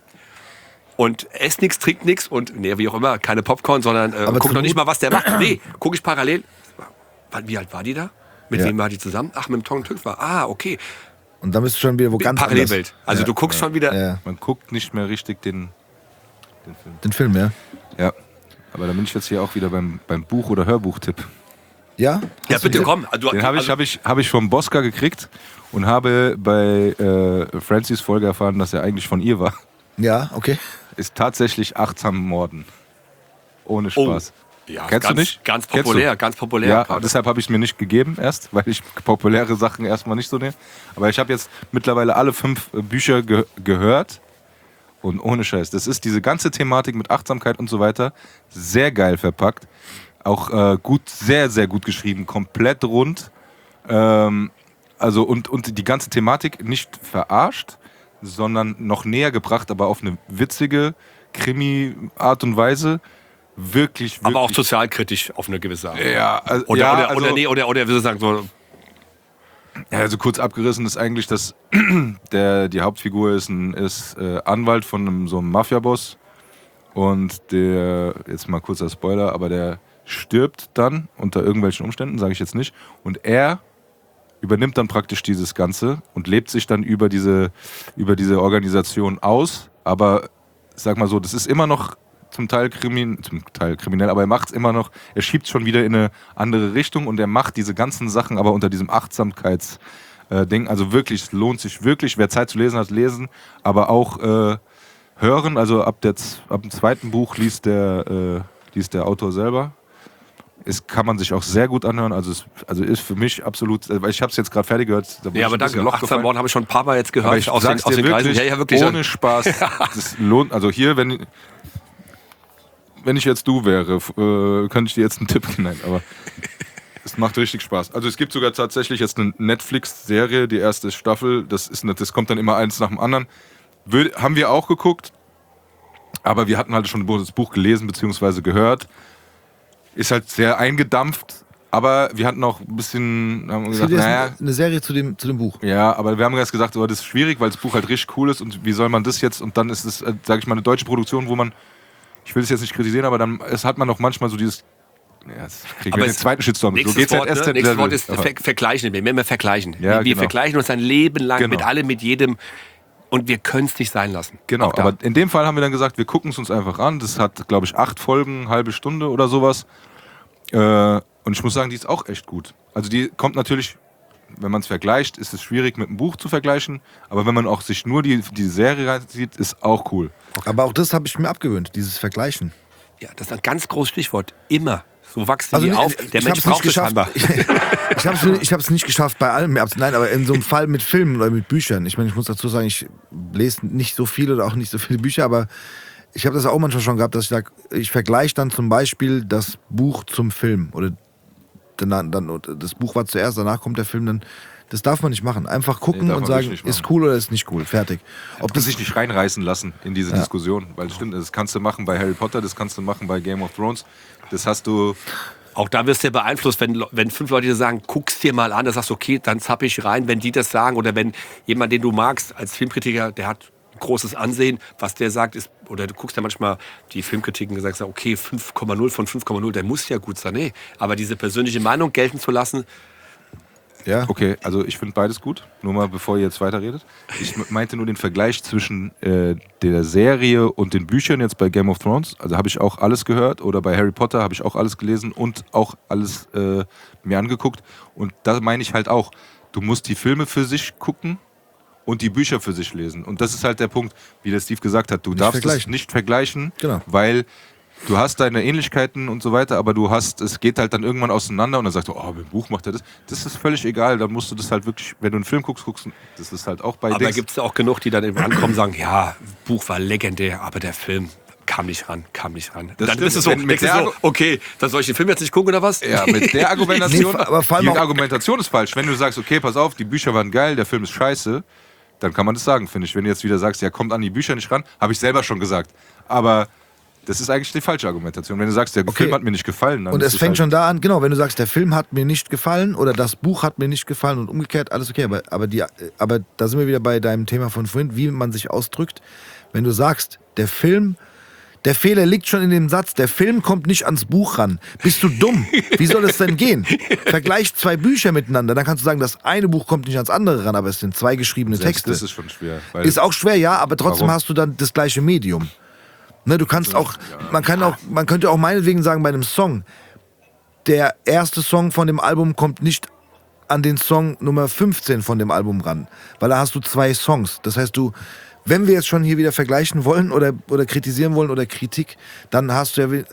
und ess nichts, trink nichts und wie auch immer, keine Popcorn, sondern guck doch nicht mal, was der macht. Nee, guck ich parallel. Wie alt war die da? Mit wem war die zusammen? Ach, mit dem Tom Tück war. Ah, okay. Und dann bist du schon wieder wo ganz Parallelwelt. anders. Also du guckst schon wieder... Ja. Man guckt nicht mehr richtig den Film. Den Film, ja. Ja, aber da bin ich jetzt hier auch wieder beim Buch- oder Hörbuchtipp. Ja? Ja, bitte, komm. Den habe ich vom Bosca gekriegt und habe bei Francis Folge erfahren, dass er eigentlich von ihr war. Ja, okay. Ist tatsächlich Achtsam Morden. Ohne Spaß. Ja, Kennst du nicht? Ganz populär, ganz populär. Ja, deshalb habe ich es mir nicht gegeben erst, weil ich populäre Sachen erstmal nicht so nehme. Aber ich habe jetzt mittlerweile alle 5 Bücher gehört und ohne Scheiß. Das ist diese ganze Thematik mit Achtsamkeit und so weiter sehr geil verpackt. Auch sehr, sehr gut geschrieben, komplett rund. Also und die ganze Thematik nicht verarscht, sondern noch näher gebracht, aber auf eine witzige Krimi-Art und Weise. Wirklich. Aber auch sozialkritisch auf eine gewisse Art. Ja, oder wie soll ich sagen, so. Ja, also kurz abgerissen ist eigentlich, dass die Hauptfigur ist Anwalt von so einem Mafia-Boss und der, jetzt mal kurzer Spoiler, aber der stirbt dann unter irgendwelchen Umständen, sage ich jetzt nicht, und er übernimmt dann praktisch dieses Ganze und lebt sich dann über diese Organisation aus, aber sag mal so, das ist immer noch zum Teil kriminell, aber er macht es immer noch, er schiebt es schon wieder in eine andere Richtung und er macht diese ganzen Sachen aber unter diesem Achtsamkeits-Ding. Also wirklich, es lohnt sich wirklich, wer Zeit zu lesen hat, lesen, aber auch hören. Also ab dem 2. Buch liest der Autor selber. Kann man sich auch sehr gut anhören. Also ist für mich absolut, weil ich habe es jetzt gerade fertig gehört. Ja, aber danke. Achtsam Morden habe ich schon ein paar Mal jetzt gehört. Aber ich aus den Kreisen. Ja, wirklich. Ohne Spaß. Das lohnt, also hier, wenn ich jetzt du wäre, könnte ich dir jetzt einen Tipp nennen, aber es macht richtig Spaß. Also es gibt sogar tatsächlich jetzt eine Netflix-Serie, die erste Staffel, das kommt dann immer eins nach dem anderen. Haben wir auch geguckt, aber wir hatten halt schon das Buch gelesen bzw. gehört. Ist halt sehr eingedampft, aber wir hatten auch ein bisschen, haben gesagt, eine Serie zu dem Buch. Ja, aber wir haben erst gesagt, das ist schwierig, weil das Buch halt richtig cool ist und wie soll man das jetzt, und dann ist es, sage ich mal, eine deutsche Produktion, wo man, ich will es jetzt nicht kritisieren, aber dann hat man auch manchmal so dieses Ja, das kriegen wir den zweiten Shitstorm. So Nächstes Wort, GZSZ nächstes Wort ist aber- vergleichen. Wir immer vergleichen. Ja, wir genau. vergleichen uns ein Leben lang Genau. mit allem, mit jedem. Und wir können es nicht sein lassen. Genau, Auch da. aber in dem Fall haben wir dann gesagt, wir gucken es uns einfach an. Das hat, glaube ich, 8 Folgen, halbe Stunde oder sowas. Und ich muss sagen, die ist auch echt gut. Also die kommt natürlich, wenn man es vergleicht, ist es schwierig mit einem Buch zu vergleichen. Aber wenn man auch sich nur die Serie reinzieht, ist auch cool. Aber auch das habe ich mir abgewöhnt, dieses Vergleichen. Ja, das ist ein ganz großes Stichwort. Immer. So wachsen Also die nee, auf. Der ich Mensch hab's braucht nicht es scheinbar. Ich habe es nicht geschafft bei allem. Nein, aber in so einem Fall mit Filmen oder mit Büchern. Ich meine, ich muss dazu sagen, ich lese nicht so viele oder auch nicht so viele Bücher, aber ich habe das auch manchmal schon gehabt, dass ich sage, ich vergleiche dann zum Beispiel das Buch zum Film. Oder dann das Buch war zuerst, danach kommt der Film. Dann, das darf man nicht machen. Einfach gucken darf und man sagen, wirklich nicht ist machen. cool oder ist nicht cool. Fertig. Ob Das das sich nicht reinreißen lassen in diese Diskussion. Weil das stimmt, das kannst du machen bei Harry Potter, das kannst du machen bei Game of Thrones. Das hast du... Auch da wirst du ja beeinflusst, wenn 5 Leute dir sagen, guck's dir mal an, dann sagst du, okay, dann zapp ich rein, wenn die das sagen. Oder wenn jemand, den du magst, als Filmkritiker, der hat großes Ansehen, was der sagt, ist, oder du guckst ja manchmal die Filmkritiken und sagst, okay, 5,0 von 5,0, der muss ja gut sein. Nee, aber diese persönliche Meinung gelten zu lassen, ja. Okay, also ich finde beides gut. Nur mal, bevor ihr jetzt weiterredet. Ich meinte nur den Vergleich zwischen der Serie und den Büchern jetzt bei Game of Thrones. Also habe ich auch alles gehört. Oder bei Harry Potter habe ich auch alles gelesen und auch alles mir angeguckt. Und da meine ich halt auch, du musst die Filme für sich gucken und die Bücher für sich lesen. Und das ist halt der Punkt, wie der Steve gesagt hat. Du darfst es vergleichen. nicht vergleichen, Genau. weil... Du hast deine Ähnlichkeiten und so weiter, aber es geht halt dann irgendwann auseinander und dann sagst du, oh, mit dem Buch macht er das. Das ist völlig egal, dann musst du das halt wirklich, wenn du einen Film guckst, das ist halt auch bei aber Dings. gibt es ja auch genug, die dann irgendwann ankommen und sagen, ja, Buch war legendär, aber der Film kam nicht ran. Das dann stimmt. bist du so, Mit denkst du der so, okay, dann soll ich den Film jetzt nicht gucken oder was? Ja, mit der Argumentation, Nee, aber vor allem die auch- Argumentation ist falsch. Wenn du sagst, okay, pass auf, die Bücher waren geil, der Film ist scheiße, dann kann man das sagen, finde ich. Wenn du jetzt wieder sagst, ja, kommt an die Bücher nicht ran, habe ich selber schon gesagt. Aber das ist eigentlich die falsche Argumentation. Wenn du sagst, der Film hat mir nicht gefallen, dann Und ist es es fängt halt schon da an, genau, wenn du sagst, der Film hat mir nicht gefallen oder das Buch hat mir nicht gefallen und umgekehrt, alles okay. Aber da sind wir wieder bei deinem Thema von vorhin, wie man sich ausdrückt. Wenn du sagst, der Fehler liegt schon in dem Satz, der Film kommt nicht ans Buch ran. Bist du dumm? Wie soll es denn gehen? Vergleich 2 Bücher miteinander, dann kannst du sagen, das eine Buch kommt nicht ans andere ran, aber es sind 2 geschriebene selbst Texte. das ist schon schwer. Weil Ist auch schwer, ja, aber trotzdem Warum? hast du dann das gleiche Medium. Ne, du kannst auch, man könnte auch meinetwegen sagen, bei einem Song, der erste Song von dem Album kommt nicht an den Song Nummer 15 von dem Album ran, weil da hast du 2 Songs. Das heißt, wenn wir jetzt schon hier wieder vergleichen wollen oder kritisieren wollen oder Kritik, dann hast du ja,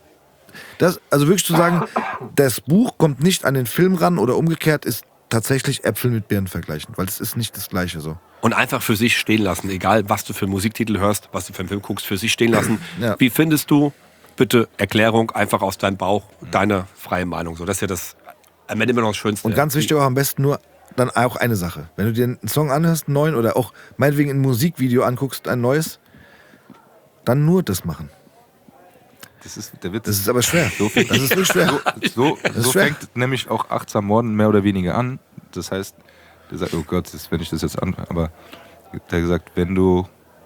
also wirklich zu sagen, das Buch kommt nicht an den Film ran oder umgekehrt, ist tatsächlich Äpfel mit Birnen vergleichen, weil es ist nicht das Gleiche so. Und einfach für sich stehen lassen, egal was du für Musiktitel hörst, was du für einen Film guckst, für sich stehen lassen. Ja. Wie findest du, bitte Erklärung, einfach aus deinem Bauch, deine freie Meinung. So, das ist ja das am Ende immer noch das Schönste. Und ganz wichtig auch am besten nur dann auch eine Sache. Wenn du dir einen Song anhörst, einen neuen oder auch meinetwegen ein Musikvideo anguckst, ein neues, dann nur das machen. das ist der Witz. Das ist aber schwer. So fängt- Das ist wirklich schwer. So schwer. fängt nämlich auch achtsam Morden mehr oder weniger an. Das heißt, der sagt, oh Gott, wenn ich das jetzt an, aber der hat gesagt, wenn du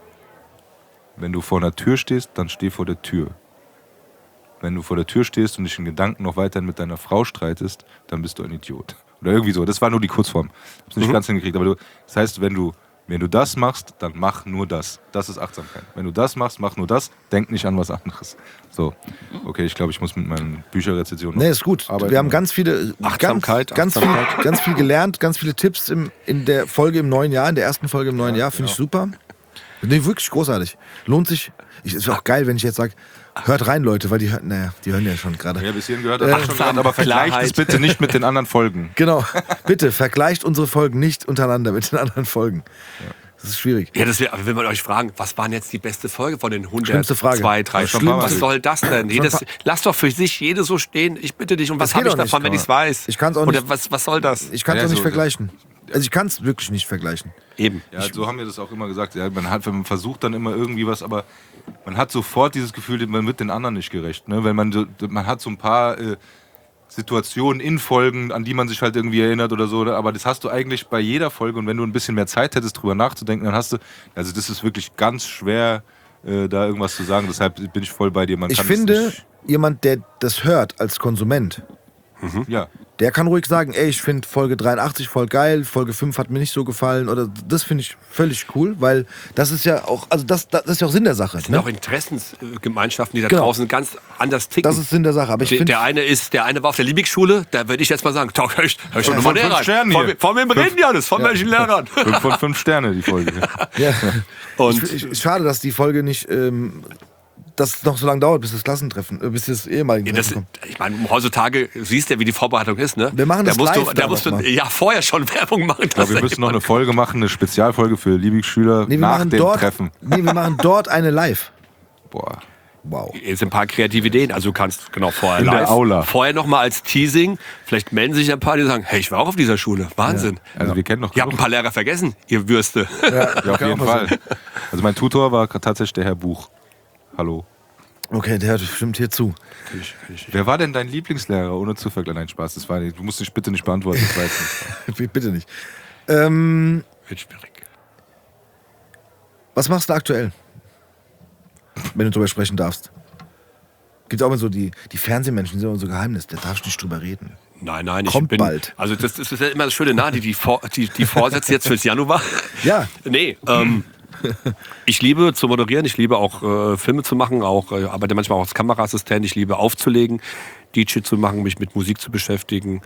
vor einer Tür stehst, dann steh vor der Tür. Wenn du vor der Tür stehst und dich in Gedanken noch weiterhin mit deiner Frau streitest, dann bist du ein Idiot. Oder irgendwie so. Das war nur die Kurzform. Hab's nicht ganz hingekriegt. Aber das heißt, wenn du das machst, dann mach nur das. Das ist Achtsamkeit. Wenn du das machst, mach nur das. Denk nicht an was anderes. So. Okay, ich glaube, ich muss mit meinen Bücherrezensionen Nee, ist gut. arbeiten. Wir haben ganz viele, Achtsamkeit, ganz viel gelernt, ganz viele Tipps in der Folge im neuen Jahr, in der ersten Folge im neuen Jahr. Finde ich super. Nee, wirklich großartig. Lohnt sich. Ist auch geil, wenn ich jetzt sage, hört rein, Leute, weil die hören ja schon gerade. Ja, bis hierhin gehört, das schon gehört, aber vergleicht Klarheit. es bitte nicht mit den anderen Folgen. Genau. Bitte, vergleicht unsere Folgen nicht untereinander mit den anderen Folgen. Das ist schwierig. Ja, aber wenn man euch fragen, was waren jetzt die beste Folge von den 100, Schlimmste Frage. 2, 3? Schlimmste. Was soll das denn? Lass doch für sich jede so stehen. Ich bitte dich. Und was Das habe geht ich doch nicht, davon, wenn ich es weiß? Ich kann's auch Oder nicht. was soll das? Ich kann es Ja, auch nicht so- vergleichen. Also ich kann es wirklich nicht vergleichen. Eben. Ja, so haben wir das auch immer gesagt. Ja, man versucht dann immer irgendwie was, aber man hat sofort dieses Gefühl, man wird den anderen nicht gerecht. Ne? Weil man hat so ein paar Situationen in Folgen, an die man sich halt irgendwie erinnert oder so. Aber das hast du eigentlich bei jeder Folge. Und wenn du ein bisschen mehr Zeit hättest, drüber nachzudenken, dann hast du, also das ist wirklich ganz schwer da irgendwas zu sagen. Deshalb bin ich voll bei dir. Ich finde, jemand, der das hört als Konsument, ja. der kann ruhig sagen, ey, ich finde Folge 83 voll geil, Folge 5 hat mir nicht so gefallen oder das finde ich völlig cool, weil das ist ja auch, also das ist ja auch Sinn der Sache. Das sind auch Interessensgemeinschaften, die da Genau. draußen ganz anders ticken. Das ist Sinn der Sache. Aber ich finde, der eine war auf der Liebig-Schule, da würde ich jetzt mal sagen, hör ich schon nochmal näher rein. Sternen hier. Von wem reden die alles? Von welchen Lehrern? 5 von 5 Sterne, die Folge. ja. Und Schade, dass die Folge nicht, dass es noch so lange dauert, bis das Klassentreffen, bis das ehemalige Treffen kommt. ich meine, heutzutage siehst du ja, wie die Vorbereitung ist, ne? Wir machen das live Da musst du ja vorher schon Werbung machen. Ich glaube, wir müssen noch eine Folge machen, eine Spezialfolge für Liebig-Schüler nach dem Treffen. Nee, wir machen dort eine live. Boah. Wow. Jetzt sind ein paar kreative Ideen. Also du kannst genau vorher In der Aula. Vorher nochmal als Teasing. Vielleicht melden sich ein paar, die sagen, hey, ich war auch auf dieser Schule. Wahnsinn. Also wir kennen noch Ihr habt ein paar Lehrer vergessen, ihr Würste. Ja, auf jeden Fall. Also mein Tutor war tatsächlich der Herr Buch. Hallo. Okay, der hört bestimmt hier zu. Wer war denn dein Lieblingslehrer? Ohne zu vergleichen. Nein, Spaß. Das war nicht. Du musst dich bitte nicht beantworten. Das war jetzt nicht. Bitte nicht. Wird schwierig. Was machst du aktuell? Wenn du drüber sprechen darfst. Gibt auch immer so die Fernsehmenschen, die sind immer so Geheimnis, da darfst du nicht drüber reden. Nein, ich Kommt bin bald. Also das ist ja immer das Schöne, die Vorsätze jetzt fürs Januar. Ja. Nee, ich liebe zu moderieren, ich liebe auch Filme zu machen, arbeite manchmal auch als Kameraassistent, ich liebe aufzulegen, DJ zu machen, mich mit Musik zu beschäftigen.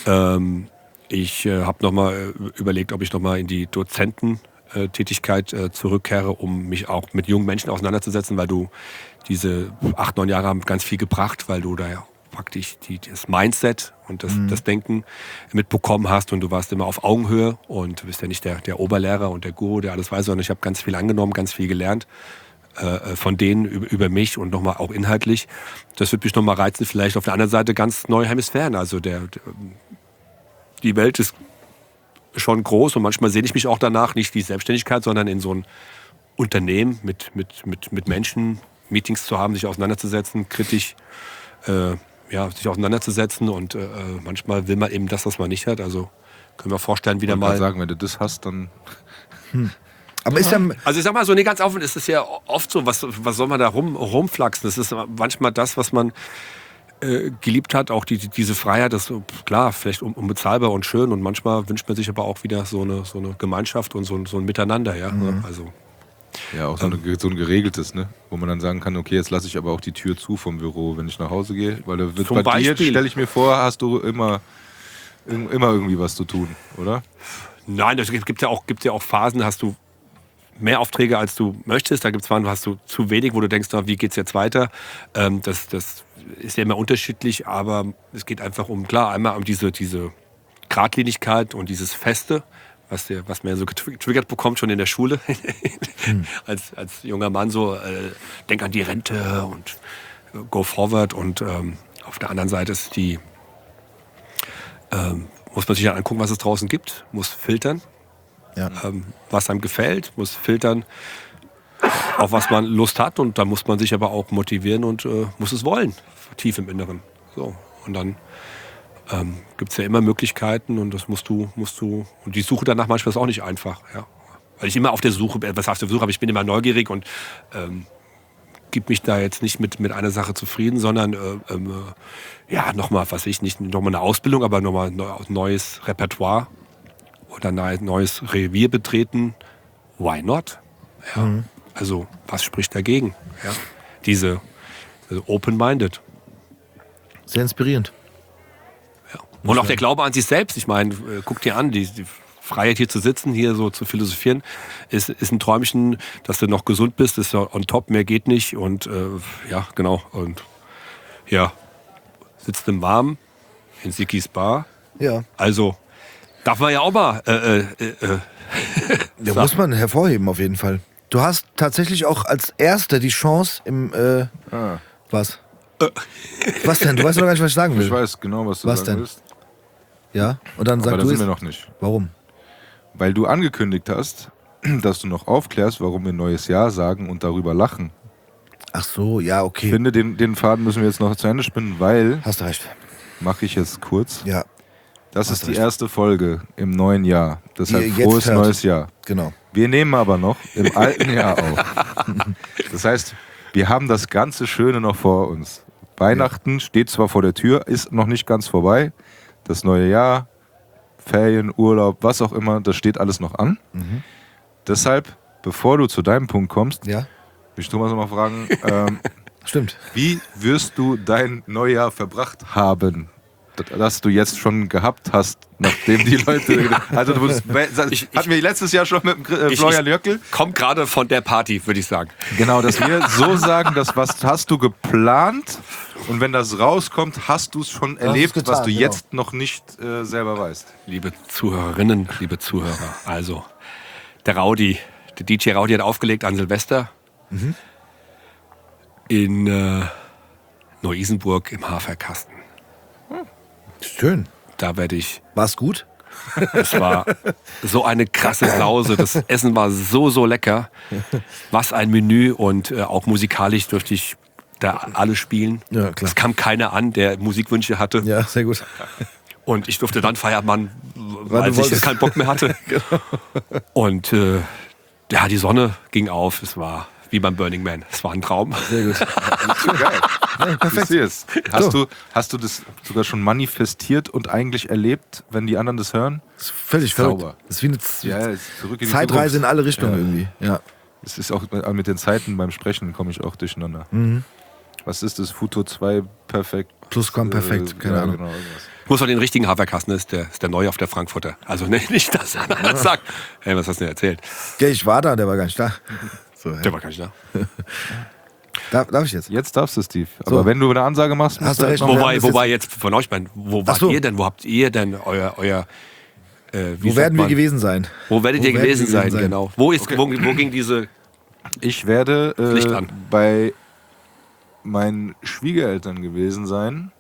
Ich habe nochmal überlegt, ob ich nochmal in die Dozententätigkeit zurückkehre, um mich auch mit jungen Menschen auseinanderzusetzen, weil du diese 8, 9 Jahre haben ganz viel gebracht, weil du da ja praktisch das Mindset und das Denken mitbekommen hast und du warst immer auf Augenhöhe und du bist ja nicht der Oberlehrer und der Guru, der alles weiß, sondern ich habe ganz viel angenommen, ganz viel gelernt von denen über mich und nochmal auch inhaltlich. Das würde mich nochmal reizen, vielleicht auf der anderen Seite ganz neue Hemisphären. Also die Welt ist schon groß und manchmal sehne ich mich auch danach, nicht die Selbstständigkeit, sondern in so ein Unternehmen mit Menschen, Meetings zu haben, sich auseinanderzusetzen, kritisch sich auseinanderzusetzen und manchmal will man eben das, was man nicht hat. Also können wir vorstellen, wieder mal sagen, wenn du das hast, dann... Aber ist ja... Also ich sag mal so, ganz offen, ist es ja oft so, was soll man da rumflaxen? Das ist manchmal das, was man geliebt hat, auch diese Freiheit, das klar, vielleicht unbezahlbar und schön und manchmal wünscht man sich aber auch wieder so eine Gemeinschaft und so ein Miteinander, ja. Also ja, auch so ein geregeltes, ne? Wo man dann sagen kann, okay, jetzt lasse ich aber auch die Tür zu vom Büro, wenn ich nach Hause gehe. Weil da wird bei dir, stelle ich mir vor, hast du immer irgendwie was zu tun, oder? Nein, es gibt ja auch Phasen, hast du mehr Aufträge, als du möchtest. Da gibt es Phasen, hast du zu wenig, wo du denkst, wie geht's jetzt weiter? Das ist ja immer unterschiedlich, aber es geht einfach einmal um diese Gradlinigkeit und dieses Feste, was man ja so getriggert bekommt schon in der Schule, als junger Mann so, denk an die Rente und go forward und auf der anderen Seite ist muss man sich dann angucken, was es draußen gibt, muss filtern, was einem gefällt, muss filtern, auf was man Lust hat und da muss man sich aber auch motivieren und muss es wollen, tief im Inneren. So, und dann gibt es ja immer Möglichkeiten und das musst du und die Suche danach manchmal ist auch nicht einfach, ja. Weil ich immer auf der Suche bin, aber ich bin immer neugierig und gebe mich da jetzt nicht mit einer Sache zufrieden, sondern nochmal eine Ausbildung, aber nochmal neues Repertoire oder neues Revier betreten. Why not? Ja. Also was spricht dagegen? Ja. Also open-minded. Sehr inspirierend. Ja. Und auch der Glaube an sich selbst. Ich meine, guck dir an, die Freiheit hier zu sitzen, hier so zu philosophieren, ist ein Träumchen, dass du noch gesund bist, ist ja on top, mehr geht nicht und genau. Und ja, sitzt im Warmen in Sigis Bar. Ja. Also darf man ja auch mal Da muss man hervorheben auf jeden Fall. Du hast tatsächlich auch als Erster die Chance im was? Was denn? Du weißt doch gar nicht, was ich sagen will. Ich weiß genau, was du sagen willst. Ja? Und dann aber sag da du sind es. wir noch nicht. Warum? Weil du angekündigt hast, dass du noch aufklärst, warum wir neues Jahr sagen und darüber lachen. Ach so, ja, okay. Ich finde, den Faden müssen wir jetzt noch zu Ende spinnen, weil... Hast du recht. Mache ich jetzt kurz. Ja. Das ist die erste Folge im neuen Jahr. Deshalb Jetzt frohes hört. neues Jahr. Genau. Wir nehmen aber noch im alten Jahr auf. Das heißt, wir haben das ganze Schöne noch vor uns. Weihnachten steht zwar vor der Tür, ist noch nicht ganz vorbei. Das neue Jahr, Ferien, Urlaub, was auch immer, das steht alles noch an. Deshalb, bevor du zu deinem Punkt kommst, Ja, will ich Thomas noch mal fragen, stimmt. wie wirst du dein Neujahr verbracht haben, das du jetzt schon gehabt hast, nachdem die Leute... Also du hatten wir letztes Jahr schon mit dem Florian Jöckel. Kommt gerade von der Party, würde ich sagen. Genau, dass wir so sagen, dass was hast du geplant und wenn das rauskommt, hast du es schon erlebt, getan, was du genau. jetzt noch nicht selber weißt. Liebe Zuhörerinnen, liebe Zuhörer, also der DJ Rowdy hat aufgelegt an Silvester in Neu-Isenburg im Haferkasten. Schön. Da werde ich, War's gut? es war so eine krasse Sause, das Essen war so lecker. Was ein Menü und auch musikalisch durfte ich da alle spielen. Ja, klar. Es kam keiner an, der Musikwünsche hatte. Ja, sehr gut. Und ich durfte dann Feierabend machen, weil du ich wolltest. jetzt keinen Bock mehr hatte. Und ja, die Sonne ging auf. Es war wie beim Burning Man. Es war ein Traum. Sehr gut. Geil. Ja, perfekt. Ich sehe es. Hast du das sogar schon manifestiert und eigentlich erlebt, wenn die anderen das hören? Das ist völlig Sauber. verrückt. Das ist wie eine Ja, ist zurück in die Zeitreise in Zukunft. alle Richtungen irgendwie. Ja. Es ist auch mit den Zeiten beim Sprechen komme ich auch durcheinander. Was ist das? Futur 2 perfekt. Plusquamperfekt, keine Ahnung. Genau, irgendwas. Ich muss auch den richtigen Haferkasten, ist der neue auf der Frankfurter. Also nicht, dass einer sagt, hey, was hast du denn erzählt? Ja, ich war da, der war gar nicht da. So, Der war gar nicht da. darf ich jetzt? Jetzt darfst du, Steve. Aber So. wenn du eine Ansage machst, Hast musst du recht. noch- Wir haben das Wobei jetzt von euch, wo wart so. ihr denn? Wo habt ihr denn euer Wo werden wir gewesen sein? Wo werdet Wo ihr werden gewesen wir sein, gewesen sein? genau. Wo ging diese... Ich werde Licht an. bei meinen Schwiegereltern gewesen sein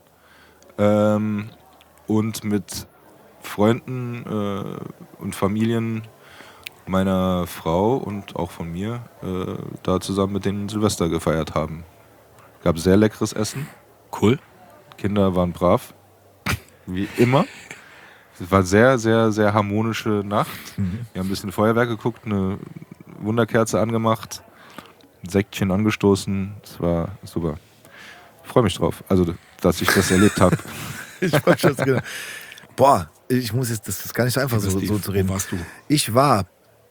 und mit Freunden und Familien meiner Frau und auch von mir da zusammen mit denen Silvester gefeiert haben. Gab sehr leckeres Essen. Cool. Kinder waren brav, wie immer. Es war sehr, sehr, sehr harmonische Nacht. Wir haben ein bisschen Feuerwerk geguckt, eine Wunderkerze angemacht, ein Säckchen angestoßen. Es war super. Ich freue mich drauf, also dass ich das erlebt habe. Ich wollte schon genau. Boah, ich muss jetzt, das ist gar nicht so einfach, so zu reden. Wo warst du? Ich war.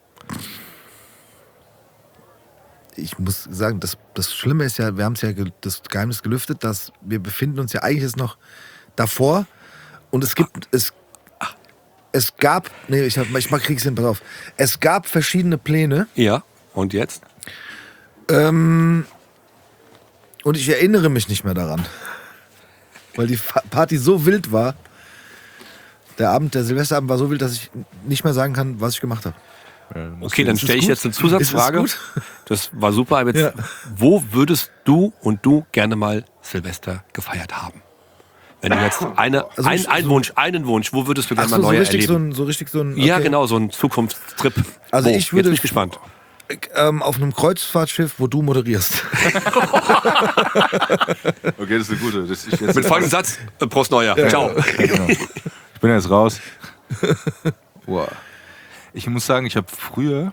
Ich muss sagen, das Schlimme ist ja, wir haben es ja das Geheimnis gelüftet, dass wir befinden uns ja eigentlich jetzt noch davor und es gab, nee, ich krieg's hin, pass auf. Es gab verschiedene Pläne Ja, und jetzt? und ich erinnere mich nicht mehr daran, weil die Party so wild war. Der Silvesterabend war so wild, dass ich nicht mehr sagen kann, was ich gemacht habe. Okay, dann stelle ich gut? jetzt eine Zusatzfrage. Ist Das war super. Aber jetzt, Ja. wo würdest du gerne mal Silvester gefeiert haben? Wenn du jetzt einen Wunsch, wo würdest du gerne Ach mal so, so neu richtig erleben? so ein Ja, okay. genau, so ein Zukunftstrip. Also Wo? ich würde- Jetzt bin ich gespannt. Auf einem Kreuzfahrtschiff, wo du moderierst. Okay, das ist eine gute. Das ist jetzt Mit folgendem Satz, Prost Neujahr. Ciao. Genau. Ich bin jetzt raus. Wow. Ich muss sagen, ich habe früher,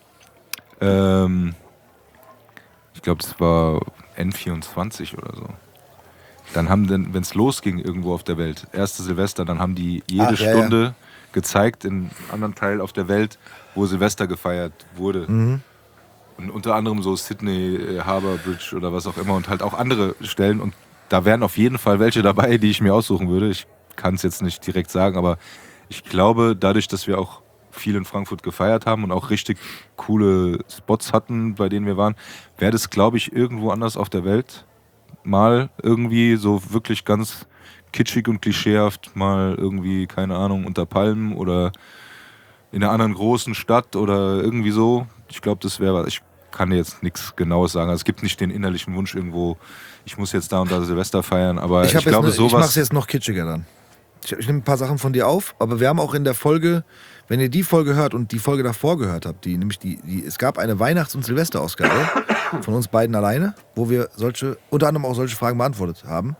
ich glaube, es war N24 oder so. Dann haben, wenn es losging irgendwo auf der Welt, erste Silvester, dann haben die jede Ach, ja, Stunde gezeigt in einem anderen Teil auf der Welt, wo Silvester gefeiert wurde. Und unter anderem so Sydney, Harbour Bridge oder was auch immer und halt auch andere Stellen. Und da wären auf jeden Fall welche dabei, die ich mir aussuchen würde. Ich kann es jetzt nicht direkt sagen, aber ich glaube, dadurch, dass wir auch viel in Frankfurt gefeiert haben und auch richtig coole Spots hatten, bei denen wir waren, wäre das, glaube ich, irgendwo anders auf der Welt mal irgendwie so wirklich ganz kitschig und klischeehaft mal irgendwie, keine Ahnung, unter Palmen oder in einer anderen großen Stadt oder irgendwie so. Ich glaube, das wäre was. Ich kann dir jetzt nichts Genaues sagen. Also es gibt nicht den innerlichen Wunsch irgendwo, ich muss jetzt da und da Silvester feiern, aber ich glaube, ich mache es sowas... jetzt noch kitschiger dann. Ich nehme ein paar Sachen von dir auf, aber wir haben auch in der Folge, wenn ihr die Folge hört und die Folge davor gehört habt, es gab eine Weihnachts- und Silvesterausgabe von uns beiden alleine, wo wir unter anderem auch solche Fragen beantwortet haben.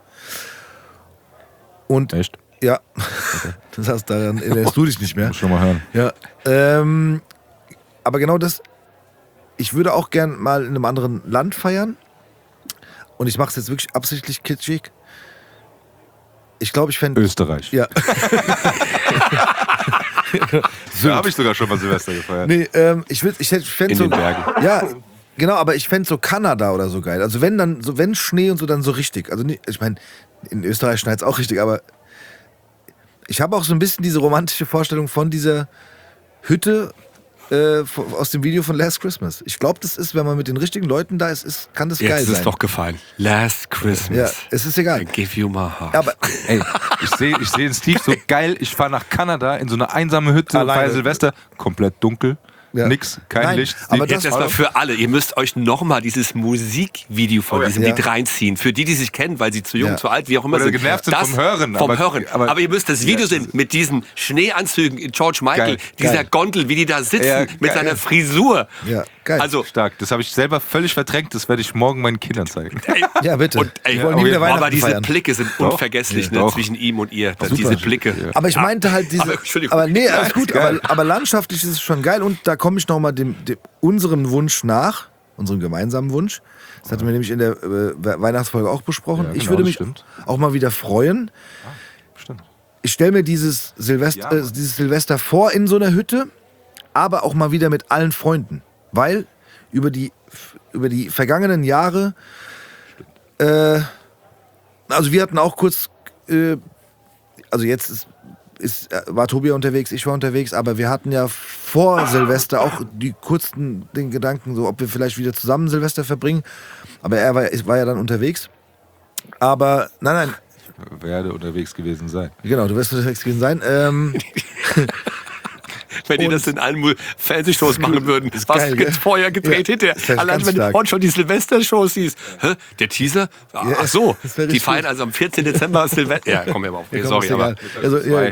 Und Echt? ja, das heißt, daran erinnerst du dich nicht mehr. Muss schon mal hören. Ja, aber genau das, ich würde auch gern mal in einem anderen Land feiern. Und ich mache es jetzt wirklich absichtlich kitschig. Ich glaube, ich fände... Österreich. Ja. Da habe ich sogar schon mal Silvester gefeiert. Nee, ich fände In so... den Bergen. Ja, genau, aber ich fände so Kanada oder so geil. Also wenn Schnee und so, dann so richtig. Also ich meine, in Österreich schneit es auch richtig, aber ich habe auch so ein bisschen diese romantische Vorstellung von dieser Hütte aus dem Video von Last Christmas. Ich glaube, das ist, wenn man mit den richtigen Leuten da ist, kann das geil Jetzt ist sein. es doch gefallen. Last Christmas. Ja, es ist egal. I give you my heart. Aber Ey, ich sehe den Steve so geil. Ich fahre nach Kanada in so eine einsame Hütte, Alleine. feier Silvester, komplett dunkel, Ja. nix, kein Nein, Licht. aber Jetzt erstmal für alle. Ihr müsst euch nochmal dieses Musikvideo von diesem Ja. Lied reinziehen. Für die sich kennen, weil sie zu jung, Ja. zu alt, wie auch immer Oder sind. genervt sind vom Hören, Vom aber- Hören. aber- Aber ihr müsst das Video sehen mit diesen Schneeanzügen, George Michael, Geil. dieser Geil. Gondel, wie die da sitzen, Ja, mit geil. seiner Frisur. Ja, geil. Also, Stark. Das habe ich selber völlig verdrängt. Das werde ich morgen meinen Kindern zeigen. ey, ja, bitte. und, ey, Wir wollen nie wieder aber Weihnachten diese feiern. Blicke sind Doch. unvergesslich Ja, ne, doch. zwischen ihm und ihr. Super. Diese Blicke. Aber ich meinte halt diese. Aber, Entschuldigung. Aber nee, alles gut. geil. Aber landschaftlich ist es schon geil. Und da komme ich nochmal unserem Wunsch nach, unserem gemeinsamen Wunsch. Das hatten wir nämlich in der Weihnachtsfolge auch besprochen. Ja, Ich genau, würde das mich stimmt. auch mal wieder freuen. Stimmt. Ich stelle mir dieses Silvester, Ja, Mann. dieses Silvester vor in so einer Hütte, aber auch mal wieder mit allen Freunden. Weil über die vergangenen Jahre, also wir hatten auch kurz, also jetzt war Tobi unterwegs, ich war unterwegs, aber wir hatten ja vor Silvester auch den Gedanken, so ob wir vielleicht wieder zusammen Silvester verbringen. Aber er war ja dann unterwegs. Aber nein, Werde unterwegs gewesen sein. genau, du wirst unterwegs gewesen sein. Wenn die das in allen Fernsehshows machen würden. Was geil, gibt's gell? vorher gedreht, Ja, hinterher. das wär Allein ganz wenn du stark. vorhin schon die Silvester-Shows siehst. Hä? Der Teaser? Ach so, das wär die richtig feiern gut. also am 14. Dezember Silvester. Ja, komm mir mal auf. Nee, Komm, sorry, ist aber egal. Also, ja,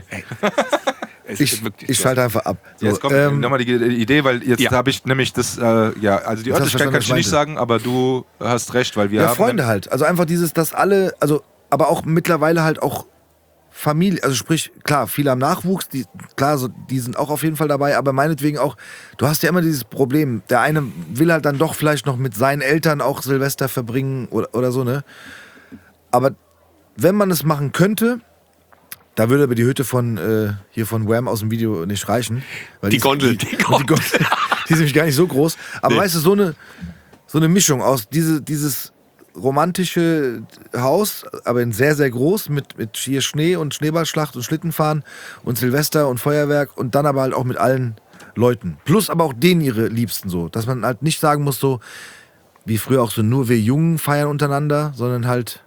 es ich ist wirklich ich schalte einfach ab. So, Jetzt kommt nochmal die Idee, weil jetzt Ja. habe ich nämlich das, also die Jetzt hast du Örtlichkeit verstanden, kann ich was nicht ich sagen, aber du hast recht, weil wir ja, haben... Freunde halt. Also einfach dieses, dass alle, also, aber auch mittlerweile halt auch Familie, also sprich, klar, viele haben Nachwuchs, die sind auch auf jeden Fall dabei, aber meinetwegen auch, du hast ja immer dieses Problem, der eine will halt dann doch vielleicht noch mit seinen Eltern auch Silvester verbringen oder so, ne? Aber wenn man es machen könnte, da würde aber die Hütte von hier von Wham aus dem Video nicht reichen. Weil Die Gondel, die die Gondel. die ist nämlich gar nicht so groß. Aber weißt du, so eine Mischung aus dieses romantische Haus, aber in sehr, sehr groß, mit hier Schnee und Schneeballschlacht und Schlittenfahren und Silvester und Feuerwerk und dann aber halt auch mit allen Leuten. Plus aber auch denen ihre Liebsten so. Dass man halt nicht sagen muss so, wie früher auch so, nur wir Jungen feiern untereinander, sondern halt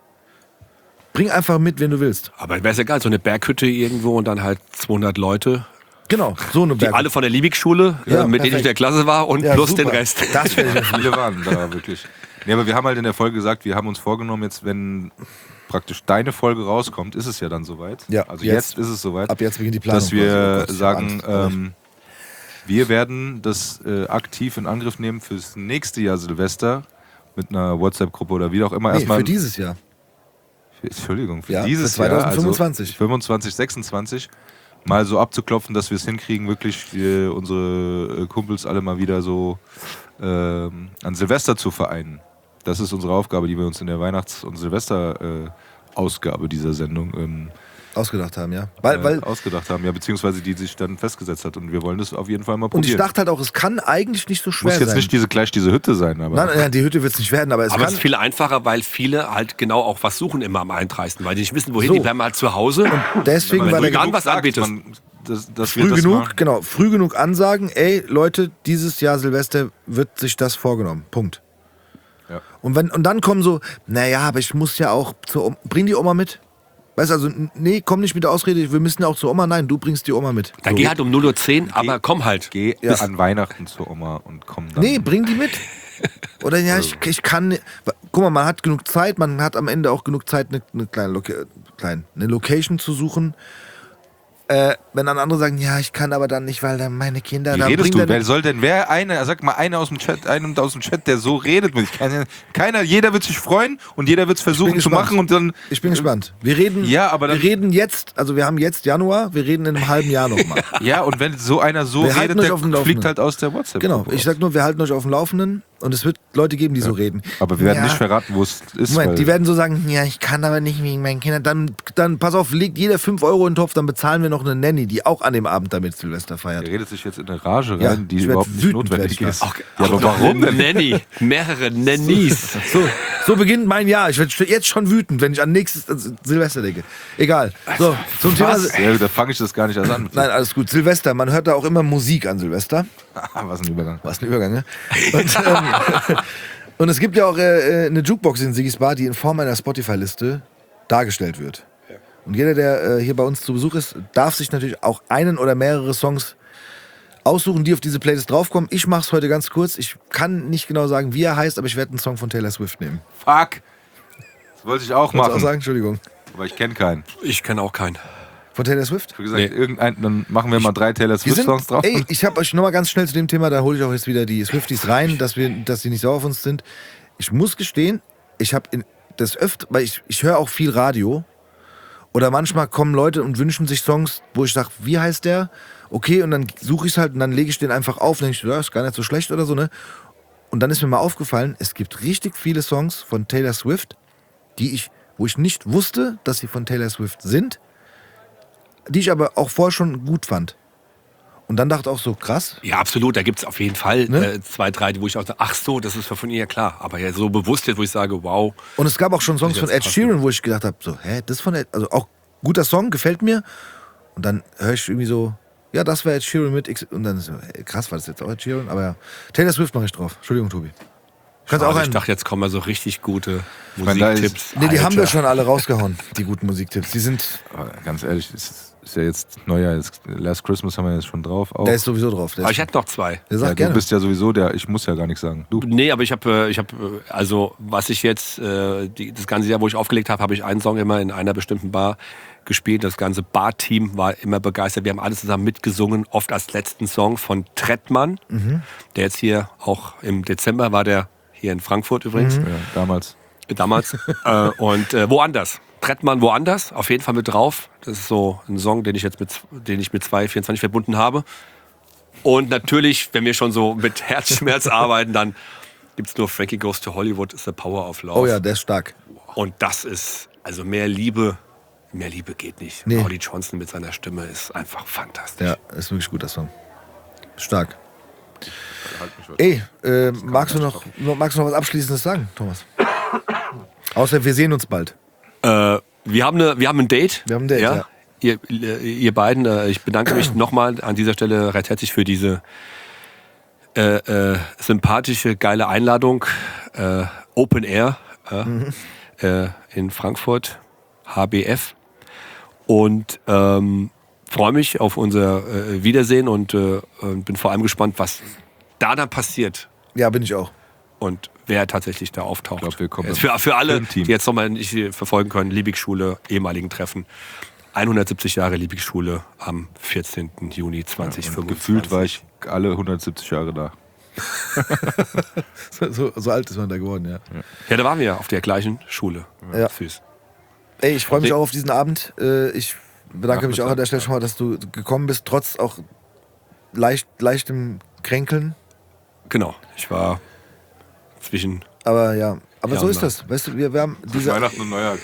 bring einfach mit, wen du willst. Aber wäre es egal, so eine Berghütte irgendwo und dann halt 200 Leute, Genau, so eine die Berg. alle von der Liebig-Schule, Ja, mit denen ich perfekt. in der Klasse war und Ja, plus super. den Rest. Das wäre ja Viele waren da wirklich. Nee, aber wir haben halt in der Folge gesagt, wir haben uns vorgenommen, jetzt, wenn praktisch deine Folge rauskommt, ist es ja dann soweit. Ja, also jetzt- jetzt ist es soweit, ab jetzt beginnt die Planung. dass wir quasi. Oh Gott, ich hab sagen, Angst. wir werden das aktiv in Angriff nehmen fürs nächste Jahr Silvester mit einer WhatsApp-Gruppe oder wie auch immer. Nee, Erstmal für dieses Jahr. Entschuldigung, für Ja, dieses für 2025. Jahr, also 25, 26, mal so abzuklopfen, dass wir es hinkriegen, wirklich unsere Kumpels alle mal wieder so an Silvester zu vereinen. Das ist unsere Aufgabe, die wir uns in der Weihnachts- und Silvester-Ausgabe dieser Sendung Ausgedacht haben, ja. Weil ausgedacht haben, ja, beziehungsweise die sich dann festgesetzt hat. Und wir wollen das auf jeden Fall mal und ich probieren. dachte halt auch, es kann eigentlich nicht so schwer Muss jetzt sein. nicht gleich diese Hütte sein, aber Nein, die Hütte wird es nicht werden, aber es Aber es kann. ist viel einfacher, weil viele halt genau auch was suchen immer am 31. Weil die nicht wissen, wohin, So. die bleiben halt zu Hause. Deswegen Wenn war du der dann was anbietest. dass wir früh das genug, mal, genau, früh genug ansagen, ey Leute, dieses Jahr Silvester wird sich das vorgenommen. Punkt. Ja. Und dann kommen so, naja, aber ich muss ja auch zur Oma. Bring die Oma mit. Weißt du, also, nee, komm nicht mit der Ausrede, wir müssen ja auch zur Oma. Nein, du bringst die Oma mit. Dann geh halt um 0:10 Uhr, aber komm halt. geh Ja. an Weihnachten zur Oma und komm dann. Nee, bring die mit. Oder ja, ich kann. Guck mal, man hat genug Zeit, man hat am Ende auch genug Zeit, eine kleine eine Location zu suchen. Wenn dann andere sagen, ja, ich kann aber dann nicht, weil dann meine Kinder... Wie redest du? Wer soll denn, sag mal einer aus dem Chat, der so redet mit keiner, jeder wird sich freuen und jeder wird es versuchen zu machen und dann... Ich bin gespannt. Wir reden jetzt, also wir haben jetzt Januar, wir reden in einem halben Jahr nochmal. Ja, und wenn so einer so redet, der fliegt halt aus der WhatsApp. Genau, ich sag nur, wir halten euch auf dem Laufenden und es wird Leute geben, die so reden. Aber wir werden nicht verraten, wo es ist. Moment, die werden so sagen, ja, ich kann aber nicht wegen meinen Kindern. Dann pass auf, legt jeder 5 Euro in den Topf, dann bezahlen wir noch eine Nanny, die auch an dem Abend damit Silvester feiert. Der redet sich jetzt in eine Rage rein, die überhaupt nicht notwendig ist. Ja, aber warum denn? Nanny, mehrere Nannies. So beginnt mein Jahr. Ich werde jetzt schon wütend, wenn ich an nächstes Silvester denke. Egal. So, zum Thema. Ja, da fange ich das gar nicht erst an. Nein, alles gut. Silvester, man hört da auch immer Musik an Silvester. Was ein Übergang. Ne? Und es gibt ja auch eine Jukebox in Sigis Bar, die in Form einer Spotify-Liste dargestellt wird. Und jeder, der hier bei uns zu Besuch ist, darf sich natürlich auch einen oder mehrere Songs aussuchen, die auf diese Playlist draufkommen. Ich mache es heute ganz kurz. Ich kann nicht genau sagen, wie er heißt, aber ich werde einen Song von Taylor Swift nehmen. Fuck! Das wollte ich auch machen. Auch sagen? Entschuldigung. Aber ich kenne keinen. Ich kenne auch keinen. Von Taylor Swift? Wie gesagt, dann machen wir mal 3 Taylor Swift-Songs drauf. Ey, ich habe euch nochmal ganz schnell zu dem Thema, da hole ich auch jetzt wieder die Swifties rein, dass sie nicht sauer auf uns sind. Ich muss gestehen, weil ich höre auch viel Radio. Oder manchmal kommen Leute und wünschen sich Songs, wo ich sage, wie heißt der? Okay, und dann suche ich es halt und dann lege ich den einfach auf und denke ich, ja, ist gar nicht so schlecht oder so, ne? Und dann ist mir mal aufgefallen, es gibt richtig viele Songs von Taylor Swift, wo ich nicht wusste, dass sie von Taylor Swift sind, die ich aber auch vorher schon gut fand. Und dann dachte ich auch so, krass. Ja, absolut. Da gibt es auf jeden Fall 2, 3, wo ich auch sage, ach so, das ist von ihr klar. Aber ja, so bewusst jetzt, wo ich sage, wow. Und es gab auch schon Songs von Ed Sheeran, wo ich gedacht habe, so, das ist von Ed, also auch guter Song, gefällt mir. Und dann höre ich irgendwie so, ja, das war Ed Sheeran mit X. Und dann ist so, krass, war das jetzt auch Ed Sheeran? Aber ja, Taylor Swift mache ich drauf. Entschuldigung, Tobi. Ich dachte, jetzt kommen mal so richtig gute Musiktipps. Nee, die haben wir schon alle rausgehauen, die guten Musiktipps. Die sind... Aber ganz ehrlich, ist ja jetzt Neujahr, Last Christmas haben wir jetzt schon drauf. Auch. Der ist sowieso drauf. Aber ich hätte noch 2. Ja, du bist ja sowieso ich muss ja gar nichts sagen. Du? Nee, aber ich hab, also was ich jetzt, das ganze Jahr, wo ich aufgelegt habe, habe ich einen Song immer in einer bestimmten Bar gespielt. Das ganze Bar-Team war immer begeistert. Wir haben alle zusammen mitgesungen, oft als letzten Song von Trettmann, der jetzt hier auch im Dezember war, der hier in Frankfurt übrigens. Ja, damals. Und woanders. Trettmann woanders, auf jeden Fall mit drauf. Das ist so ein Song, den ich mit 224 verbunden habe. Und natürlich, wenn wir schon so mit Herzschmerz arbeiten, dann gibt es nur Frankie Goes to Hollywood, ist the Power of Love. Oh ja, der ist stark. Und das ist, also mehr Liebe geht nicht. Nee. Holly Johnson mit seiner Stimme ist einfach fantastisch. Ja, ist wirklich guter Song. Stark. Ey, magst du noch was Abschließendes sagen, Thomas? Außer wir sehen uns bald. Wir haben ein Date. Wir haben ein Date, ja. Ihr beiden, ich bedanke mich nochmal an dieser Stelle recht herzlich für diese sympathische, geile Einladung. Open Air in Frankfurt, HBF. Und freue mich auf unser Wiedersehen und bin vor allem gespannt, was da dann passiert. Ja, bin ich auch. Und wer tatsächlich da auftaucht. Ich glaub, wir kommen für alle, die jetzt nochmal nicht verfolgen können, Liebigschule, ehemaligen Treffen. 170 Jahre Liebigschule am 14. Juni 2025. Ja, gefühlt war ich alle 170 Jahre da. so alt ist man da geworden, ja. Ja, da waren wir auf der gleichen Schule. Ja. Süß. Ey, ich freue mich auch auf diesen Abend. Ich bedanke mich auch an der Stelle schon mal, dass du gekommen bist, trotz auch leichtem Kränkeln. Genau, ich war zwischen... Aber ja, so ist das. Weißt du, wir haben diese... Weihnachten und Neujahr.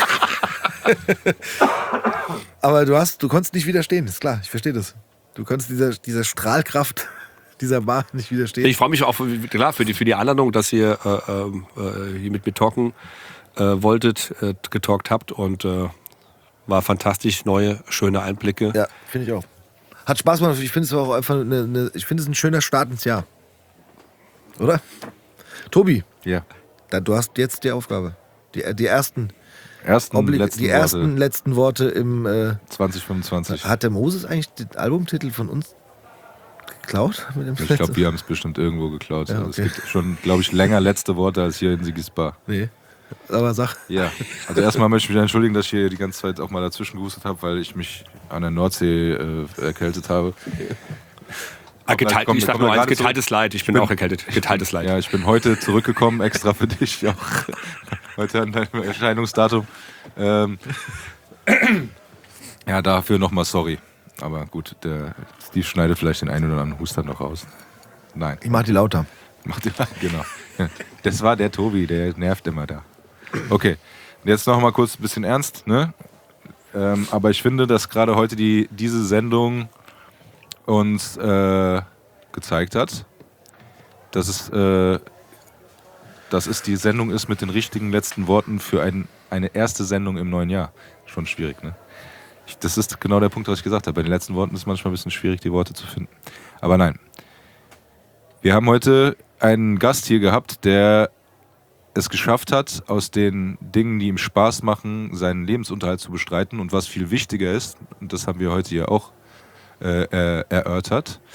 Aber du konntest nicht widerstehen, ist klar, ich verstehe das. Du konntest dieser Strahlkraft dieser Bar nicht widerstehen. Ich freue mich auch klar, für die Einladung, dass ihr hier mit mir talken wolltet, getalkt habt und war fantastisch, neue, schöne Einblicke. Ja, finde ich auch. Hat Spaß gemacht, ich finde es auch einfach ich finde es ein schöner Start ins Jahr. Oder? Tobi, ja. Du hast jetzt die Aufgabe. Die ersten letzten Worte im 2025. Hat der Moses eigentlich den Albumtitel von uns geklaut? Ich glaube, wir haben es bestimmt irgendwo geklaut. Ja, okay. Es gibt schon, glaube ich, länger letzte Worte als hier in Sigis Bar. Nee. Aber sag. Ja, also erstmal möchte ich mich entschuldigen, dass ich hier die ganze Zeit auch mal dazwischen gehustet habe, weil ich mich an der Nordsee erkältet habe. Ich sag nur eins, geteiltes Leid. Ich bin auch erkältet. Geteiltes Leid. Ja, ich bin heute zurückgekommen, extra für dich auch. Heute an deinem Erscheinungsdatum. Ja, dafür nochmal sorry. Aber gut, Steve schneidet vielleicht den einen oder anderen Huster noch raus. Nein. Ich mach die lauter. Genau. Das war der Tobi, der nervt immer da. Okay, jetzt noch mal kurz ein bisschen ernst, ne? Aber ich finde, dass gerade heute diese Sendung uns gezeigt hat, dass es die Sendung ist mit den richtigen letzten Worten für eine erste Sendung im neuen Jahr. Schon schwierig, ne? Das ist genau der Punkt, was ich gesagt habe. Bei den letzten Worten ist es manchmal ein bisschen schwierig, die Worte zu finden. Aber nein. Wir haben heute einen Gast hier gehabt, der es geschafft hat, aus den Dingen, die ihm Spaß machen, seinen Lebensunterhalt zu bestreiten. Und was viel wichtiger ist, und das haben wir heute hier auch erörtert,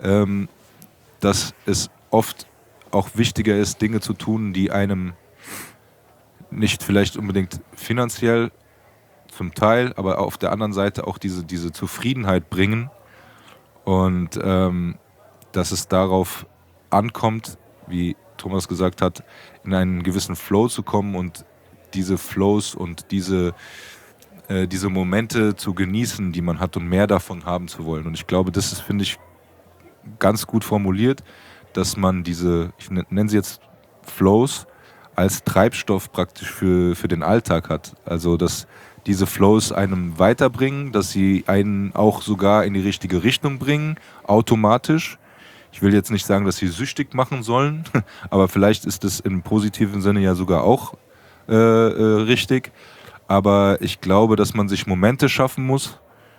dass es oft auch wichtiger ist, Dinge zu tun, die einem nicht vielleicht unbedingt finanziell zum Teil, aber auf der anderen Seite auch diese Zufriedenheit bringen. Und dass es darauf ankommt, wie Thomas gesagt hat, in einen gewissen Flow zu kommen und diese Flows und diese Momente zu genießen, die man hat und mehr davon haben zu wollen. Und ich glaube, das ist, finde ich, ganz gut formuliert, dass man diese, ich nenne sie jetzt Flows, als Treibstoff praktisch für den Alltag hat. Also, dass diese Flows einem weiterbringen, dass sie einen auch sogar in die richtige Richtung bringen, automatisch. Ich will jetzt nicht sagen, dass sie süchtig machen sollen, aber vielleicht ist es im positiven Sinne ja sogar auch richtig. Aber ich glaube, dass man sich Momente schaffen muss,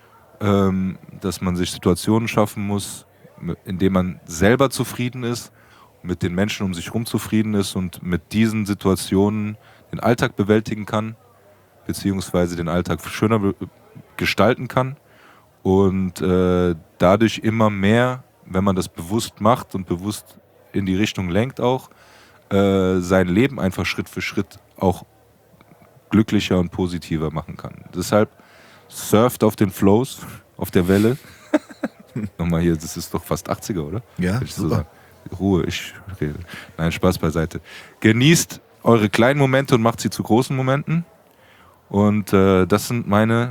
dass man sich Situationen schaffen muss, in denen man selber zufrieden ist, mit den Menschen um sich herum zufrieden ist und mit diesen Situationen den Alltag bewältigen kann, beziehungsweise den Alltag schöner gestalten kann und dadurch immer mehr, wenn man das bewusst macht und bewusst in die Richtung lenkt auch, sein Leben einfach Schritt für Schritt auch glücklicher und positiver machen kann. Deshalb surft auf den Flows, auf der Welle. Nochmal hier, das ist doch fast 80er, oder? Ja, super. So Ruhe, ich rede. Nein, Spaß beiseite. Genießt eure kleinen Momente und macht sie zu großen Momenten. Und das sind meine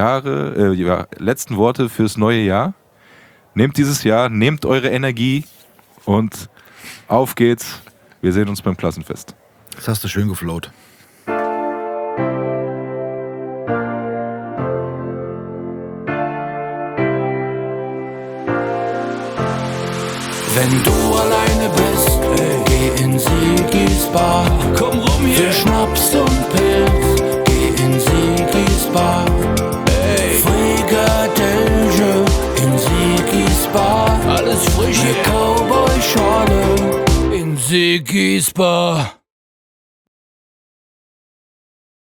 letzten Worte fürs neue Jahr. Nehmt dieses Jahr, nehmt eure Energie und auf geht's. Wir sehen uns beim Klassenfest. Das hast du schön geflowt. Wenn du alleine bist, geh in Sigis Bar. Komm rum hier für Schnaps und Pilz. Geh in Sigis Bar. Frikadelle in Sigis Bar. Alles frisch hier. Cowboy-Schorle in Sigis Bar.